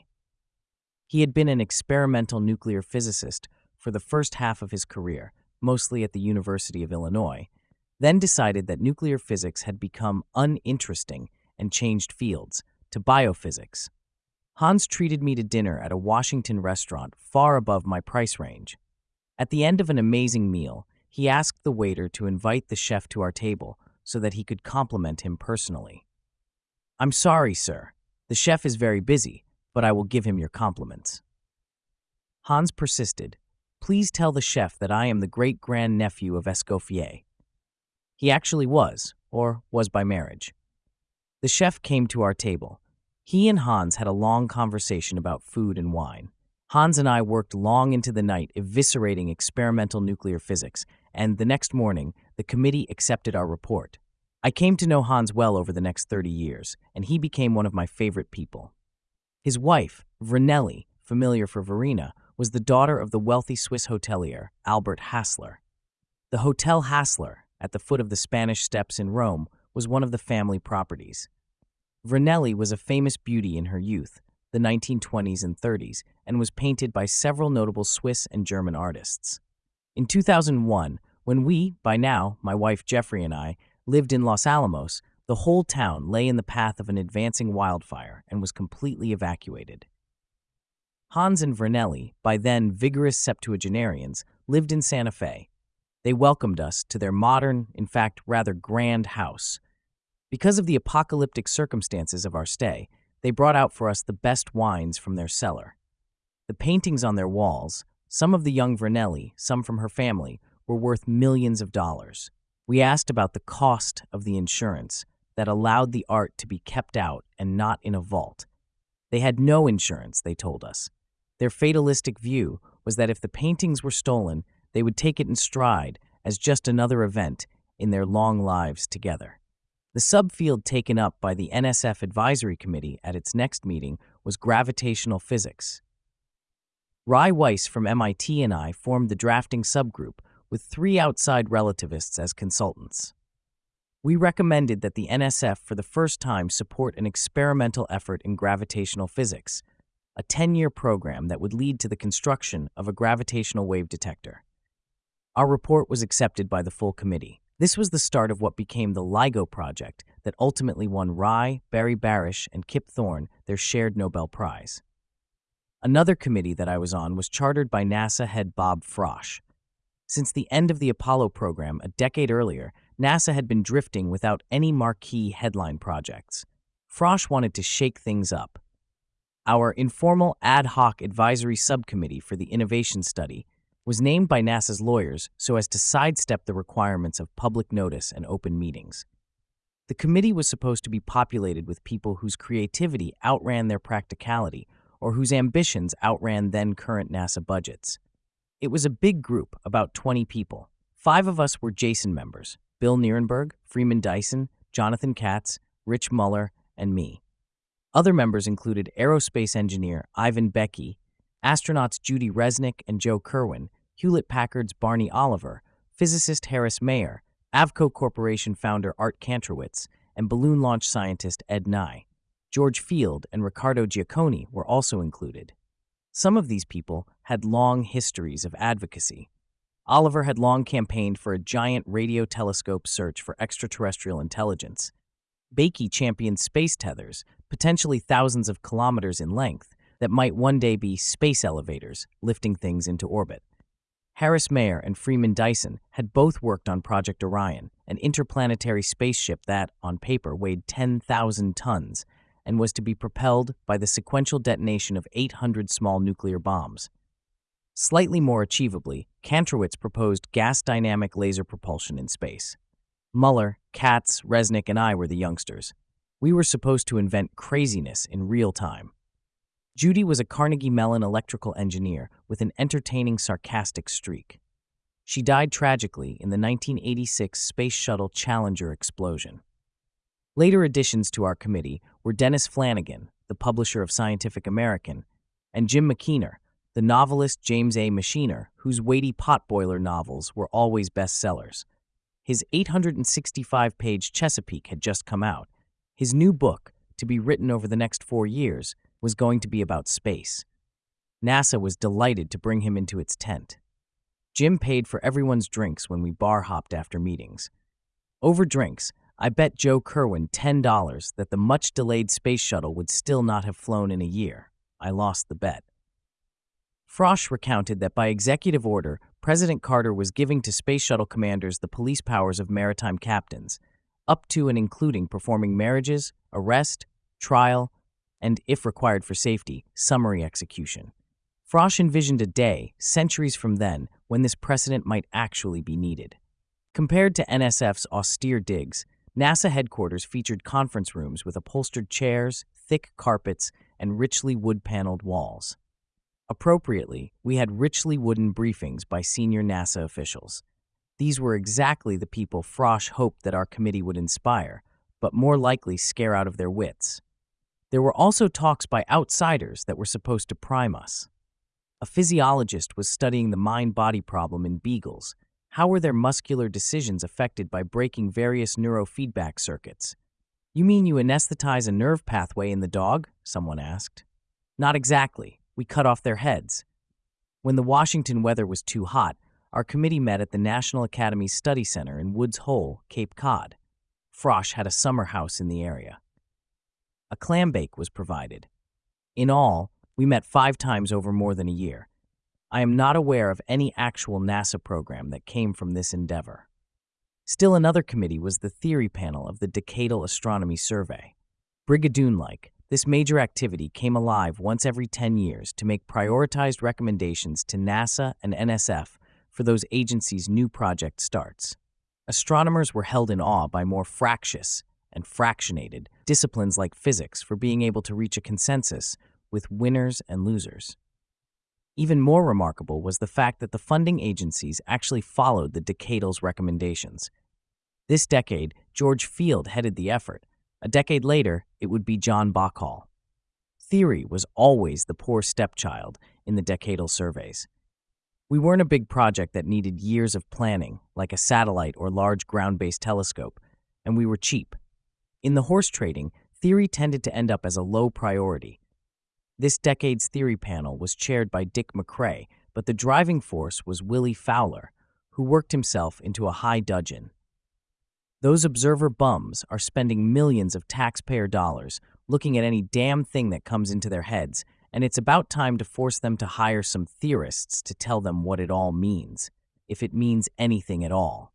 He had been an experimental nuclear physicist for the first half of his career, mostly at the University of Illinois, then decided that nuclear physics had become uninteresting and changed fields to biophysics. Hans treated me to dinner at a Washington restaurant far above my price range. At the end of an amazing meal, he asked the waiter to invite the chef to our table so that he could compliment him personally. "I'm sorry, sir. The chef is very busy, but I will give him your compliments." Hans persisted. "Please tell the chef that I am the great-grandnephew of Escoffier." He actually was, or was by marriage. The chef came to our table. He and Hans had a long conversation about food and wine. Hans and I worked long into the night eviscerating experimental nuclear physics, and the next morning, the committee accepted our report. I came to know Hans well over the next 30 years, and he became one of my favorite people. His wife, Vernelli, familiar for Verena, was the daughter of the wealthy Swiss hotelier, Albert Hassler. The Hotel Hassler, at the foot of the Spanish Steps in Rome, was one of the family properties. Vernelli was a famous beauty in her youth, the 1920s and 30s, and was painted by several notable Swiss and German artists. In 2001, when we, by now, my wife Jeffrey and I, lived in Los Alamos, the whole town lay in the path of an advancing wildfire and was completely evacuated. Hans and Vernelli, by then vigorous septuagenarians, lived in Santa Fe. They welcomed us to their modern, in fact rather grand house. Because of the apocalyptic circumstances of our stay, they brought out for us the best wines from their cellar. The paintings on their walls, some of the young Vernelli, some from her family, were worth millions of dollars. We asked about the cost of the insurance that allowed the art to be kept out and not in a vault. They had no insurance, they told us. Their fatalistic view was that if the paintings were stolen, they would take it in stride as just another event in their long lives together. The subfield taken up by the NSF Advisory Committee at its next meeting was gravitational physics. Rai Weiss from MIT and I formed the drafting subgroup with 3 outside relativists as consultants. We recommended that the NSF for the first time support an experimental effort in gravitational physics, a 10-year program that would lead to the construction of a gravitational wave detector. Our report was accepted by the full committee. This was the start of what became the LIGO project that ultimately won Rai, Barry Barish, and Kip Thorne their shared Nobel Prize. Another committee that I was on was chartered by NASA head Bob Frosch. Since the end of the Apollo program a decade earlier, NASA had been drifting without any marquee headline projects. Frosch wanted to shake things up. Our informal ad hoc advisory subcommittee for the innovation study was named by NASA's lawyers so as to sidestep the requirements of public notice and open meetings. The committee was supposed to be populated with people whose creativity outran their practicality or whose ambitions outran then-current NASA budgets. It was a big group, about 20 people. 5 of us were Jason members: Bill Nierenberg, Freeman Dyson, Jonathan Katz, Rich Muller, and me. Other members included aerospace engineer Ivan Becky, astronauts Judy Resnick and Joe Kerwin, Hewlett-Packard's Barney Oliver, physicist Harris Mayer, Avco Corporation founder Art Kantrowitz, and balloon launch scientist Ed Nye. George Field and Riccardo Giacconi were also included. Some of these people had long histories of advocacy. Oliver had long campaigned for a giant radio telescope search for extraterrestrial intelligence. Bakey championed space tethers, potentially thousands of kilometers in length, that might one day be space elevators, lifting things into orbit. Harris Mayer and Freeman Dyson had both worked on Project Orion, an interplanetary spaceship that, on paper, weighed 10,000 tons and was to be propelled by the sequential detonation of 800 small nuclear bombs. Slightly more achievably, Kantrowitz proposed gas dynamic laser propulsion in space. Muller, Katz, Resnick, and I were the youngsters. We were supposed to invent craziness in real time. Judy was a Carnegie Mellon electrical engineer with an entertaining, sarcastic streak. She died tragically in the 1986 Space Shuttle Challenger explosion. Later additions to our committee were Dennis Flanagan, the publisher of Scientific American, and Jim McKeener, the novelist James A. Machiner, whose weighty potboiler novels were always bestsellers. His 865-page Chesapeake had just come out. His new book, to be written over the next 4 years, was going to be about space. NASA was delighted to bring him into its tent. Jim paid for everyone's drinks when we bar-hopped after meetings. Over drinks, I bet Joe Kerwin $10 that the much-delayed space shuttle would still not have flown in a year. I lost the bet. Frosch recounted that by executive order, President Carter was giving to space shuttle commanders the police powers of maritime captains, up to and including performing marriages, arrest, trial, and, if required for safety, summary execution. Frosch envisioned a day, centuries from then, when this precedent might actually be needed. Compared to NSF's austere digs, NASA headquarters featured conference rooms with upholstered chairs, thick carpets and richly wood-paneled walls. Appropriately, we had richly wooden briefings by senior NASA officials. These were exactly the people Frosch hoped that our committee would inspire, but more likely scare out of their wits. There were also talks by outsiders that were supposed to prime us. A physiologist was studying the mind-body problem in beagles. How were their muscular decisions affected by breaking various neurofeedback circuits? "You mean you anesthetize a nerve pathway in the dog?" someone asked. "Not exactly. We cut off their heads." When the Washington weather was too hot, our committee met at the National Academy Study Center in Woods Hole, Cape Cod. Frosch had a summer house in the area. A clam bake was provided. In all, we met 5 times over more than a year. I am not aware of any actual NASA program that came from this endeavor. Still another committee was the theory panel of the Decadal Astronomy Survey. Brigadoon-like, this major activity came alive once every 10 years to make prioritized recommendations to NASA and NSF for those agencies' new project starts. Astronomers were held in awe by more fractious and fractionated disciplines like physics for being able to reach a consensus with winners and losers. Even more remarkable was the fact that the funding agencies actually followed the Decadal's recommendations. This decade, George Field headed the effort. A decade later, it would be John Bachal. Theory was always the poor stepchild in the Decadal surveys. We weren't a big project that needed years of planning, like a satellite or large ground-based telescope, and we were cheap. In the horse trading, theory tended to end up as a low priority. This decade's theory panel was chaired by Dick McCrae, but the driving force was Willie Fowler, who worked himself into a high dudgeon. Those observer bums are spending millions of taxpayer dollars looking at any damn thing that comes into their heads, and it's about time to force them to hire some theorists to tell them what it all means, if it means anything at all.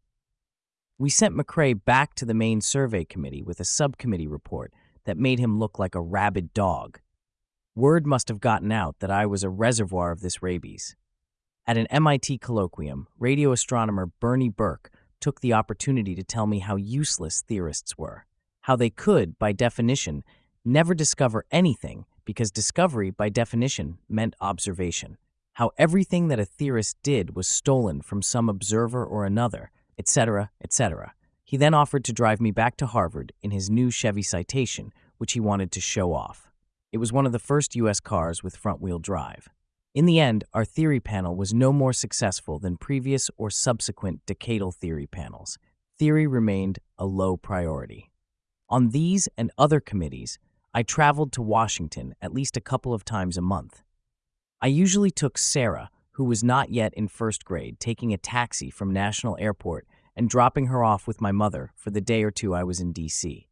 We sent McCrae back to the main survey committee with a subcommittee report that made him look like a rabid dog. Word must have gotten out that I was a reservoir of this rabies. At an MIT colloquium, radio astronomer Bernie Burke took the opportunity to tell me how useless theorists were, how they could, by definition, never discover anything because discovery, by definition, meant observation, how everything that a theorist did was stolen from some observer or another, etc., etc. He then offered to drive me back to Harvard in his new Chevy Citation, which he wanted to show off. It was one of the first U.S. cars with front-wheel drive. In the end, our theory panel was no more successful than previous or subsequent decadal theory panels. Theory remained a low priority. On these and other committees, I traveled to Washington at least a couple of times a month. I usually took Sarah, who was not yet in first grade, taking a taxi from National Airport and dropping her off with my mother for the day or two I was in D.C.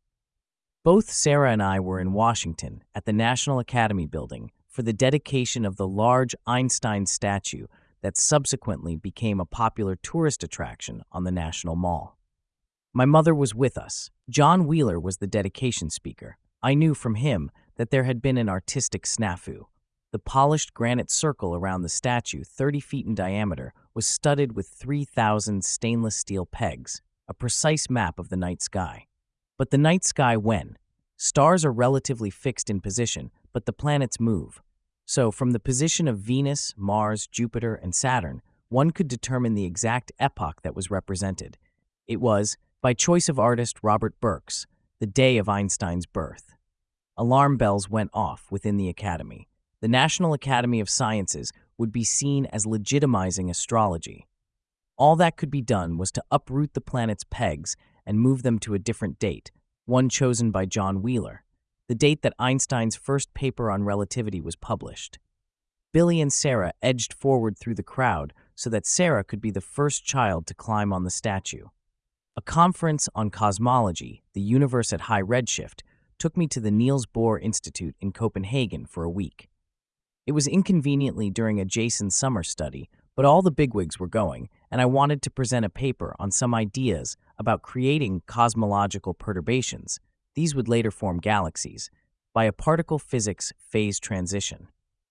Both Sarah and I were in Washington at the National Academy Building for the dedication of the large Einstein statue that subsequently became a popular tourist attraction on the National Mall. My mother was with us. John Wheeler was the dedication speaker. I knew from him that there had been an artistic snafu. The polished granite circle around the statue, 30 feet in diameter, was studded with 3,000 stainless steel pegs, a precise map of the night sky. But the night sky when? Stars are relatively fixed in position, but the planets move. So, from the position of Venus, Mars, Jupiter, and Saturn, one could determine the exact epoch that was represented. It was, by choice of artist Robert Burks, the day of Einstein's birth. Alarm bells went off within the Academy. The National Academy of Sciences would be seen as legitimizing astrology. All that could be done was to uproot the planet's pegs and move them to a different date, one chosen by John Wheeler, the date that Einstein's first paper on relativity was published. Billy and Sarah edged forward through the crowd so that Sarah could be the first child to climb on the statue. A conference on cosmology, the universe at high redshift, took me to the Niels Bohr Institute in Copenhagen for a week. It was inconveniently during a Jason summer study, but all the bigwigs were going, and I wanted to present a paper on some ideas about creating cosmological perturbations, these would later form galaxies, by a particle physics phase transition.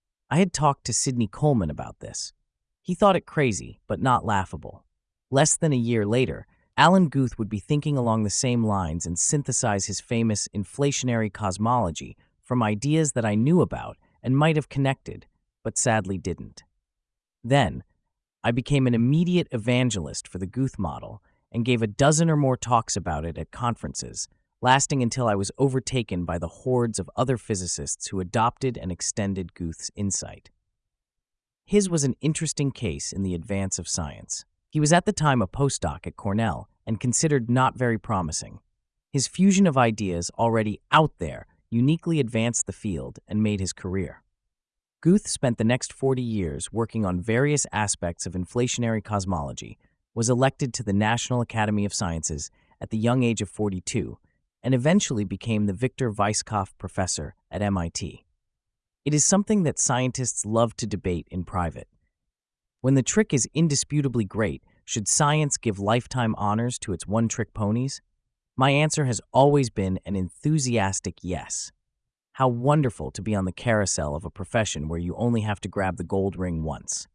I had talked to Sidney Coleman about this. He thought it crazy, but not laughable. Less than a year later, Alan Guth would be thinking along the same lines and synthesize his famous inflationary cosmology from ideas that I knew about and might have connected, but sadly didn't. Then, I became an immediate evangelist for the Guth model and gave a dozen or more talks about it at conferences, lasting until I was overtaken by the hordes of other physicists who adopted and extended Guth's insight. His was an interesting case in the advance of science. He was at the time a postdoc at Cornell and considered not very promising. His fusion of ideas already out there uniquely advanced the field and made his career. Guth spent the next 40 years working on various aspects of inflationary cosmology, was elected to the National Academy of Sciences at the young age of 42, and eventually became the Victor Weisskopf Professor at MIT. It is something that scientists love to debate in private. When the trick is indisputably great, should science give lifetime honors to its one-trick ponies? My answer has always been an enthusiastic yes. How wonderful to be on the carousel of a profession where you only have to grab the gold ring once.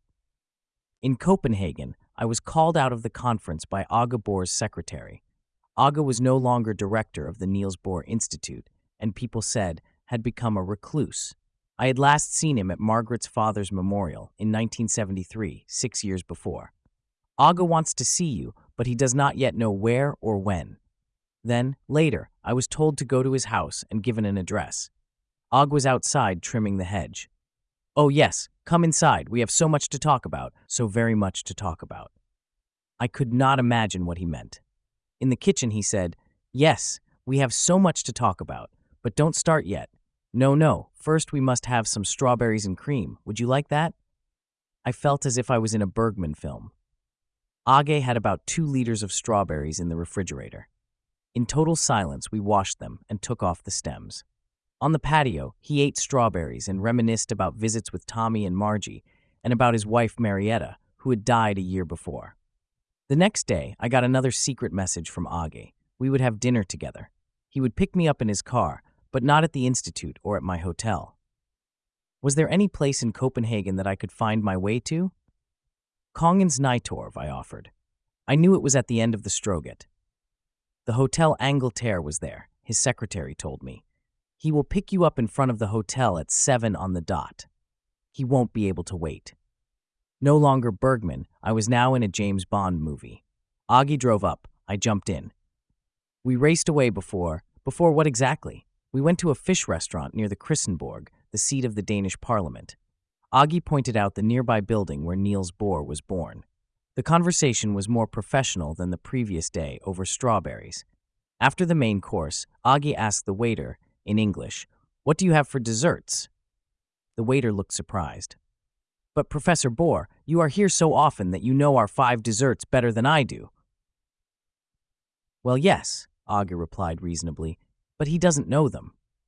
In Copenhagen, I was called out of the conference by Åge Bohr's secretary. Åge was no longer director of the Niels Bohr Institute, and people said had become a recluse. I had last seen him at Margaret's father's memorial in 1973, 6 years before. Åge wants to see you, but he does not yet know where or when. Then, later, I was told to go to his house and given an address. Åge was outside trimming the hedge. "Oh yes, come inside, we have so much to talk about, so very much to talk about." I could not imagine what he meant. In the kitchen he said, "Yes, we have so much to talk about, but don't start yet. No, first we must have some strawberries and cream. Would you like that?" I felt as if I was in a Bergman film. Åge had about 2 liters of strawberries in the refrigerator. In total silence, we washed them and took off the stems. On the patio, he ate strawberries and reminisced about visits with Tommy and Margie and about his wife Marietta, who had died a year before. The next day, I got another secret message from Åge. We would have dinner together. He would pick me up in his car, but not at the institute or at my hotel. Was there any place in Copenhagen that I could find my way to? Kongens Nytorv, I offered. I knew it was at the end of the Stroget. The Hotel Angleterre was there, his secretary told me. He will pick you up in front of the hotel at 7 on the dot. He won't be able to wait. No longer Bergman, I was now in a James Bond movie. Åge drove up. I jumped in. We raced away before what exactly? We went to a fish restaurant near the Christenborg, the seat of the Danish parliament. Åge pointed out the nearby building where Niels Bohr was born. The conversation was more professional than the previous day over strawberries. After the main course, Åge asked the waiter, in English, "What do you have for desserts?" The waiter looked surprised. "But Professor Bohr, you are here so often that you know our 5 desserts better than I do." "Well, yes," Åge replied reasonably, "but he doesn't know them."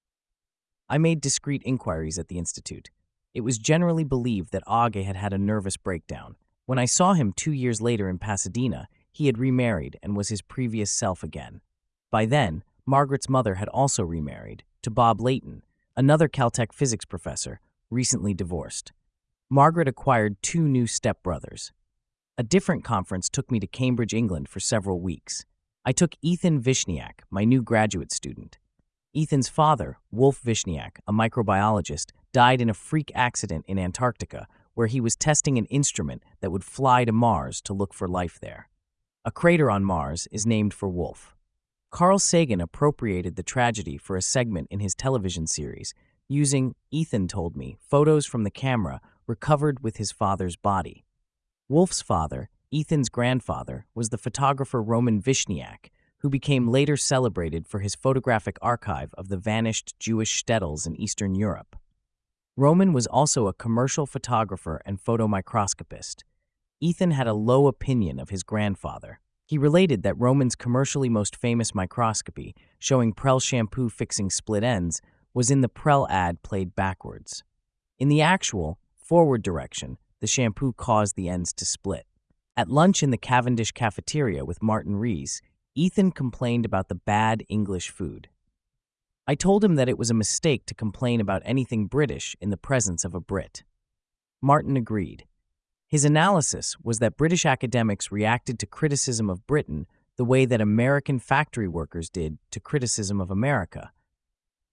I made discreet inquiries at the institute. It was generally believed that Åge had had a nervous breakdown. When I saw him 2 years later in Pasadena, he had remarried and was his previous self again. By then, Margaret's mother had also remarried, to Bob Layton, another Caltech physics professor, recently divorced. Margaret acquired 2 new stepbrothers. A different conference took me to Cambridge, England for several weeks. I took Ethan Vishniak, my new graduate student. Ethan's father, Wolf Vishniak, a microbiologist, died in a freak accident in Antarctica where he was testing an instrument that would fly to Mars to look for life there. A crater on Mars is named for Wolf. Carl Sagan appropriated the tragedy for a segment in his television series, using, Ethan told me, photos from the camera recovered with his father's body. Wolf's father, Ethan's grandfather, was the photographer Roman Vishniak, who became later celebrated for his photographic archive of the vanished Jewish shtetls in Eastern Europe. Roman was also a commercial photographer and photomicroscopist. Ethan had a low opinion of his grandfather. He related that Roman's commercially most famous microscopy, showing Prel shampoo fixing split ends, was in the Prel ad played backwards. In the actual, forward direction, the shampoo caused the ends to split. At lunch in the Cavendish cafeteria with Martin Rees, Ethan complained about the bad English food. I told him that it was a mistake to complain about anything British in the presence of a Brit. Martin agreed. His analysis was that British academics reacted to criticism of Britain the way that American factory workers did to criticism of America.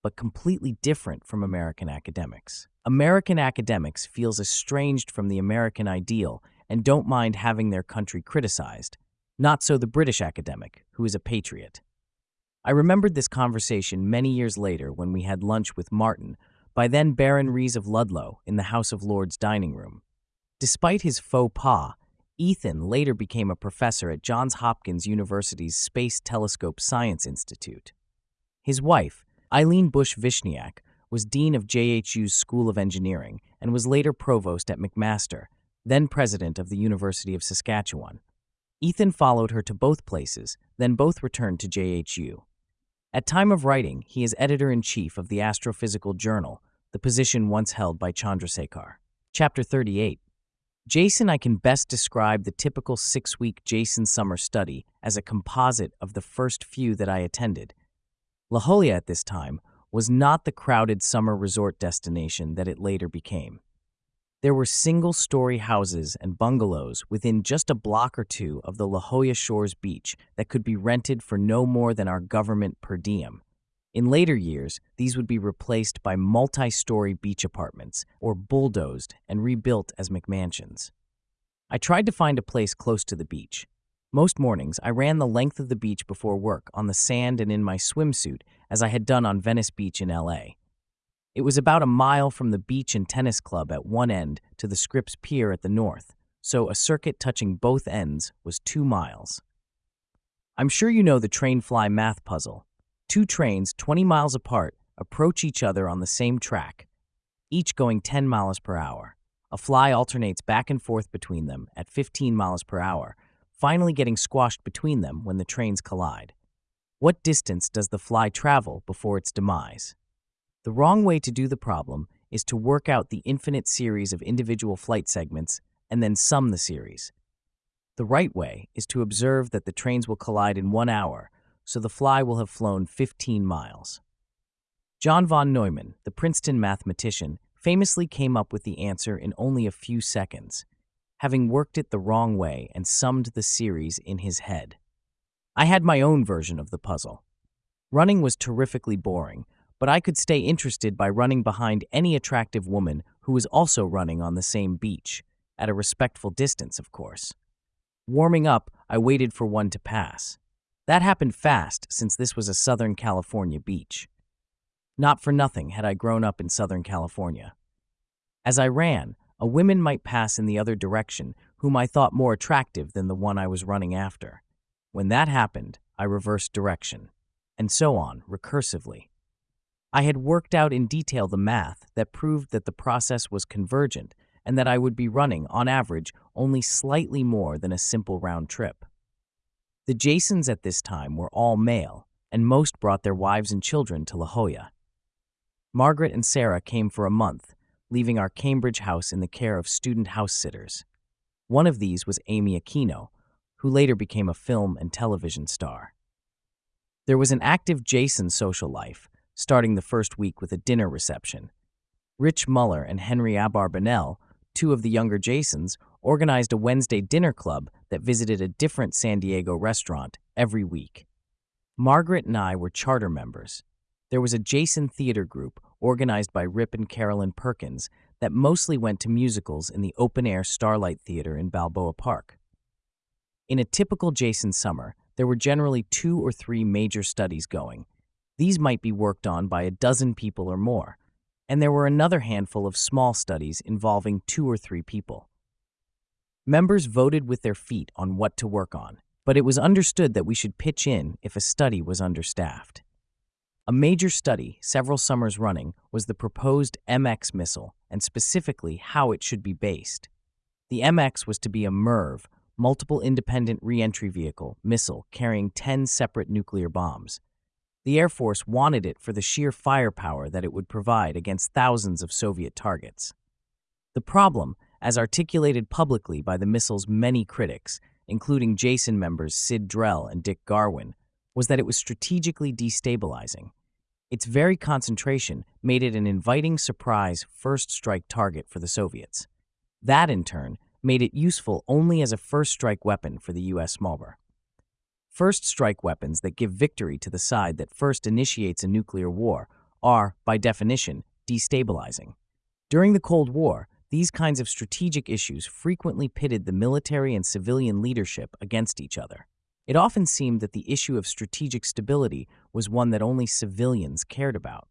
but completely different from American academics. American academics feels estranged from the American ideal and don't mind having their country criticized. Not so the British academic, who is a patriot. I remembered this conversation many years later when we had lunch with Martin, by then Baron Rees of Ludlow, in the House of Lords dining room. Despite his faux pas, Ethan later became a professor at Johns Hopkins University's Space Telescope Science Institute. His wife, Eileen Bush-Vishniak, was dean of JHU's School of Engineering and was later provost at McMaster, then president of the University of Saskatchewan. Ethan followed her to both places, then both returned to JHU. At time of writing, he is editor-in-chief of the Astrophysical Journal, the position once held by Chandrasekhar. Chapter 38. Jason, I can best describe the typical 6-week Jason summer study as a composite of the first few that I attended. La Jolla at this time was not the crowded summer resort destination that it later became. There were single-story houses and bungalows within just a block or two of the La Jolla Shores beach that could be rented for no more than our government per diem. In later years, these would be replaced by multi-story beach apartments or bulldozed and rebuilt as McMansions. I tried to find a place close to the beach. Most mornings, I ran the length of the beach before work on the sand and in my swimsuit, as I had done on Venice Beach in LA. It was about a mile from the beach and tennis club at one end to the Scripps Pier at the north, so a circuit touching both ends was 2 miles. I'm sure you know the train-fly math puzzle. 2 trains 20 miles apart approach each other on the same track, each going 10 miles per hour. A fly alternates back and forth between them at 15 miles per hour, finally getting squashed between them when the trains collide. What distance does the fly travel before its demise? The wrong way to do the problem is to work out the infinite series of individual flight segments and then sum the series. The right way is to observe that the trains will collide in 1 hour, so the fly will have flown 15 miles. John von Neumann, the Princeton mathematician, famously came up with the answer in only a few seconds, having worked it the wrong way and summed the series in his head. I had my own version of the puzzle. Running was terrifically boring, but I could stay interested by running behind any attractive woman who was also running on the same beach, at a respectful distance, of course. Warming up, I waited for one to pass. That happened fast, since this was a Southern California beach. Not for nothing had I grown up in Southern California. As I ran, a woman might pass in the other direction whom I thought more attractive than the one I was running after. When that happened, I reversed direction, and so on, recursively. I had worked out in detail the math that proved that the process was convergent and that I would be running, on average, only slightly more than a simple round trip. The Jasons at this time were all male, and most brought their wives and children to La Jolla. Margaret and Sarah came for a month, leaving our Cambridge house in the care of student house-sitters. One of these was Amy Aquino, who later became a film and television star. There was an active Jason social life, starting the first week with a dinner reception. Rich Muller and Henry Abarbanel, 2 of the younger Jasons, organized a Wednesday dinner club that visited a different San Diego restaurant every week. Margaret and I were charter members. There was a Jason theater group organized by Rip and Carolyn Perkins that mostly went to musicals in the open-air Starlight Theater in Balboa Park. In a typical Jason summer, there were generally 2 or 3 major studies going. These might be worked on by a dozen people or more, and there were another handful of small studies involving 2 or 3 people. Members voted with their feet on what to work on, but it was understood that we should pitch in if a study was understaffed. A major study, several summers running, was the proposed MX missile, and specifically how it should be based. The MX was to be a MIRV, Multiple Independent Reentry Vehicle, missile carrying 10 separate nuclear bombs. The Air Force wanted it for the sheer firepower that it would provide against thousands of Soviet targets. The problem, as articulated publicly by the missile's many critics, including Jason members Sid Drell and Dick Garwin, was that it was strategically destabilizing. Its very concentration made it an inviting surprise first strike target for the Soviets. That, in turn, made it useful only as a first strike weapon for the U.S. Smallbore. First strike weapons that give victory to the side that first initiates a nuclear war are, by definition, destabilizing. During the Cold War, these kinds of strategic issues frequently pitted the military and civilian leadership against each other. It often seemed that the issue of strategic stability was one that only civilians cared about.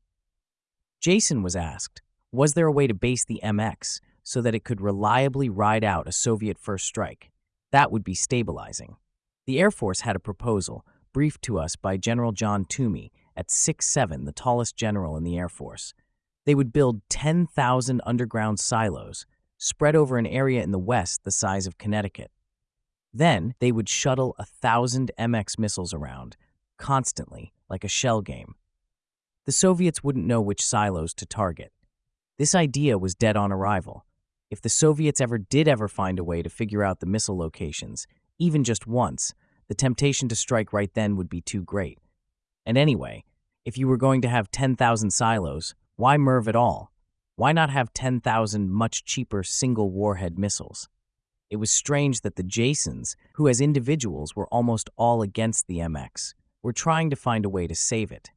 Jason was asked, was there a way to base the MX so that it could reliably ride out a Soviet first strike? That would be stabilizing. The Air Force had a proposal, briefed to us by General John Toomey, at 6'7", the tallest general in the Air Force. They would build 10,000 underground silos, spread over an area in the west the size of Connecticut. Then they would shuttle 1,000 MX missiles around, constantly, like a shell game. The Soviets wouldn't know which silos to target. This idea was dead on arrival. If the Soviets did ever find a way to figure out the missile locations, even just once, the temptation to strike right then would be too great. And anyway, if you were going to have 10,000 silos, why MIRV at all? Why not have 10,000 much cheaper single warhead missiles? It was strange that the Jasons, who as individuals were almost all against the MX, were trying to find a way to save it.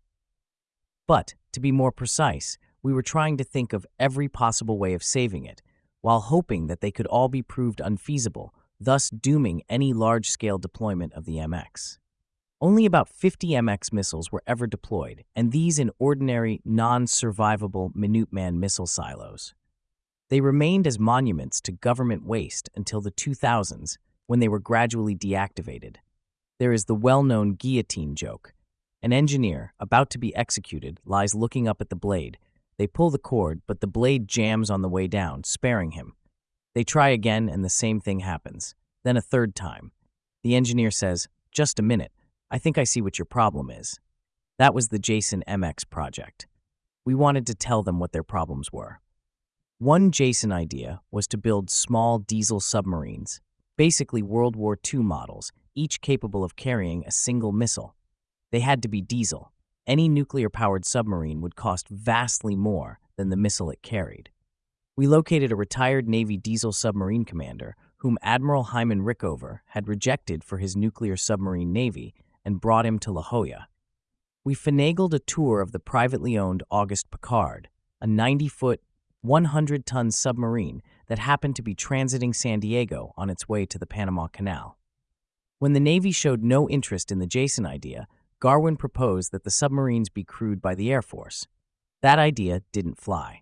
But, to be more precise, we were trying to think of every possible way of saving it, while hoping that they could all be proved unfeasible, thus dooming any large-scale deployment of the MX. Only about 50 MX missiles were ever deployed, and these in ordinary, non-survivable Minuteman missile silos. They remained as monuments to government waste until the 2000s, when they were gradually deactivated. There is the well-known guillotine joke. An engineer, about to be executed, lies looking up at the blade. They pull the cord, but the blade jams on the way down, sparing him. They try again, and the same thing happens. Then a third time. The engineer says, "Just a minute. I think I see what your problem is." That was the Jason MX project. We wanted to tell them what their problems were. One Jason idea was to build small diesel submarines, basically World War II models, each capable of carrying a single missile. They had to be diesel. Any nuclear-powered submarine would cost vastly more than the missile it carried. We located a retired Navy diesel submarine commander whom Admiral Hyman Rickover had rejected for his nuclear submarine navy and brought him to La Jolla. We finagled a tour of the privately owned Auguste Piccard, a 90-foot, 100-ton submarine that happened to be transiting San Diego on its way to the Panama Canal. When the Navy showed no interest in the Jason idea, Garwin proposed that the submarines be crewed by the Air Force. That idea didn't fly.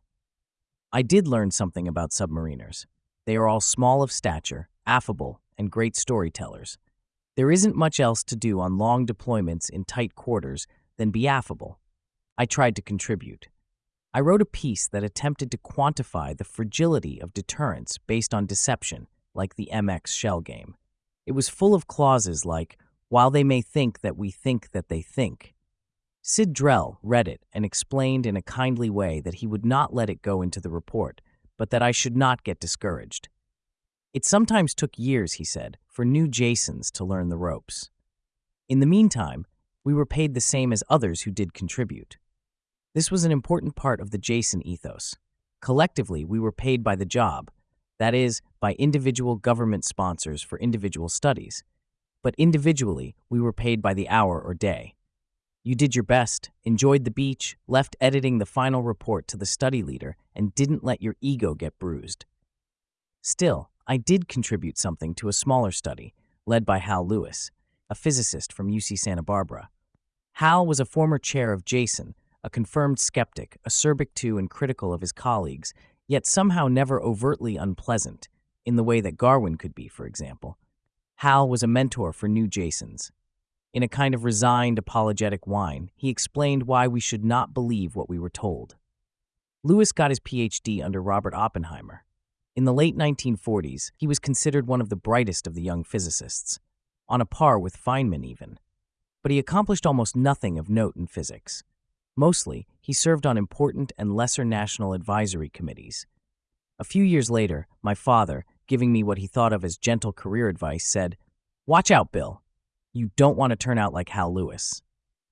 I did learn something about submariners. They are all small of stature, affable, and great storytellers. There isn't much else to do on long deployments in tight quarters than be affable. I tried to contribute. I wrote a piece that attempted to quantify the fragility of deterrence based on deception, like the MX shell game. It was full of clauses like, "While they may think that we think that they think." Sid Drell read it and explained in a kindly way that he would not let it go into the report, but that I should not get discouraged. It sometimes took years, he said, for new Jasons to learn the ropes. In the meantime, we were paid the same as others who did contribute. This was an important part of the Jason ethos. Collectively, we were paid by the job, that is, by individual government sponsors for individual studies. But individually, we were paid by the hour or day. You did your best, enjoyed the beach, left editing the final report to the study leader, and didn't let your ego get bruised. Still, I did contribute something to a smaller study, led by Hal Lewis, a physicist from UC Santa Barbara. Hal was a former chair of Jason, a confirmed skeptic, acerbic to and critical of his colleagues, yet somehow never overtly unpleasant, in the way that Garwin could be, for example. Hal was a mentor for new Jasons. In a kind of resigned, apologetic whine, he explained why we should not believe what we were told. Lewis got his PhD under Robert Oppenheimer. In the late 1940s, he was considered one of the brightest of the young physicists, on a par with Feynman even. But he accomplished almost nothing of note in physics. Mostly, he served on important and lesser national advisory committees. A few years later, my father, giving me what he thought of as gentle career advice, said, "Watch out, Bill. You don't want to turn out like Hal Lewis."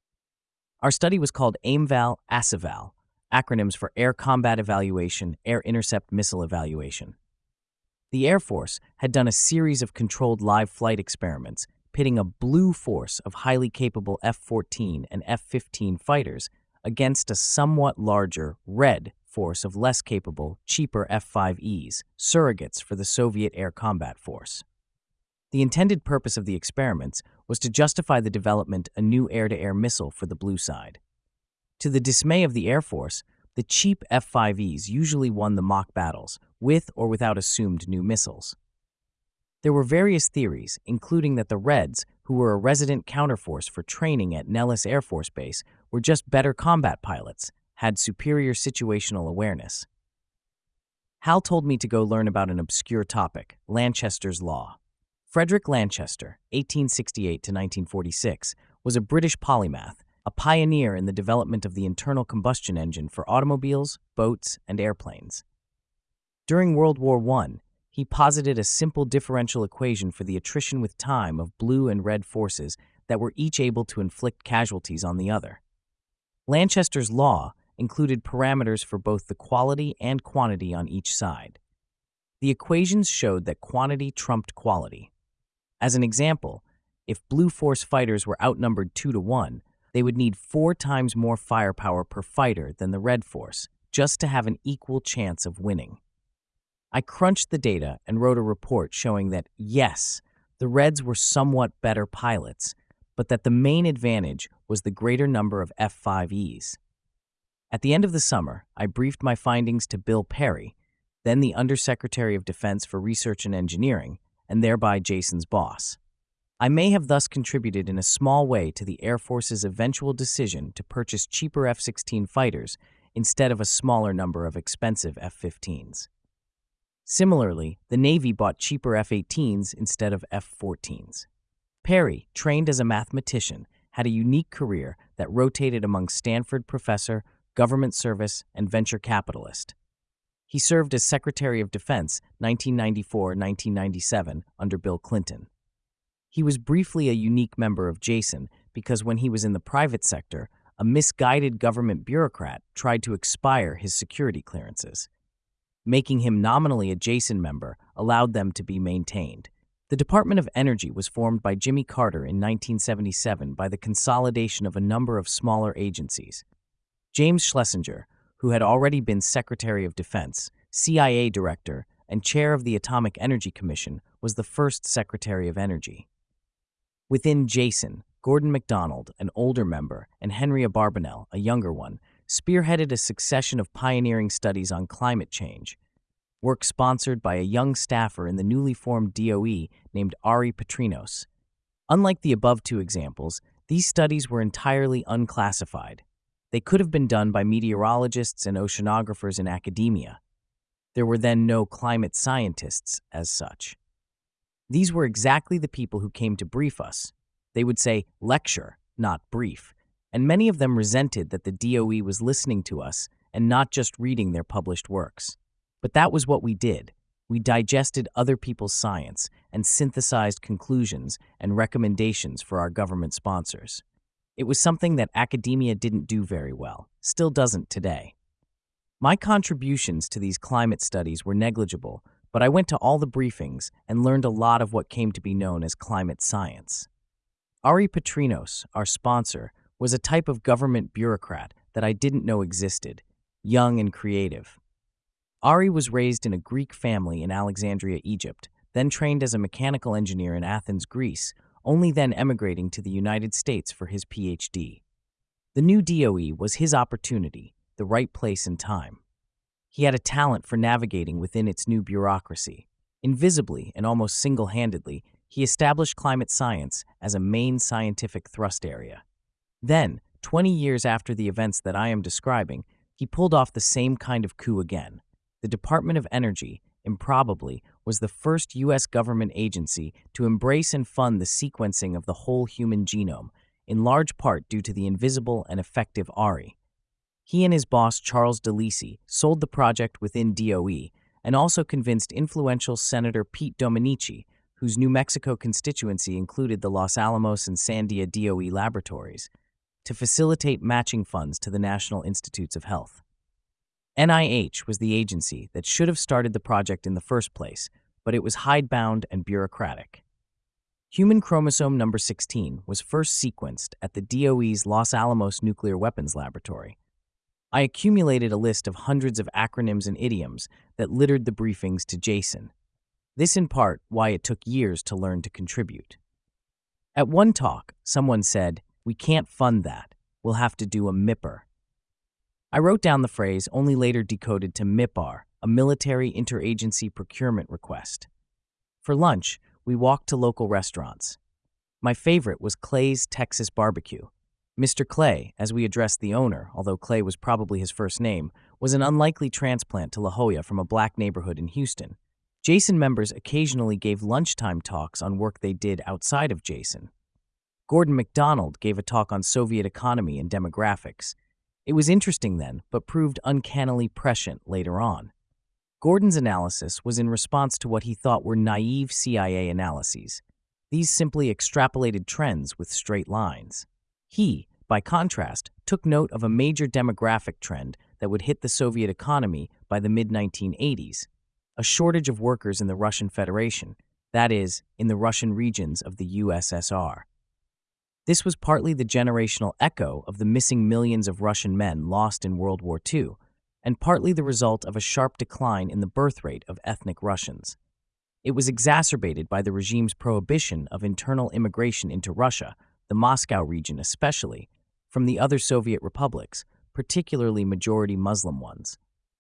Our study was called AIMVAL-ASEVAL, acronyms for Air Combat Evaluation, Air Intercept Missile Evaluation. The Air Force had done a series of controlled live flight experiments pitting a blue force of highly capable F-14 and F-15 fighters against a somewhat larger, red force of less capable, cheaper F-5Es, surrogates for the Soviet Air Combat Force. The intended purpose of the experiments was to justify the development of a new air-to-air missile for the blue side. To the dismay of the Air Force, the cheap F-5Es usually won the mock battles, with or without assumed new missiles. There were various theories, including that the Reds, who were a resident counterforce for training at Nellis Air Force Base, were just better combat pilots, had superior situational awareness. Hal told me to go learn about an obscure topic, Lanchester's Law. Frederick Lanchester, 1868 to 1946, was a British polymath, a pioneer in the development of the internal combustion engine for automobiles, boats, and airplanes. During World War I, he posited a simple differential equation for the attrition with time of blue and red forces that were each able to inflict casualties on the other. Lanchester's law included parameters for both the quality and quantity on each side. The equations showed that quantity trumped quality. As an example, if blue force fighters were outnumbered 2-1, they would need 4 times more firepower per fighter than the red force, just to have an equal chance of winning. I crunched the data and wrote a report showing that, yes, the Reds were somewhat better pilots, but that the main advantage was the greater number of F-5Es. At the end of the summer, I briefed my findings to Bill Perry, then the Undersecretary of Defense for Research and Engineering, and thereby Jason's boss. I may have thus contributed in a small way to the Air Force's eventual decision to purchase cheaper F-16 fighters instead of a smaller number of expensive F-15s. Similarly, the Navy bought cheaper F-18s instead of F-14s. Perry, trained as a mathematician, had a unique career that rotated among Stanford professor, government service, and venture capitalist. He served as Secretary of Defense 1994-1997 under Bill Clinton. He was briefly a unique member of Jason because when he was in the private sector, a misguided government bureaucrat tried to expire his security clearances. Making him nominally a Jason member allowed them to be maintained. The Department of Energy was formed by Jimmy Carter in 1977 by the consolidation of a number of smaller agencies. James Schlesinger, who had already been Secretary of Defense, CIA Director, and Chair of the Atomic Energy Commission, was the first Secretary of Energy. Within Jason, Gordon MacDonald, an older member, and Henry Abarbanel, a younger one, spearheaded a succession of pioneering studies on climate change, work sponsored by a young staffer in the newly formed DOE named Ari Petrinos. Unlike the above two examples, these studies were entirely unclassified. They could have been done by meteorologists and oceanographers in academia. There were then no climate scientists as such. These were exactly the people who came to brief us. They would say lecture, not brief, and many of them resented that the DOE was listening to us and not just reading their published works. But that was what we did. We digested other people's science and synthesized conclusions and recommendations for our government sponsors. It was something that academia didn't do very well, still doesn't today. My contributions to these climate studies were negligible, but I went to all the briefings and learned a lot of what came to be known as climate science. Ari Petrinos, our sponsor, was a type of government bureaucrat that I didn't know existed, young and creative. Ari was raised in a Greek family in Alexandria, Egypt, then trained as a mechanical engineer in Athens, Greece, only then emigrating to the United States for his PhD. The new DOE was his opportunity, the right place and time. He had a talent for navigating within its new bureaucracy. Invisibly and almost single-handedly, he established climate science as a main scientific thrust area. Then, 20 years after the events that I am describing, he pulled off the same kind of coup again. The Department of Energy, improbably, was the first U.S. government agency to embrace and fund the sequencing of the whole human genome, in large part due to the invisible and effective Ari. He and his boss, Charles DeLisi, sold the project within DOE and also convinced influential Senator Pete Domenici, whose New Mexico constituency included the Los Alamos and Sandia DOE laboratories, to facilitate matching funds to the National Institutes of Health. NIH was the agency that should have started the project in the first place, but it was hidebound and bureaucratic. Human chromosome number 16 was first sequenced at the DOE's Los Alamos Nuclear Weapons Laboratory. I accumulated a list of hundreds of acronyms and idioms that littered the briefings to Jason. This in part why it took years to learn to contribute. At one talk, someone said, "We can't fund that. We'll have to do a MIPR." I wrote down the phrase, only later decoded to MIPAR, a military interagency procurement request. For lunch, we walked to local restaurants. My favorite was Clay's Texas Barbecue. Mr. Clay, as we addressed the owner, although Clay was probably his first name, was an unlikely transplant to La Jolla from a black neighborhood in Houston. Jason members occasionally gave lunchtime talks on work they did outside of Jason. Gordon MacDonald gave a talk on Soviet economy and demographics. It was interesting then, but proved uncannily prescient later on. Gordon's analysis was in response to what he thought were naive CIA analyses. These simply extrapolated trends with straight lines. He, by contrast, took note of a major demographic trend that would hit the Soviet economy by the mid-1980s, a shortage of workers in the Russian Federation, that is, in the Russian regions of the USSR. This was partly the generational echo of the missing millions of Russian men lost in World War II, and partly the result of a sharp decline in the birth rate of ethnic Russians. It was exacerbated by the regime's prohibition of internal immigration into Russia, the Moscow region especially, from the other Soviet republics, particularly majority Muslim ones.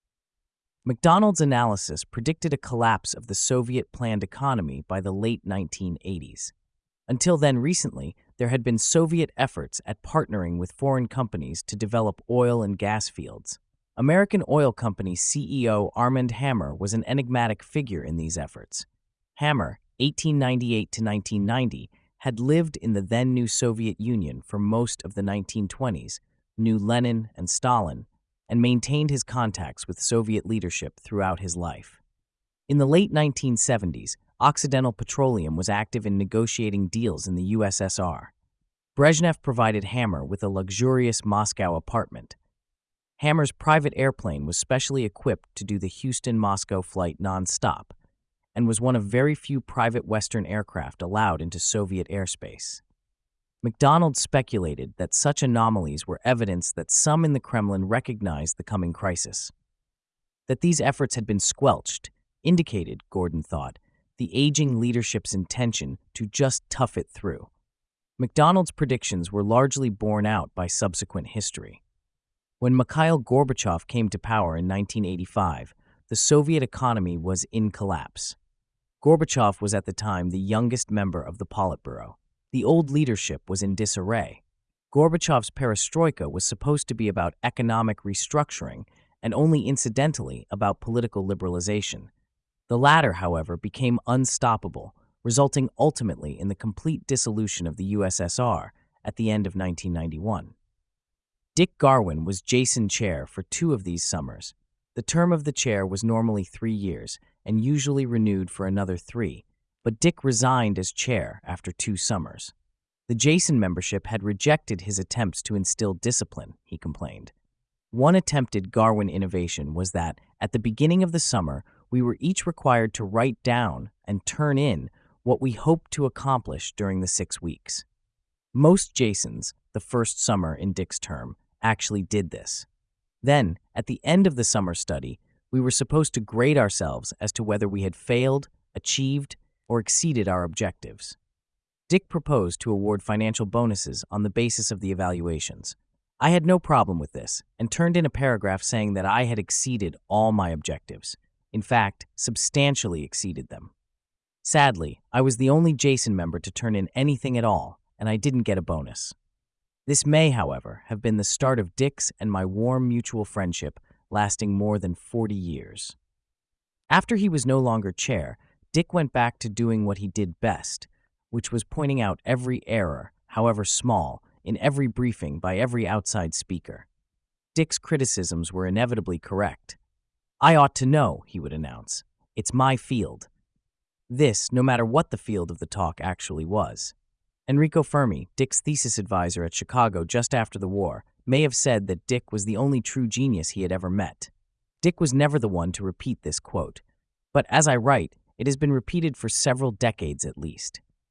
MacDonald's analysis predicted a collapse of the Soviet planned economy by the late 1980s. Until then, recently, there had been Soviet efforts at partnering with foreign companies to develop oil and gas fields. American Oil Company CEO Armand Hammer was an enigmatic figure in these efforts. Hammer, 1898 to 1990, had lived in the then-new Soviet Union for most of the 1920s, knew Lenin and Stalin, and maintained his contacts with Soviet leadership throughout his life. In the late 1970s, Occidental Petroleum was active in negotiating deals in the USSR. Brezhnev provided Hammer with a luxurious Moscow apartment. Hammer's private airplane was specially equipped to do the Houston-Moscow flight non-stop, and was one of very few private Western aircraft allowed into Soviet airspace. MacDonald speculated that such anomalies were evidence that some in the Kremlin recognized the coming crisis. That these efforts had been squelched indicated, Gordon thought, the aging leadership's intention to just tough it through. MacDonald's predictions were largely borne out by subsequent history. When Mikhail Gorbachev came to power in 1985, the Soviet economy was in collapse. Gorbachev was at the time the youngest member of the Politburo. The old leadership was in disarray. Gorbachev's perestroika was supposed to be about economic restructuring and only incidentally about political liberalization. The latter, however, became unstoppable, resulting ultimately in the complete dissolution of the USSR at the end of 1991. Dick Garwin was Jason chair for 2 of these summers. The term of the chair was normally 3 years and usually renewed for another 3, but Dick resigned as chair after 2 summers. The Jason membership had rejected his attempts to instill discipline, he complained. One attempted Garwin innovation was that, at the beginning of the summer, we were each required to write down and turn in what we hoped to accomplish during the 6 weeks. Most Jasons, the first summer in Dick's term, actually did this. Then, at the end of the summer study, we were supposed to grade ourselves as to whether we had failed, achieved, or exceeded our objectives. Dick proposed to award financial bonuses on the basis of the evaluations. I had no problem with this and turned in a paragraph saying that I had exceeded all my objectives. In fact, substantially exceeded them. Sadly, I was the only Jason member to turn in anything at all, and I didn't get a bonus. This may, however, have been the start of Dick's and my warm mutual friendship lasting more than 40 years. After he was no longer chair, Dick went back to doing what he did best, which was pointing out every error, however small, in every briefing by every outside speaker. Dick's criticisms were inevitably correct. "I ought to know," he would announce. "It's my field." This, no matter what the field of the talk actually was. Enrico Fermi, Dick's thesis advisor at Chicago just after the war, may have said that Dick was the only true genius he had ever met. Dick was never the one to repeat this quote, but as I write, it has been repeated for several decades at least.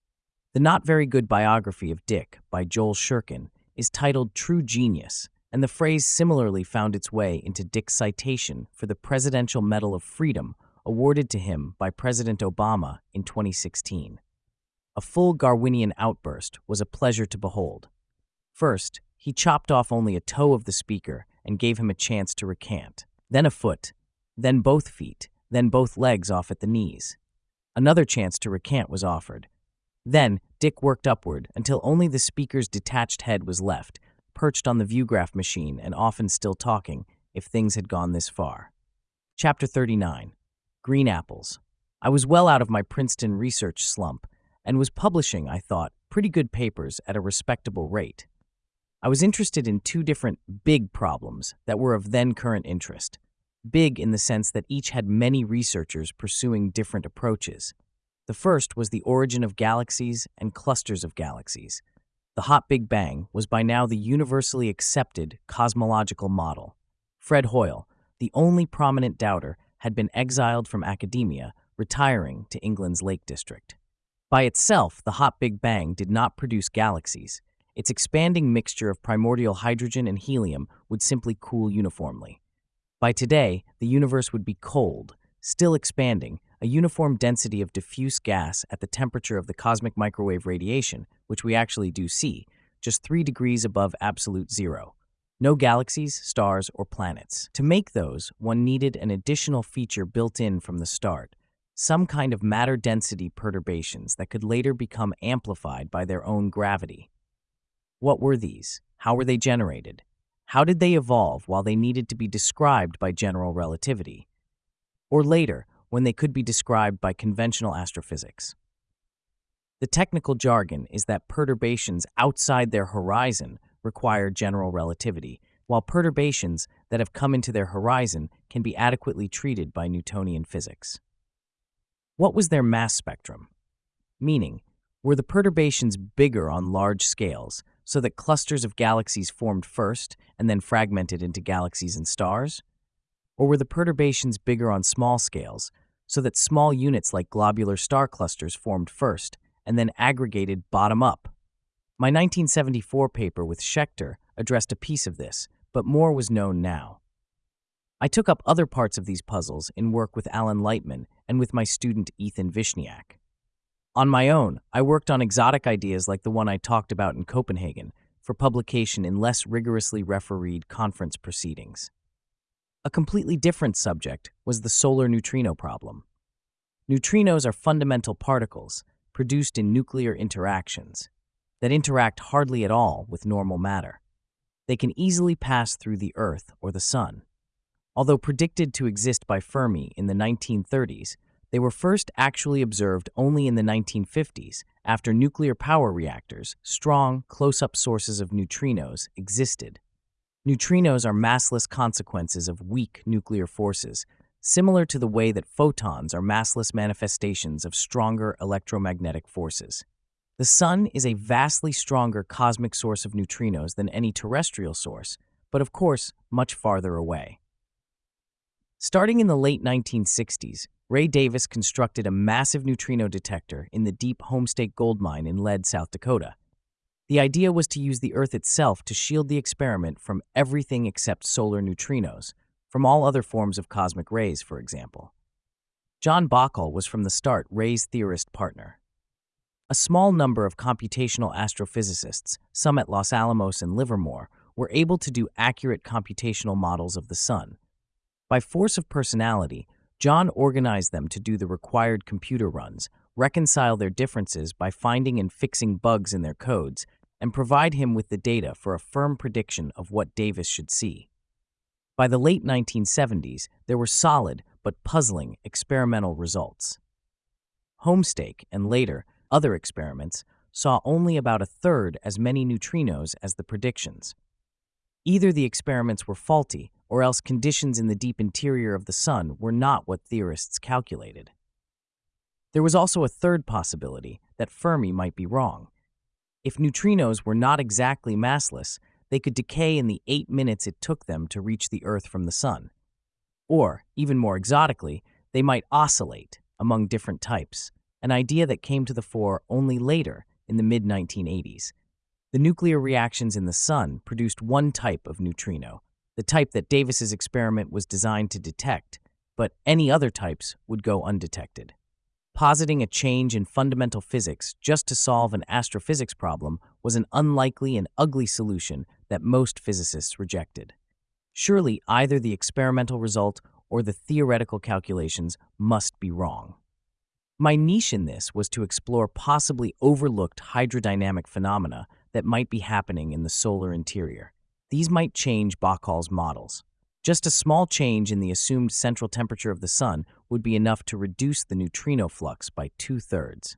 The not very good biography of Dick by Joel Shurkin is titled True Genius, and the phrase similarly found its way into Dick's citation for the Presidential Medal of Freedom awarded to him by President Obama in 2016. A full Darwinian outburst was a pleasure to behold. First, he chopped off only a toe of the speaker and gave him a chance to recant, then a foot, then both feet, then both legs off at the knees. Another chance to recant was offered. Then, Dick worked upward until only the speaker's detached head was left, perched on the viewgraph machine and often still talking, if things had gone this far. Chapter 39. Green Apples. I was well out of my Princeton research slump and was publishing, I thought, pretty good papers at a respectable rate. I was interested in two different big problems that were of then current interest. Big in the sense that each had many researchers pursuing different approaches. The first was the origin of galaxies and clusters of galaxies. The Hot Big Bang was by now the universally accepted cosmological model. Fred Hoyle, the only prominent doubter, had been exiled from academia, retiring to England's Lake District. By itself, the Hot Big Bang did not produce galaxies. Its expanding mixture of primordial hydrogen and helium would simply cool uniformly. By today, the universe would be cold, still expanding, a uniform density of diffuse gas at the temperature of the cosmic microwave radiation, which we actually do see, just 3 degrees above absolute zero. No galaxies, stars, or planets. To make those, one needed an additional feature built in from the start, some kind of matter density perturbations that could later become amplified by their own gravity. What were these? How were they generated? How did they evolve while they needed to be described by general relativity? Or later, when they could be described by conventional astrophysics? The technical jargon is that perturbations outside their horizon require general relativity, while perturbations that have come into their horizon can be adequately treated by Newtonian physics. What was their mass spectrum? Meaning, were the perturbations bigger on large scales, so that clusters of galaxies formed first and then fragmented into galaxies and stars? Or were the perturbations bigger on small scales, so that small units like globular star clusters formed first and then aggregated bottom up? My 1974 paper with Schechter addressed a piece of this, but more was known now. I took up other parts of these puzzles in work with Alan Lightman and with my student Ethan Vishniak. On my own, I worked on exotic ideas like the one I talked about in Copenhagen for publication in less rigorously refereed conference proceedings. A completely different subject was the solar neutrino problem. Neutrinos are fundamental particles produced in nuclear interactions that interact hardly at all with normal matter. They can easily pass through the Earth or the Sun. Although predicted to exist by Fermi in the 1930s, they were first actually observed only in the 1950s after nuclear power reactors, strong, close-up sources of neutrinos, existed. Neutrinos are massless consequences of weak nuclear forces, similar to the way that photons are massless manifestations of stronger electromagnetic forces. The Sun is a vastly stronger cosmic source of neutrinos than any terrestrial source, but of course, much farther away. Starting in the late 1960s, Ray Davis constructed a massive neutrino detector in the deep Homestake gold mine in Lead, South Dakota. The idea was to use the Earth itself to shield the experiment from everything except solar neutrinos, from all other forms of cosmic rays, for example. John Bockel was from the start Ray's theorist partner. A small number of computational astrophysicists, some at Los Alamos and Livermore, were able to do accurate computational models of the Sun. By force of personality, John organized them to do the required computer runs, reconcile their differences by finding and fixing bugs in their codes, and provide him with the data for a firm prediction of what Davis should see. By the late 1970s, there were solid but puzzling experimental results. Homestake, and later, other experiments, saw only about a third as many neutrinos as the predictions. Either the experiments were faulty, or else conditions in the deep interior of the Sun were not what theorists calculated. There was also a third possibility, that Fermi might be wrong. If neutrinos were not exactly massless, they could decay in the 8 minutes it took them to reach the Earth from the Sun. Or, even more exotically, they might oscillate among different types, an idea that came to the fore only later in the mid-1980s. The nuclear reactions in the sun produced one type of neutrino, the type that Davis's experiment was designed to detect, but any other types would go undetected. Positing a change in fundamental physics just to solve an astrophysics problem was an unlikely and ugly solution that most physicists rejected. Surely either the experimental result or the theoretical calculations must be wrong. My niche in this was to explore possibly overlooked hydrodynamic phenomena that might be happening in the solar interior. These might change Bahcall's models. Just a small change in the assumed central temperature of the sun would be enough to reduce the neutrino flux by 2/3.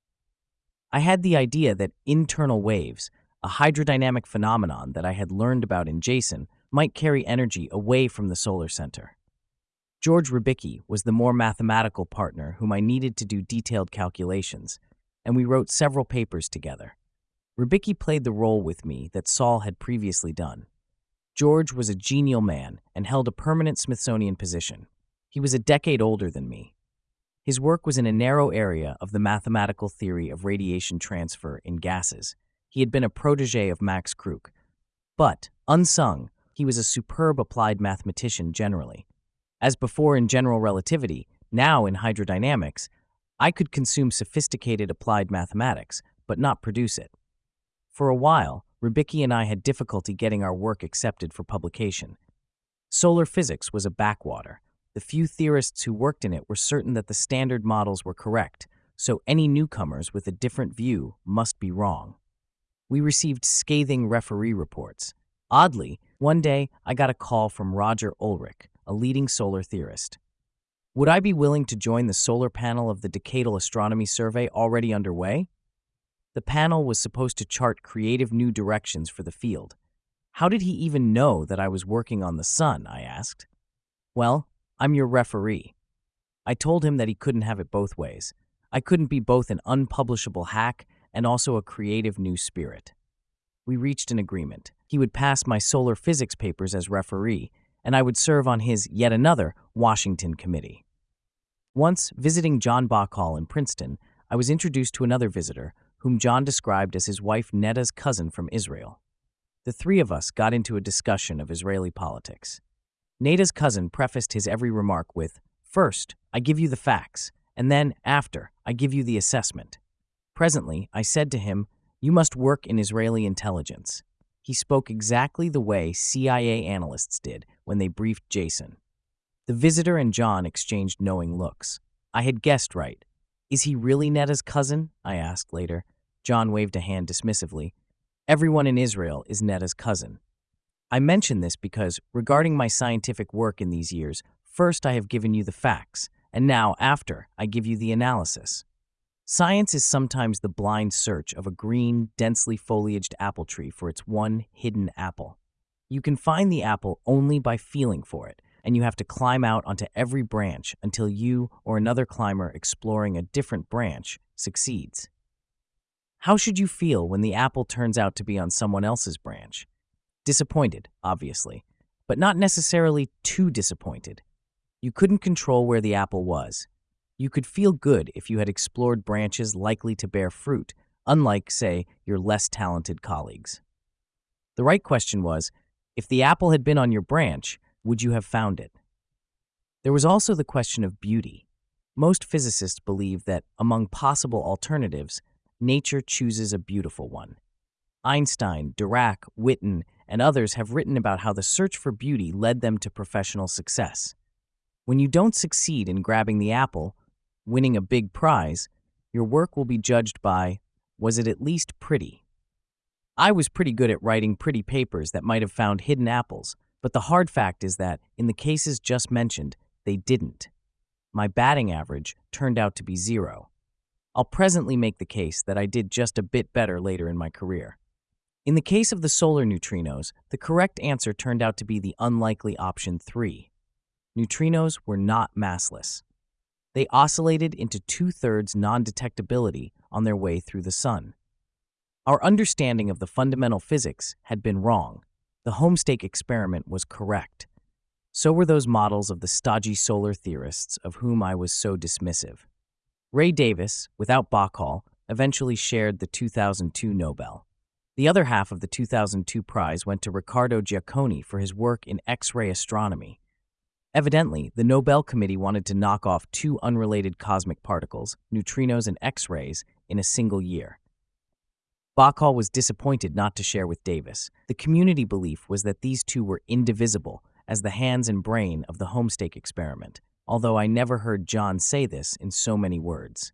I had the idea that internal waves, a hydrodynamic phenomenon that I had learned about in JASON, might carry energy away from the solar center. George Rybicki was the more mathematical partner whom I needed to do detailed calculations, and we wrote several papers together. Rybicki played the role with me that Saul had previously done. George was a genial man and held a permanent Smithsonian position. He was a decade older than me. His work was in a narrow area of the mathematical theory of radiation transfer in gases. He had been a protege of Max Krug. But, unsung, he was a superb applied mathematician generally. As before in general relativity, now in hydrodynamics, I could consume sophisticated applied mathematics, but not produce it. For a while, Rybicki and I had difficulty getting our work accepted for publication. Solar physics was a backwater. The few theorists who worked in it were certain that the standard models were correct, so any newcomers with a different view must be wrong. We received scathing referee reports. Oddly, one day I got a call from Roger Ulrich, a leading solar theorist. Would I be willing to join the solar panel of the Decadal Astronomy Survey already underway? The panel was supposed to chart creative new directions for the field. How did he even know that I was working on the sun, I asked. Well, I'm your referee. I told him that he couldn't have it both ways. I couldn't be both an unpublishable hack and also a creative new spirit. We reached an agreement. He would pass my solar physics papers as referee, and I would serve on his yet another Washington committee. Once, visiting John Bahcall in Princeton, I was introduced to another visitor, whom John described as his wife Neda's cousin from Israel. The three of us got into a discussion of Israeli politics. Neda's cousin prefaced his every remark with, "First, I give you the facts, and then, after, I give you the assessment." Presently, I said to him, "You must work in Israeli intelligence." He spoke exactly the way CIA analysts did when they briefed JASON. The visitor and John exchanged knowing looks. I had guessed right. "Is he really Neda's cousin?" I asked later. John waved a hand dismissively. "Everyone in Israel is Neda's cousin." I mention this because, regarding my scientific work in these years, first I have given you the facts, and now, after, I give you the analysis. Science is sometimes the blind search of a green, densely foliaged apple tree for its one hidden apple. You can find the apple only by feeling for it, and you have to climb out onto every branch until you or another climber exploring a different branch succeeds. How should you feel when the apple turns out to be on someone else's branch? Disappointed, obviously, but not necessarily too disappointed. You couldn't control where the apple was. You could feel good if you had explored branches likely to bear fruit, unlike, say, your less talented colleagues. The right question was, if the apple had been on your branch, would you have found it? There was also the question of beauty. Most physicists believe that, among possible alternatives, nature chooses a beautiful one. Einstein, Dirac, Witten, and others have written about how the search for beauty led them to professional success. When you don't succeed in grabbing the apple, winning a big prize, your work will be judged by, was it at least pretty? I was pretty good at writing pretty papers that might have found hidden apples, but the hard fact is that, in the cases just mentioned, they didn't. My batting average turned out to be 0. I'll presently make the case that I did just a bit better later in my career. In the case of the solar neutrinos, the correct answer turned out to be the unlikely option 3. Neutrinos were not massless. They oscillated into 2/3 non-detectability on their way through the sun. Our understanding of the fundamental physics had been wrong. The Homestake experiment was correct. So were those models of the stodgy solar theorists of whom I was so dismissive. Ray Davis, without Bahcall, eventually shared the 2002 Nobel. The other half of the 2002 prize went to Riccardo Giacconi for his work in X-ray astronomy. Evidently, the Nobel Committee wanted to knock off two unrelated cosmic particles, neutrinos and X-rays, in a single year. Bahcall was disappointed not to share with Davis. The community belief was that these two were indivisible, as the hands and brain of the Homestake experiment, although I never heard John say this in so many words.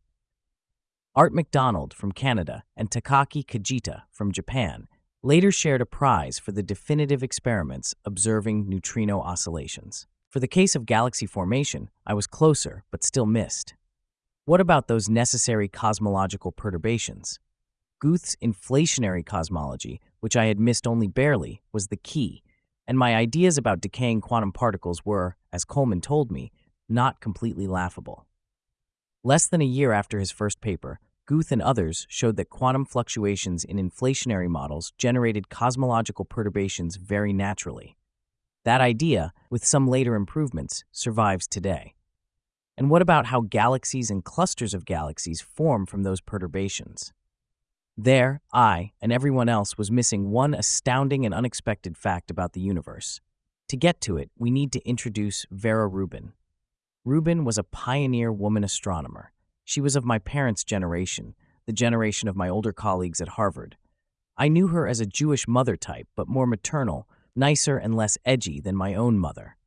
Art MacDonald from Canada and Takaaki Kajita from Japan later shared a prize for the definitive experiments observing neutrino oscillations. For the case of galaxy formation, I was closer, but still missed. What about those necessary cosmological perturbations? Guth's inflationary cosmology, which I had missed only barely, was the key, and my ideas about decaying quantum particles were, as Coleman told me, not completely laughable. Less than a year after his first paper, Guth and others showed that quantum fluctuations in inflationary models generated cosmological perturbations very naturally. That idea, with some later improvements, survives today. And what about how galaxies and clusters of galaxies form from those perturbations? There, I, and everyone else, was missing one astounding and unexpected fact about the universe. To get to it, we need to introduce Vera Rubin. Rubin was a pioneer woman astronomer. She was of my parents' generation, the generation of my older colleagues at Harvard. I knew her as a Jewish mother type, but more maternal, nicer and less edgy than my own mother.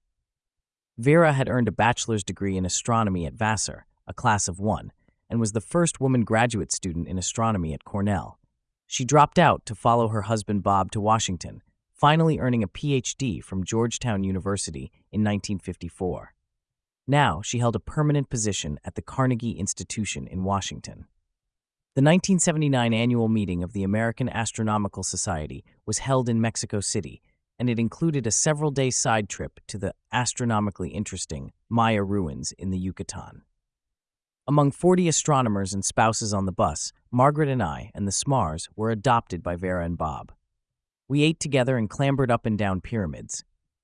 Vera had earned a bachelor's degree in astronomy at Vassar, a class of one, and was the first woman graduate student in astronomy at Cornell. She dropped out to follow her husband Bob to Washington, finally earning a PhD from Georgetown University in 1954. Now, she held a permanent position at the Carnegie Institution in Washington. The 1979 annual meeting of the American Astronomical Society was held in Mexico City, and it included a several-day side trip to the astronomically interesting Maya ruins in the Yucatan. Among 40 astronomers and spouses on the bus, Margaret and I and the Smars were adopted by Vera and Bob. We ate together and clambered up and down pyramids.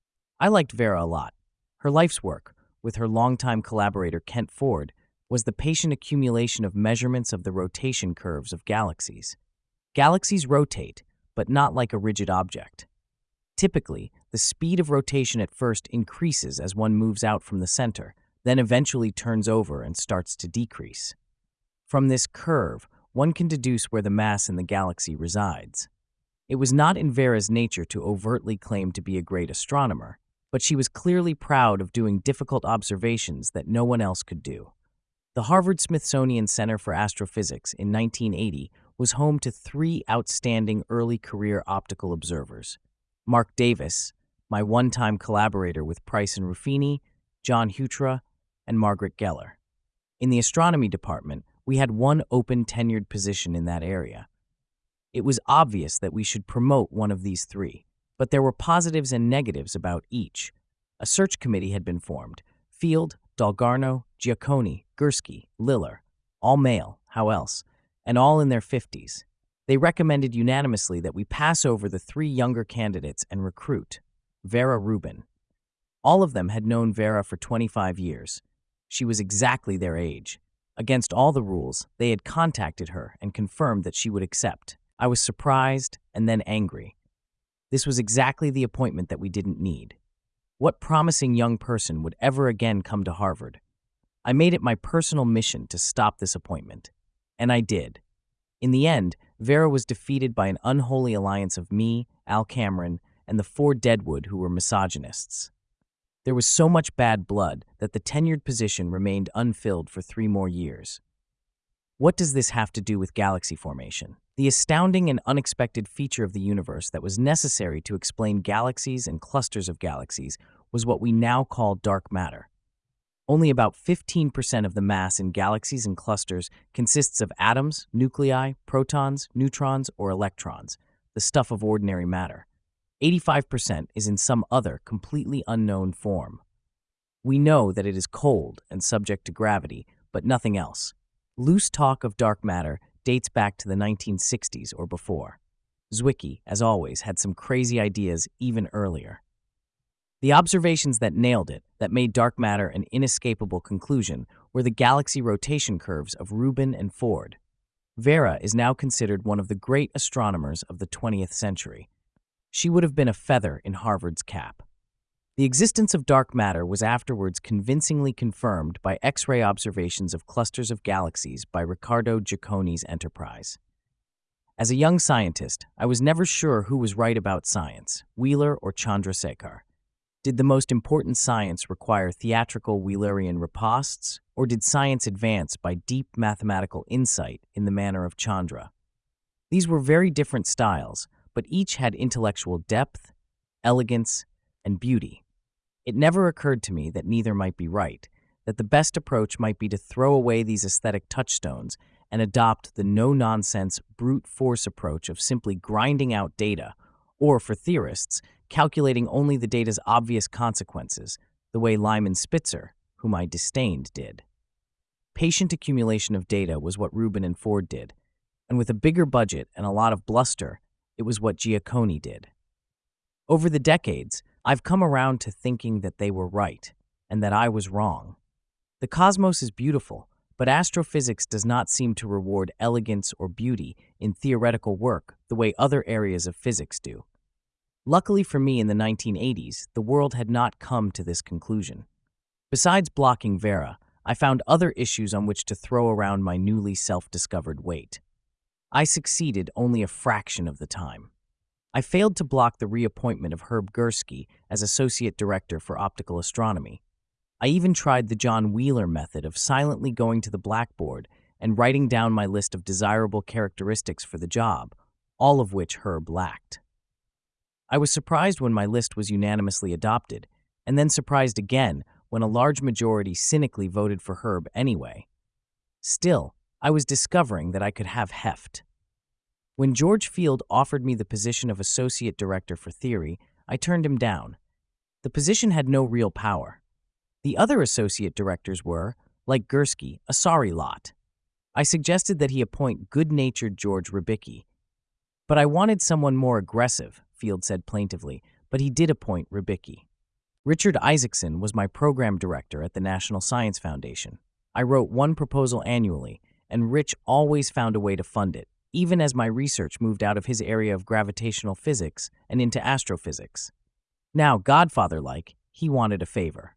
I liked Vera a lot. Her life's work, with her longtime collaborator Kent Ford, was the patient accumulation of measurements of the rotation curves of galaxies. Galaxies rotate, but not like a rigid object. Typically, the speed of rotation at first increases as one moves out from the center, then eventually turns over and starts to decrease. From this curve, one can deduce where the mass in the galaxy resides. It was not in Vera's nature to overtly claim to be a great astronomer, but she was clearly proud of doing difficult observations that no one else could do. The Harvard-Smithsonian Center for Astrophysics in 1980 was home to three outstanding early career optical observers: Mark Davis, my one-time collaborator with Price and Ruffini, John Hutra, and Margaret Geller. In the astronomy department, we had one open tenured position in that area. It was obvious that we should promote one of these three, but there were positives and negatives about each. A search committee had been formed: Field, Dalgarno, Giacconi, Gursky, Liller, all male, how else, and all in their 50s. They recommended unanimously that we pass over the three younger candidates and recruit Vera Rubin. All of them had known Vera for 25 years. She was exactly their age. Against all the rules, they had contacted her and confirmed that she would accept. I was surprised and then angry. This was exactly the appointment that we didn't need. What promising young person would ever again come to Harvard? I made it my personal mission to stop this appointment. And I did. In the end, Vera was defeated by an unholy alliance of me, Al Cameron, and the four Deadwood who were misogynists. There was so much bad blood that the tenured position remained unfilled for 3 more years. What does this have to do with galaxy formation? The astounding and unexpected feature of the universe that was necessary to explain galaxies and clusters of galaxies was what we now call dark matter. Only about 15% of the mass in galaxies and clusters consists of atoms, nuclei, protons, neutrons, or electrons, the stuff of ordinary matter. 85% is in some other, completely unknown form. We know that it is cold and subject to gravity, but nothing else. Loose talk of dark matter dates back to the 1960s or before. Zwicky, as always, had some crazy ideas even earlier. The observations that nailed it, that made dark matter an inescapable conclusion, were the galaxy rotation curves of Rubin and Ford. Vera is now considered one of the great astronomers of the 20th century. She would have been a feather in Harvard's cap. The existence of dark matter was afterwards convincingly confirmed by X-ray observations of clusters of galaxies by Riccardo Giacconi's Enterprise. As a young scientist, I was never sure who was right about science, Wheeler or Chandrasekhar. Did the most important science require theatrical Wheelerian riposts, or did science advance by deep mathematical insight in the manner of Chandra? These were very different styles, but each had intellectual depth, elegance, and beauty. It never occurred to me that neither might be right, that the best approach might be to throw away these aesthetic touchstones and adopt the no-nonsense, brute force approach of simply grinding out data, or, for theorists, calculating only the data's obvious consequences, the way Lyman Spitzer, whom I disdained, did. Patient accumulation of data was what Rubin and Ford did, and with a bigger budget and a lot of bluster, it was what Giacconi did. Over the decades, I've come around to thinking that they were right, and that I was wrong. The cosmos is beautiful, but astrophysics does not seem to reward elegance or beauty in theoretical work the way other areas of physics do. Luckily for me, in the 1980s, the world had not come to this conclusion. Besides blocking Vera, I found other issues on which to throw around my newly self-discovered weight. I succeeded only a fraction of the time. I failed to block the reappointment of Herb Gursky as Associate Director for Optical Astronomy. I even tried the John Wheeler method of silently going to the blackboard and writing down my list of desirable characteristics for the job, all of which Herb lacked. I was surprised when my list was unanimously adopted, and then surprised again when a large majority cynically voted for Herb anyway. Still, I was discovering that I could have heft. When George Field offered me the position of Associate Director for Theory, I turned him down. The position had no real power. The other associate directors were, like Gursky, a sorry lot. I suggested that he appoint good-natured George Rybicki. But I wanted someone more aggressive, Field said plaintively, but he did appoint Rybicki. Richard Isaacson was my program director at the National Science Foundation. I wrote one proposal annually, and Rich always found a way to fund it, even as my research moved out of his area of gravitational physics and into astrophysics. Now, Godfather-like, he wanted a favor.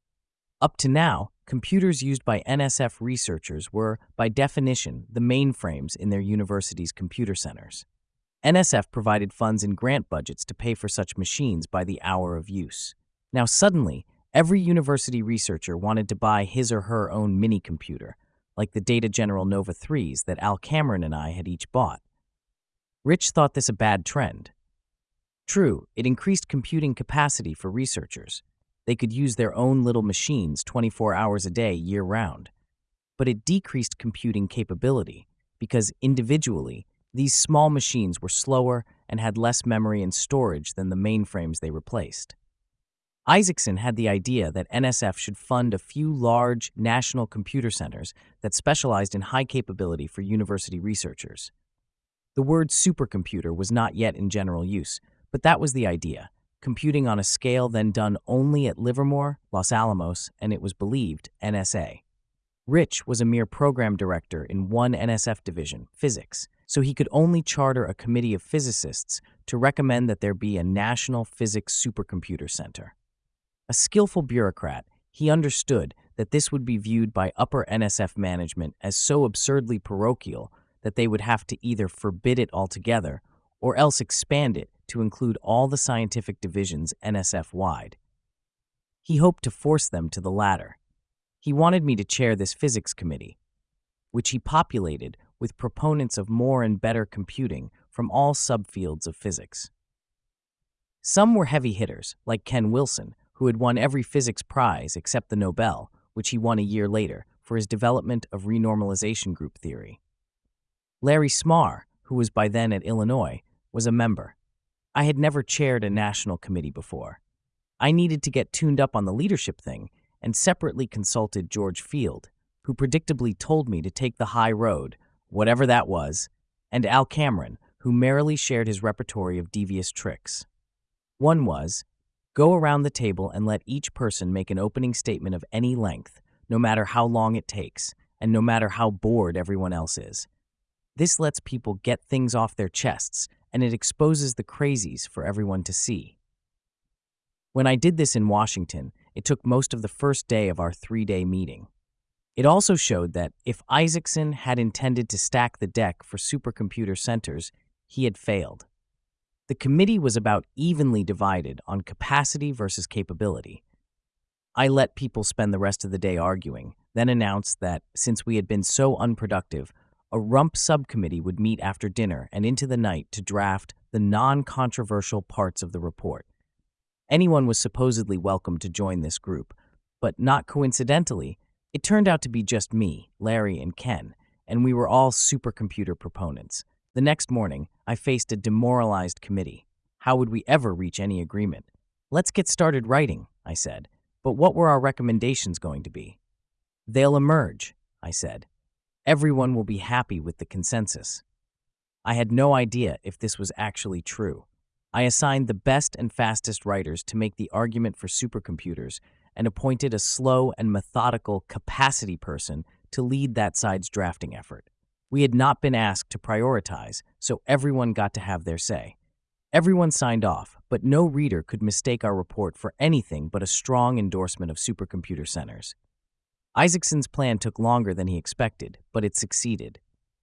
Up to now, computers used by NSF researchers were, by definition, the mainframes in their university's computer centers. NSF provided funds in grant budgets to pay for such machines by the hour of use. Now suddenly, every university researcher wanted to buy his or her own mini-computer, like the Data General Nova 3s that Al Cameron and I had each bought. Rich thought this a bad trend. True, it increased computing capacity for researchers. They could use their own little machines 24 hours a day year-round. But it decreased computing capability because, individually, these small machines were slower and had less memory and storage than the mainframes they replaced. Isaacson had the idea that NSF should fund a few large national computer centers that specialized in high capability for university researchers. The word supercomputer was not yet in general use, but that was the idea. Computing on a scale then done only at Livermore, Los Alamos, and it was believed, NSA. Rich was a mere program director in one NSF division, physics, so he could only charter a committee of physicists to recommend that there be a National Physics Supercomputer Center. A skillful bureaucrat, he understood that this would be viewed by upper NSF management as so absurdly parochial that they would have to either forbid it altogether or else expand it to include all the scientific divisions NSF-wide. He hoped to force them to the latter. He wanted me to chair this physics committee, which he populated with proponents of more and better computing from all subfields of physics. Some were heavy hitters, like Ken Wilson, who had won every physics prize except the Nobel, which he won a year later, for his development of renormalization group theory. Larry Smarr, who was by then at Illinois, was a member. I had never chaired a national committee before. I needed to get tuned up on the leadership thing and separately consulted George Field, who predictably told me to take the high road, whatever that was, and Al Cameron, who merrily shared his repertory of devious tricks. One was, go around the table and let each person make an opening statement of any length, no matter how long it takes, and no matter how bored everyone else is. This lets people get things off their chests, and it exposes the crazies for everyone to see. When I did this in Washington, it took most of the first day of our 3-day meeting. It also showed that if Isaacson had intended to stack the deck for supercomputer centers, he had failed. The committee was about evenly divided on capacity versus capability. I let people spend the rest of the day arguing, then announced that, since we had been so unproductive, a rump subcommittee would meet after dinner and into the night to draft the non-controversial parts of the report. Anyone was supposedly welcome to join this group, but not coincidentally, it turned out to be just me, Larry, and Ken, and we were all supercomputer proponents. The next morning, I faced a demoralized committee. How would we ever reach any agreement? "Let's get started writing," I said. But what were our recommendations going to be? "They'll emerge," I said. "Everyone will be happy with the consensus." I had no idea if this was actually true. I assigned the best and fastest writers to make the argument for supercomputers and appointed a slow and methodical capacity person to lead that side's drafting effort. We had not been asked to prioritize, so everyone got to have their say. Everyone signed off, but no reader could mistake our report for anything but a strong endorsement of supercomputer centers. Isaacson's plan took longer than he expected, but it succeeded.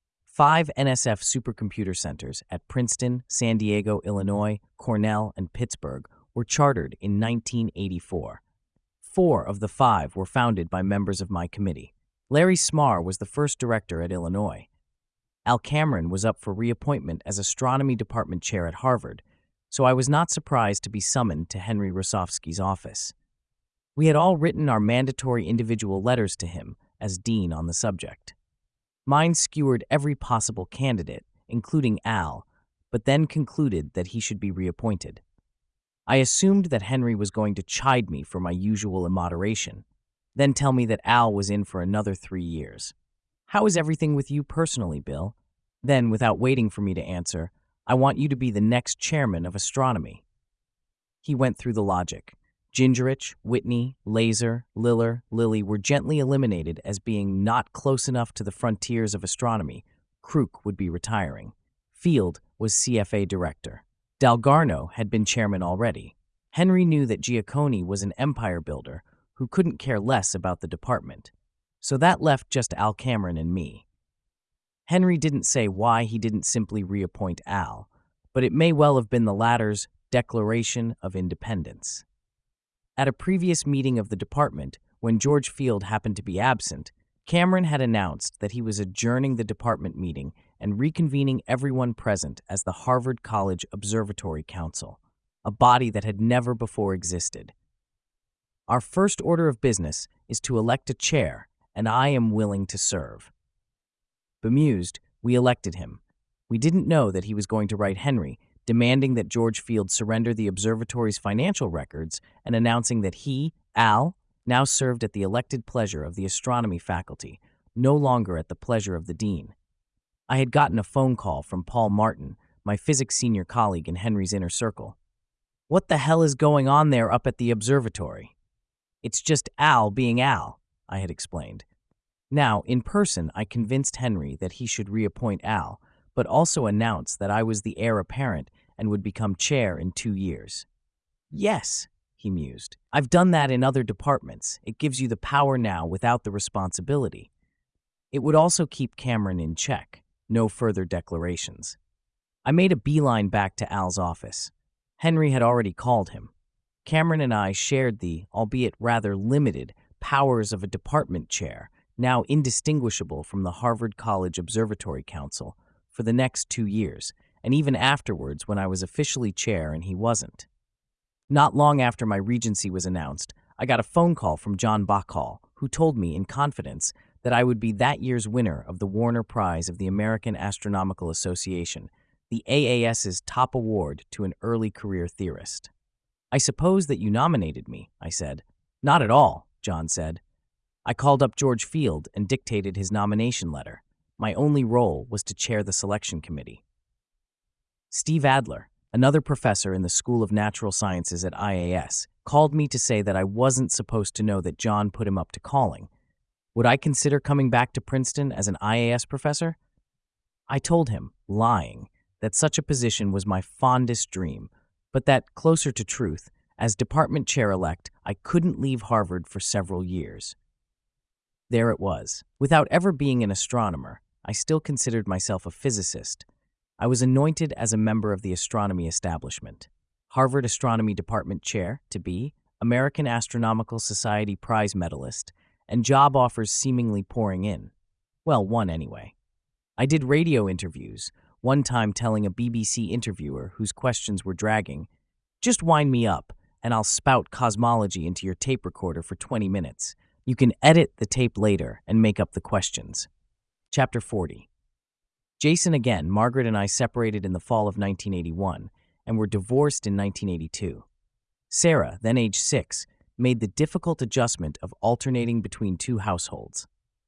5 NSF supercomputer centers at Princeton, San Diego, Illinois, Cornell, and Pittsburgh were chartered in 1984. 4 of the 5 were founded by members of my committee. Larry Smarr was the first director at Illinois. Al Cameron was up for reappointment as astronomy department chair at Harvard, so I was not surprised to be summoned to Henry Rosofsky's office. We had all written our mandatory individual letters to him as dean on the subject. Mine skewered every possible candidate, including Al, but then concluded that he should be reappointed. I assumed that Henry was going to chide me for my usual immoderation, then tell me that Al was in for another 3 years. "How is everything with you personally, Bill?" Then, without waiting for me to answer, "I want you to be the next chairman of astronomy." He went through the logic. Gingerich, Whitney, Laser, Liller, Lilly were gently eliminated as being not close enough to the frontiers of astronomy. Crook would be retiring. Field was CFA director. Dalgarno had been chairman already. Henry knew that Giacconi was an empire builder who couldn't care less about the department. So that left just Al Cameron and me. Henry didn't say why he didn't simply reappoint Al, but it may well have been the latter's Declaration of Independence. At a previous meeting of the department, when George Field happened to be absent, Cameron had announced that he was adjourning the department meeting and reconvening everyone present as the Harvard College Observatory Council, a body that had never before existed. "Our first order of business is to elect a chair, and I am willing to serve." Bemused, we elected him. We didn't know that he was going to write Henry, demanding that George Field surrender the observatory's financial records and announcing that he, Al, now served at the elected pleasure of the astronomy faculty, no longer at the pleasure of the dean. I had gotten a phone call from Paul Martin, my physics senior colleague in Henry's inner circle. "What the hell is going on there up at the observatory?" "It's just Al being Al," I had explained. Now, in person, I convinced Henry that he should reappoint Al, but also announce that I was the heir apparent and would become chair in 2 years. "Yes," he mused. "I've done that in other departments. It gives you the power now without the responsibility. It would also keep Cameron in check. No further declarations." I made a beeline back to Al's office. Henry had already called him. Cameron and I shared the, albeit rather limited, powers of a department chair, now indistinguishable from the Harvard College Observatory Council, for the next 2 years, and even afterwards when I was officially chair and he wasn't. Not long after my regency was announced, I got a phone call from John Bachal, who told me in confidence that I would be that year's winner of the Warner Prize of the American Astronomical Association, the AAS's top award to an early career theorist. "I suppose that you nominated me," I said. "Not at all," John said. I called up George Field and dictated his nomination letter. My only role was to chair the selection committee. Steve Adler, another professor in the School of Natural Sciences at IAS, called me to say that I wasn't supposed to know that John put him up to calling. Would I consider coming back to Princeton as an IAS professor? I told him, lying, that such a position was my fondest dream, but that, closer to truth, as department chair-elect, I couldn't leave Harvard for several years. There it was. Without ever being an astronomer, I still considered myself a physicist. I was anointed as a member of the astronomy establishment. Harvard Astronomy Department Chair, to be, American Astronomical Society prize medalist, and job offers seemingly pouring in. Well, one anyway. I did radio interviews, one time telling a BBC interviewer whose questions were dragging, "Just wind me up, and I'll spout cosmology into your tape recorder for 20 minutes. You can edit the tape later and make up the questions." Chapter 40. Jason again, Margaret and I separated in the fall of 1981 and were divorced in 1982. Sarah, then age 6, made the difficult adjustment of alternating between two households.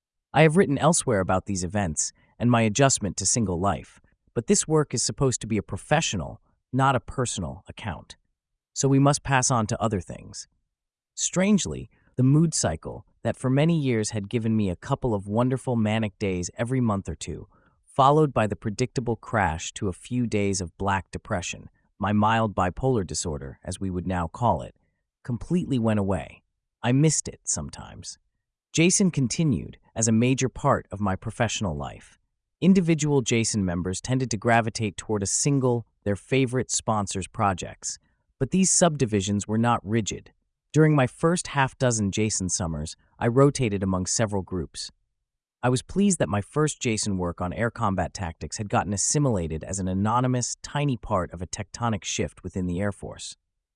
I have written elsewhere about these events and my adjustment to single life, but this work is supposed to be a professional, not a personal account. So we must pass on to other things. Strangely, the mood cycle that for many years had given me a couple of wonderful manic days every month or two, followed by the predictable crash to a few days of black depression, my mild bipolar disorder, as we would now call it, completely went away. I missed it sometimes. Jason continued as a major part of my professional life. Individual Jason members tended to gravitate toward a single, their favorite sponsor's projects, but these subdivisions were not rigid. During my first half-dozen Jason summers, I rotated among several groups. I was pleased that my first Jason work on air combat tactics had gotten assimilated as an anonymous, tiny part of a tectonic shift within the Air Force.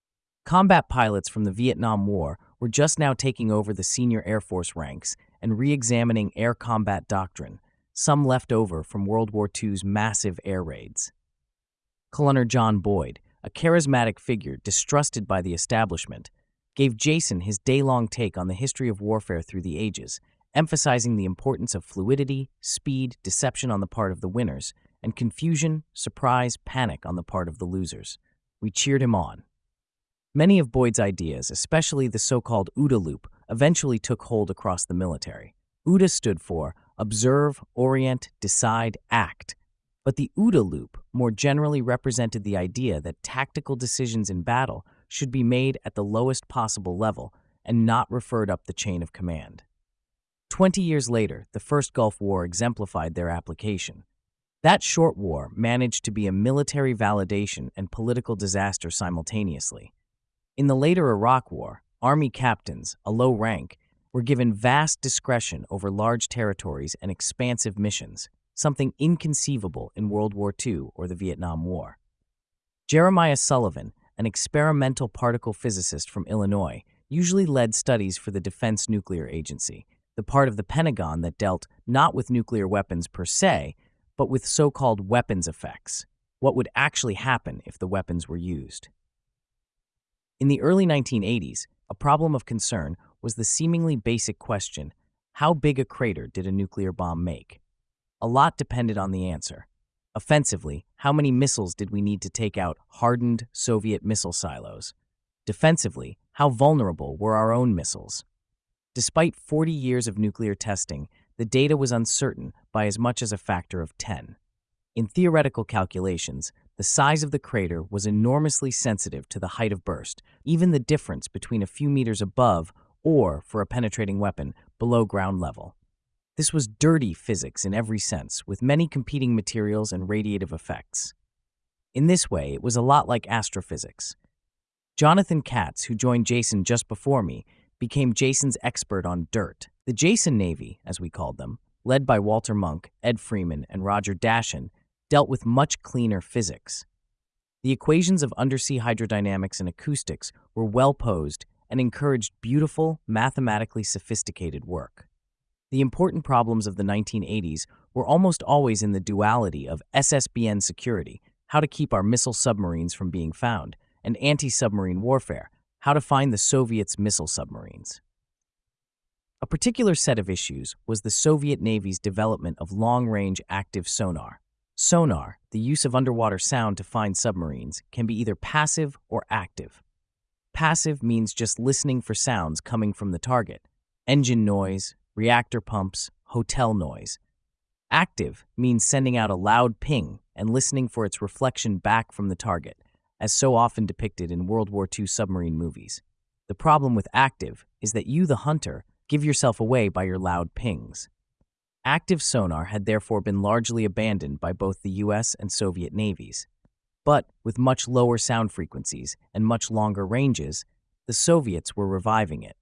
Combat pilots from the Vietnam War were just now taking over the senior Air Force ranks and re-examining air combat doctrine, some left over from World War II's massive air raids. Colonel John Boyd, a charismatic figure distrusted by the establishment, gave Jason his day-long take on the history of warfare through the ages, emphasizing the importance of fluidity, speed, deception on the part of the winners, and confusion, surprise, panic on the part of the losers. We cheered him on. Many of Boyd's ideas, especially the so-called OODA loop, eventually took hold across the military. OODA stood for Observe, Orient, Decide, Act. But the OODA loop more generally represented the idea that tactical decisions in battle should be made at the lowest possible level and not referred up the chain of command. 20 years later, the First Gulf War exemplified their application. That short war managed to be a military validation and political disaster simultaneously. In the later Iraq War, Army captains, a low rank, were given vast discretion over large territories and expansive missions, something inconceivable in World War II or the Vietnam War. Jeremiah Sullivan, an experimental particle physicist from Illinois, usually led studies for the Defense Nuclear Agency, the part of the Pentagon that dealt not with nuclear weapons per se, but with so-called weapons effects, what would actually happen if the weapons were used. In the early 1980s, a problem of concern was the seemingly basic question, how big a crater did a nuclear bomb make? A lot depended on the answer. Offensively, how many missiles did we need to take out hardened Soviet missile silos? Defensively, how vulnerable were our own missiles? Despite 40 years of nuclear testing, the data was uncertain by as much as a factor of 10. In theoretical calculations, the size of the crater was enormously sensitive to the height of burst, even the difference between a few meters above or, for a penetrating weapon, below ground level. This was dirty physics in every sense, with many competing materials and radiative effects. In this way, it was a lot like astrophysics. Jonathan Katz, who joined Jason just before me, became Jason's expert on dirt. The Jason Navy, as we called them, led by Walter Munk, Ed Freeman, and Roger Dashin, dealt with much cleaner physics. The equations of undersea hydrodynamics and acoustics were well posed and encouraged beautiful, mathematically sophisticated work. The important problems of the 1980s were almost always in the duality of SSBN security, how to keep our missile submarines from being found, and anti-submarine warfare, how to find the Soviets' missile submarines. A particular set of issues was the Soviet Navy's development of long-range active sonar. Sonar, the use of underwater sound to find submarines, can be either passive or active. Passive means just listening for sounds coming from the target, engine noise, reactor pumps, hotel noise. Active means sending out a loud ping and listening for its reflection back from the target, as so often depicted in World War II submarine movies. The problem with active is that you, the hunter, give yourself away by your loud pings. Active sonar had therefore been largely abandoned by both the US and Soviet navies. But with much lower sound frequencies and much longer ranges, the Soviets were reviving it.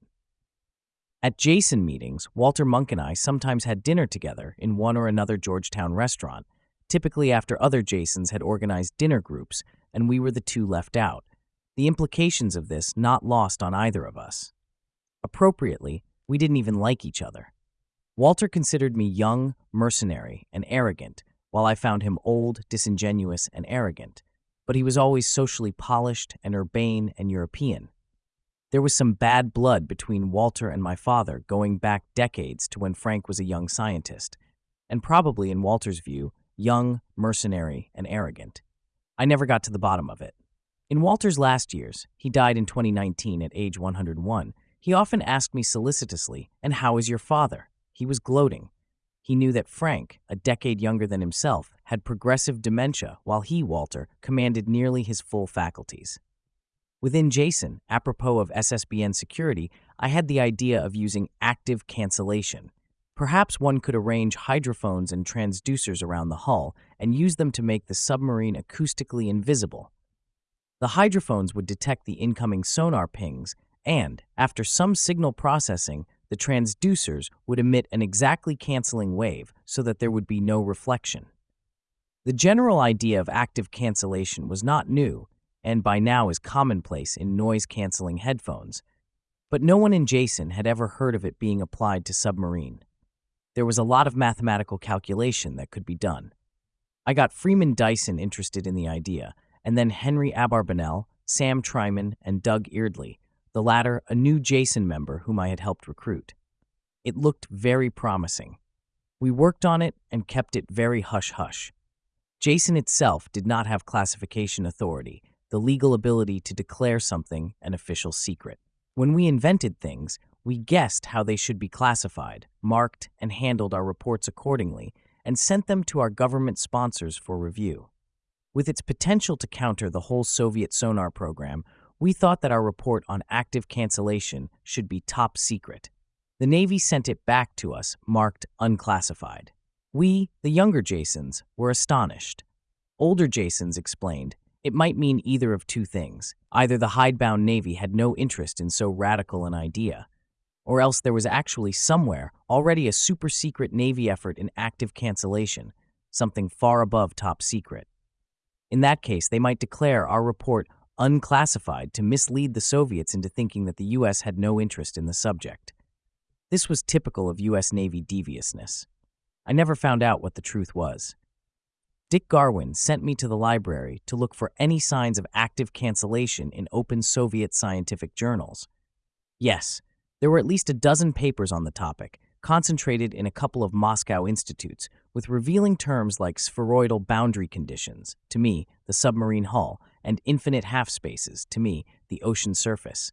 At Jason meetings, Walter Monk and I sometimes had dinner together in one or another Georgetown restaurant, typically after other Jasons had organized dinner groups and we were the two left out. The implications of this not lost on either of us. Appropriately, we didn't even like each other. Walter considered me young, mercenary, and arrogant, while I found him old, disingenuous, and arrogant, but he was always socially polished and urbane and European. There was some bad blood between Walter and my father going back decades to when Frank was a young scientist, and probably, in Walter's view, young, mercenary, and arrogant. I never got to the bottom of it. In Walter's last years, he died in 2019 at age 101, he often asked me solicitously, "And how is your father?" He was gloating. He knew that Frank, a decade younger than himself, had progressive dementia, while he, Walter, commanded nearly his full faculties. Within Jason, apropos of SSBN security, I had the idea of using active cancellation. Perhaps one could arrange hydrophones and transducers around the hull and use them to make the submarine acoustically invisible. The hydrophones would detect the incoming sonar pings, and, after some signal processing, the transducers would emit an exactly canceling wave so that there would be no reflection. The general idea of active cancellation was not new, and by now is commonplace in noise-canceling headphones, but no one in Jason had ever heard of it being applied to submarine. There was a lot of mathematical calculation that could be done. I got Freeman Dyson interested in the idea, and then Henry Abarbanel, Sam Tryman, and Doug Eardley, the latter a new Jason member whom I had helped recruit. It looked very promising. We worked on it and kept it very hush-hush. Jason itself did not have classification authority, the legal ability to declare something an official secret. When we invented things, we guessed how they should be classified, marked, and handled our reports accordingly, and sent them to our government sponsors for review. With its potential to counter the whole Soviet sonar program, we thought that our report on active cancellation should be top secret. The Navy sent it back to us, marked unclassified. We, the younger Jasons, were astonished. Older Jasons explained it might mean either of two things. Either the hidebound Navy had no interest in so radical an idea, or else there was actually somewhere already a super-secret Navy effort in active cancellation, something far above top secret. In that case, they might declare our report unclassified to mislead the Soviets into thinking that the U.S. had no interest in the subject. This was typical of U.S. Navy deviousness. I never found out what the truth was. Dick Garwin sent me to the library to look for any signs of active cancellation in open Soviet scientific journals. Yes, there were at least a dozen papers on the topic, concentrated in a couple of Moscow institutes, with revealing terms like spheroidal boundary conditions, to me, the submarine hull, and infinite half-spaces, to me, the ocean surface.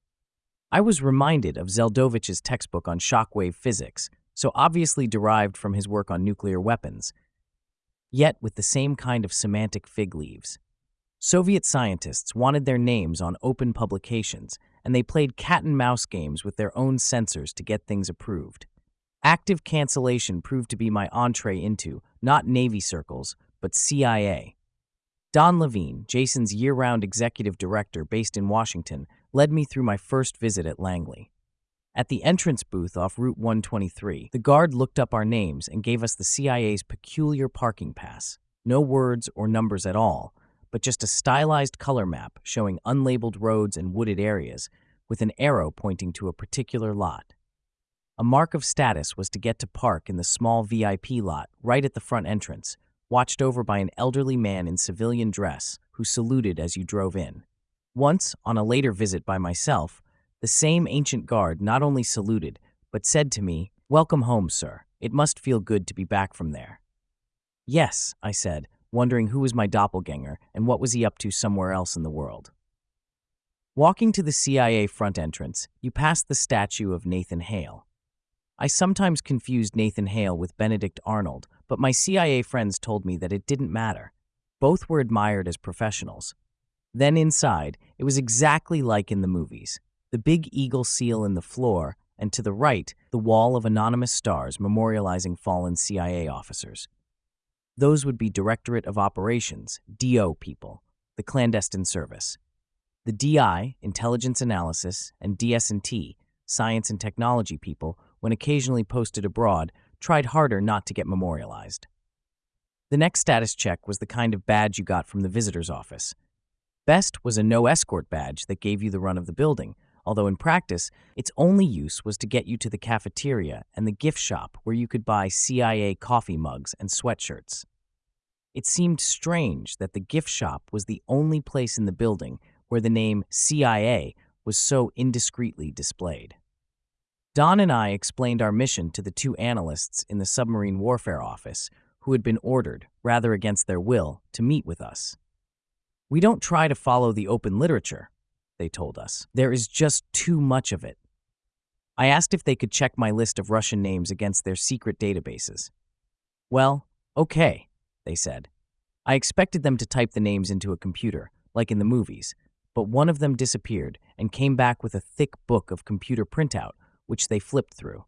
I was reminded of Zeldovich's textbook on shockwave physics, so obviously derived from his work on nuclear weapons, yet with the same kind of semantic fig leaves. Soviet scientists wanted their names on open publications, and they played cat-and-mouse games with their own censors to get things approved. Active cancellation proved to be my entree into, not Navy circles, but CIA. Don Levine, Jason's year-round executive director based in Washington, led me through my first visit at Langley. At the entrance booth off Route 123, the guard looked up our names and gave us the CIA's peculiar parking pass. No words or numbers at all, but just a stylized color map showing unlabeled roads and wooded areas, with an arrow pointing to a particular lot. A mark of status was to get to park in the small VIP lot right at the front entrance, watched over by an elderly man in civilian dress who saluted as you drove in. Once, on a later visit by myself, the same ancient guard not only saluted, but said to me, "Welcome home, sir. It must feel good to be back from there." "Yes," I said, wondering who was my doppelganger and what was he up to somewhere else in the world. Walking to the CIA front entrance, you passed the statue of Nathan Hale. I sometimes confused Nathan Hale with Benedict Arnold, but my CIA friends told me that it didn't matter. Both were admired as professionals. Then inside, it was exactly like in the movies. The big eagle seal in the floor, and to the right, the wall of anonymous stars memorializing fallen CIA officers. Those would be Directorate of Operations, DO people, the clandestine service. The DI, Intelligence Analysis, and DS&T, Science and Technology people, when occasionally posted abroad, tried harder not to get memorialized. The next status check was the kind of badge you got from the visitor's office. Best was a no-escort badge that gave you the run of the building, although in practice, its only use was to get you to the cafeteria and the gift shop where you could buy CIA coffee mugs and sweatshirts. It seemed strange that the gift shop was the only place in the building where the name CIA was so indiscreetly displayed. Don and I explained our mission to the two analysts in the submarine warfare office who had been ordered, rather against their will, to meet with us. "We don't try to follow the open literature," they told us. "There is just too much of it." I asked if they could check my list of Russian names against their secret databases. "Well, okay," they said. I expected them to type the names into a computer, like in the movies, but one of them disappeared and came back with a thick book of computer printout, which they flipped through.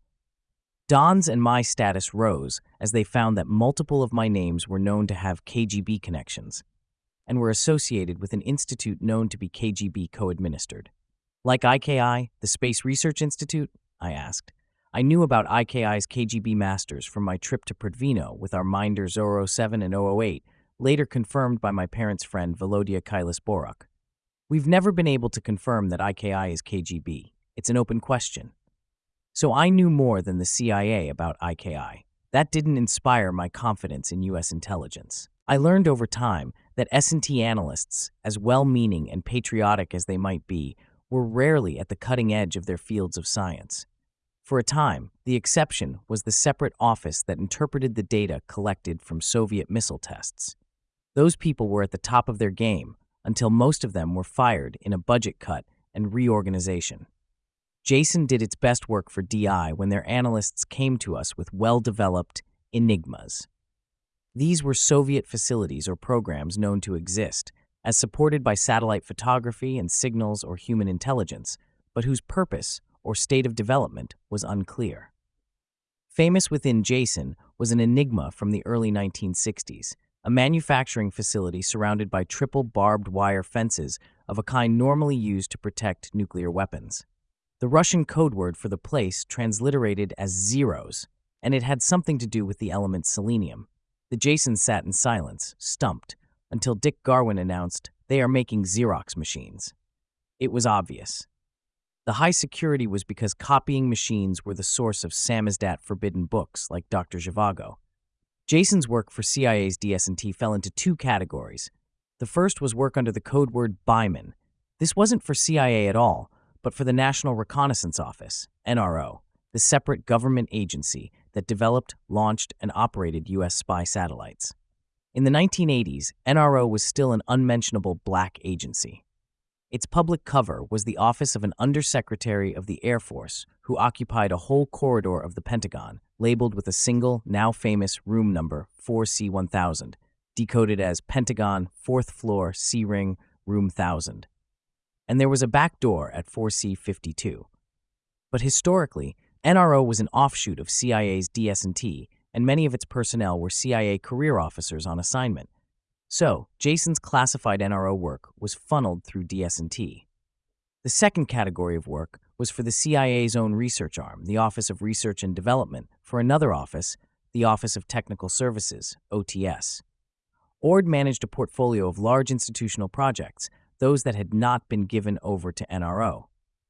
Don's and my status rose as they found that multiple of my names were known to have KGB connections and were associated with an institute known to be KGB co-administered. "Like IKI, the Space Research Institute?" I asked. I knew about IKI's KGB masters from my trip to Prodvino with our minders 007 and 008, later confirmed by my parents' friend Volodya Kailis-Boruk. "We've never been able to confirm that IKI is KGB. It's an open question." So I knew more than the CIA about IKI. That didn't inspire my confidence in U.S. intelligence. I learned over time that S&T analysts, as well-meaning and patriotic as they might be, were rarely at the cutting edge of their fields of science. For a time, the exception was the separate office that interpreted the data collected from Soviet missile tests. Those people were at the top of their game until most of them were fired in a budget cut and reorganization. Jason did its best work for DI when their analysts came to us with well-developed enigmas. These were Soviet facilities or programs known to exist, as supported by satellite photography and signals or human intelligence, but whose purpose or state of development was unclear. Famous within Jason was an enigma from the early 1960s, a manufacturing facility surrounded by triple barbed wire fences of a kind normally used to protect nuclear weapons. The Russian code word for the place transliterated as zeros, and it had something to do with the element selenium. The Jason sat in silence, stumped, until Dick Garwin announced, "They are making Xerox machines." It was obvious. The high security was because copying machines were the source of samizdat forbidden books like Dr. Zhivago. Jason's work for CIA's DS&T fell into two categories. The first was work under the code word Byman. This wasn't for CIA at all, but for the National Reconnaissance Office, NRO, the separate government agency that developed, launched, and operated U.S. spy satellites. In the 1980s, NRO was still an unmentionable black agency. Its public cover was the office of an undersecretary of the Air Force who occupied a whole corridor of the Pentagon, labeled with a single, now famous room number 4C1000, decoded as Pentagon, 4th floor, C-ring, room 1000. And there was a back door at 4C52. But historically, NRO was an offshoot of CIA's DS&T, and many of its personnel were CIA career officers on assignment. So, Jason's classified NRO work was funneled through DS&T. The second category of work was for the CIA's own research arm, the Office of Research and Development, for another office, the Office of Technical Services, OTS. ORD managed a portfolio of large institutional projects, those that had not been given over to NRO.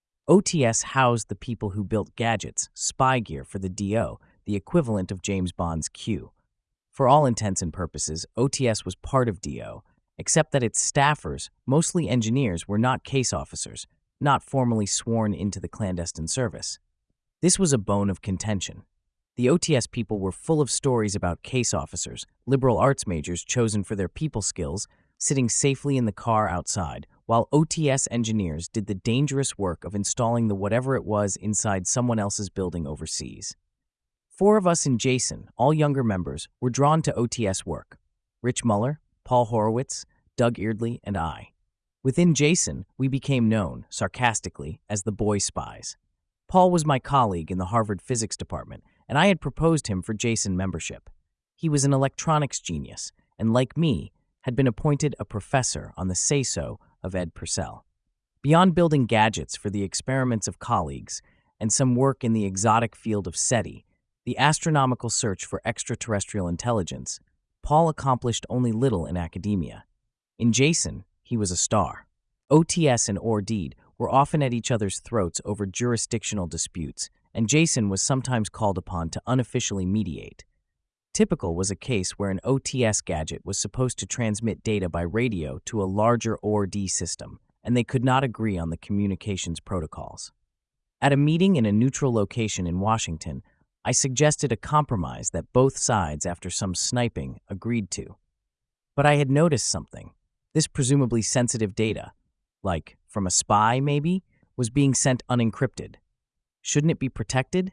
OTS housed the people who built gadgets, spy gear for the DO, the equivalent of James Bond's Q. For all intents and purposes, OTS was part of DO, except that its staffers, mostly engineers, were not case officers, not formally sworn into the clandestine service. This was a bone of contention. The OTS people were full of stories about case officers, liberal arts majors chosen for their people skills, sitting safely in the car outside, while OTS engineers did the dangerous work of installing the whatever it was inside someone else's building overseas. Four of us in Jason, all younger members, were drawn to OTS work. Rich Muller, Paul Horowitz, Doug Eardley, and I. Within Jason, we became known, sarcastically, as the Boy Spies. Paul was my colleague in the Harvard Physics Department, and I had proposed him for Jason membership. He was an electronics genius, and like me, had been appointed a professor on the say-so of Ed Purcell. Beyond building gadgets for the experiments of colleagues and some work in the exotic field of SETI, the astronomical search for extraterrestrial intelligence, Paul accomplished only little in academia. In Jason, he was a star. OTS and ORDEED were often at each other's throats over jurisdictional disputes, and Jason was sometimes called upon to unofficially mediate. Typical was a case where an OTS gadget was supposed to transmit data by radio to a larger ORD system, and they could not agree on the communications protocols. At a meeting in a neutral location in Washington, I suggested a compromise that both sides, after some sniping, agreed to. But I had noticed something. This presumably sensitive data, like from a spy maybe, was being sent unencrypted. Shouldn't it be protected?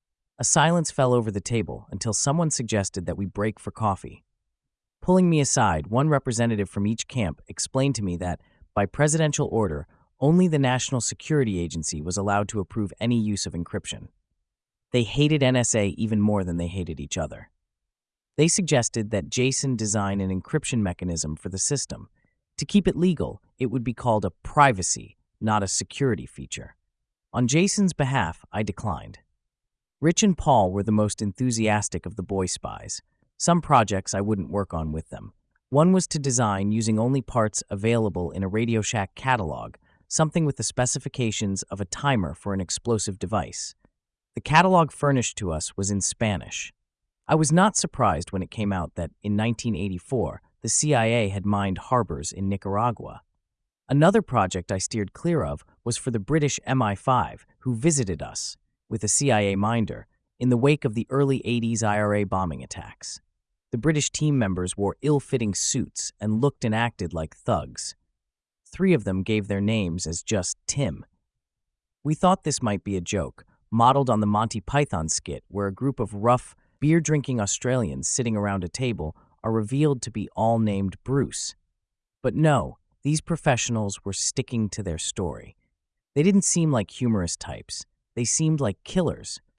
A silence fell over the table until someone suggested that we break for coffee. Pulling me aside, one representative from each camp explained to me that, by presidential order, only the National Security Agency was allowed to approve any use of encryption. They hated NSA even more than they hated each other. They suggested that Jason design an encryption mechanism for the system. To keep it legal, it would be called a privacy, not a security feature. On Jason's behalf, I declined. Rich and Paul were the most enthusiastic of the Boy Spies. Some projects I wouldn't work on with them. One was to design, using only parts available in a Radio Shack catalog, something with the specifications of a timer for an explosive device. The catalog furnished to us was in Spanish. I was not surprised when it came out that, in 1984, the CIA had mined harbors in Nicaragua. Another project I steered clear of was for the British MI5, who visited us, with a CIA minder, in the wake of the early 80s IRA bombing attacks. The British team members wore ill-fitting suits and looked and acted like thugs. 3 of them gave their names as just Tim. We thought this might be a joke, modeled on the Monty Python skit where a group of rough, beer-drinking Australians sitting around a table are revealed to be all named Bruce. But no, these professionals were sticking to their story. They didn't seem like humorous types. They seemed like killers,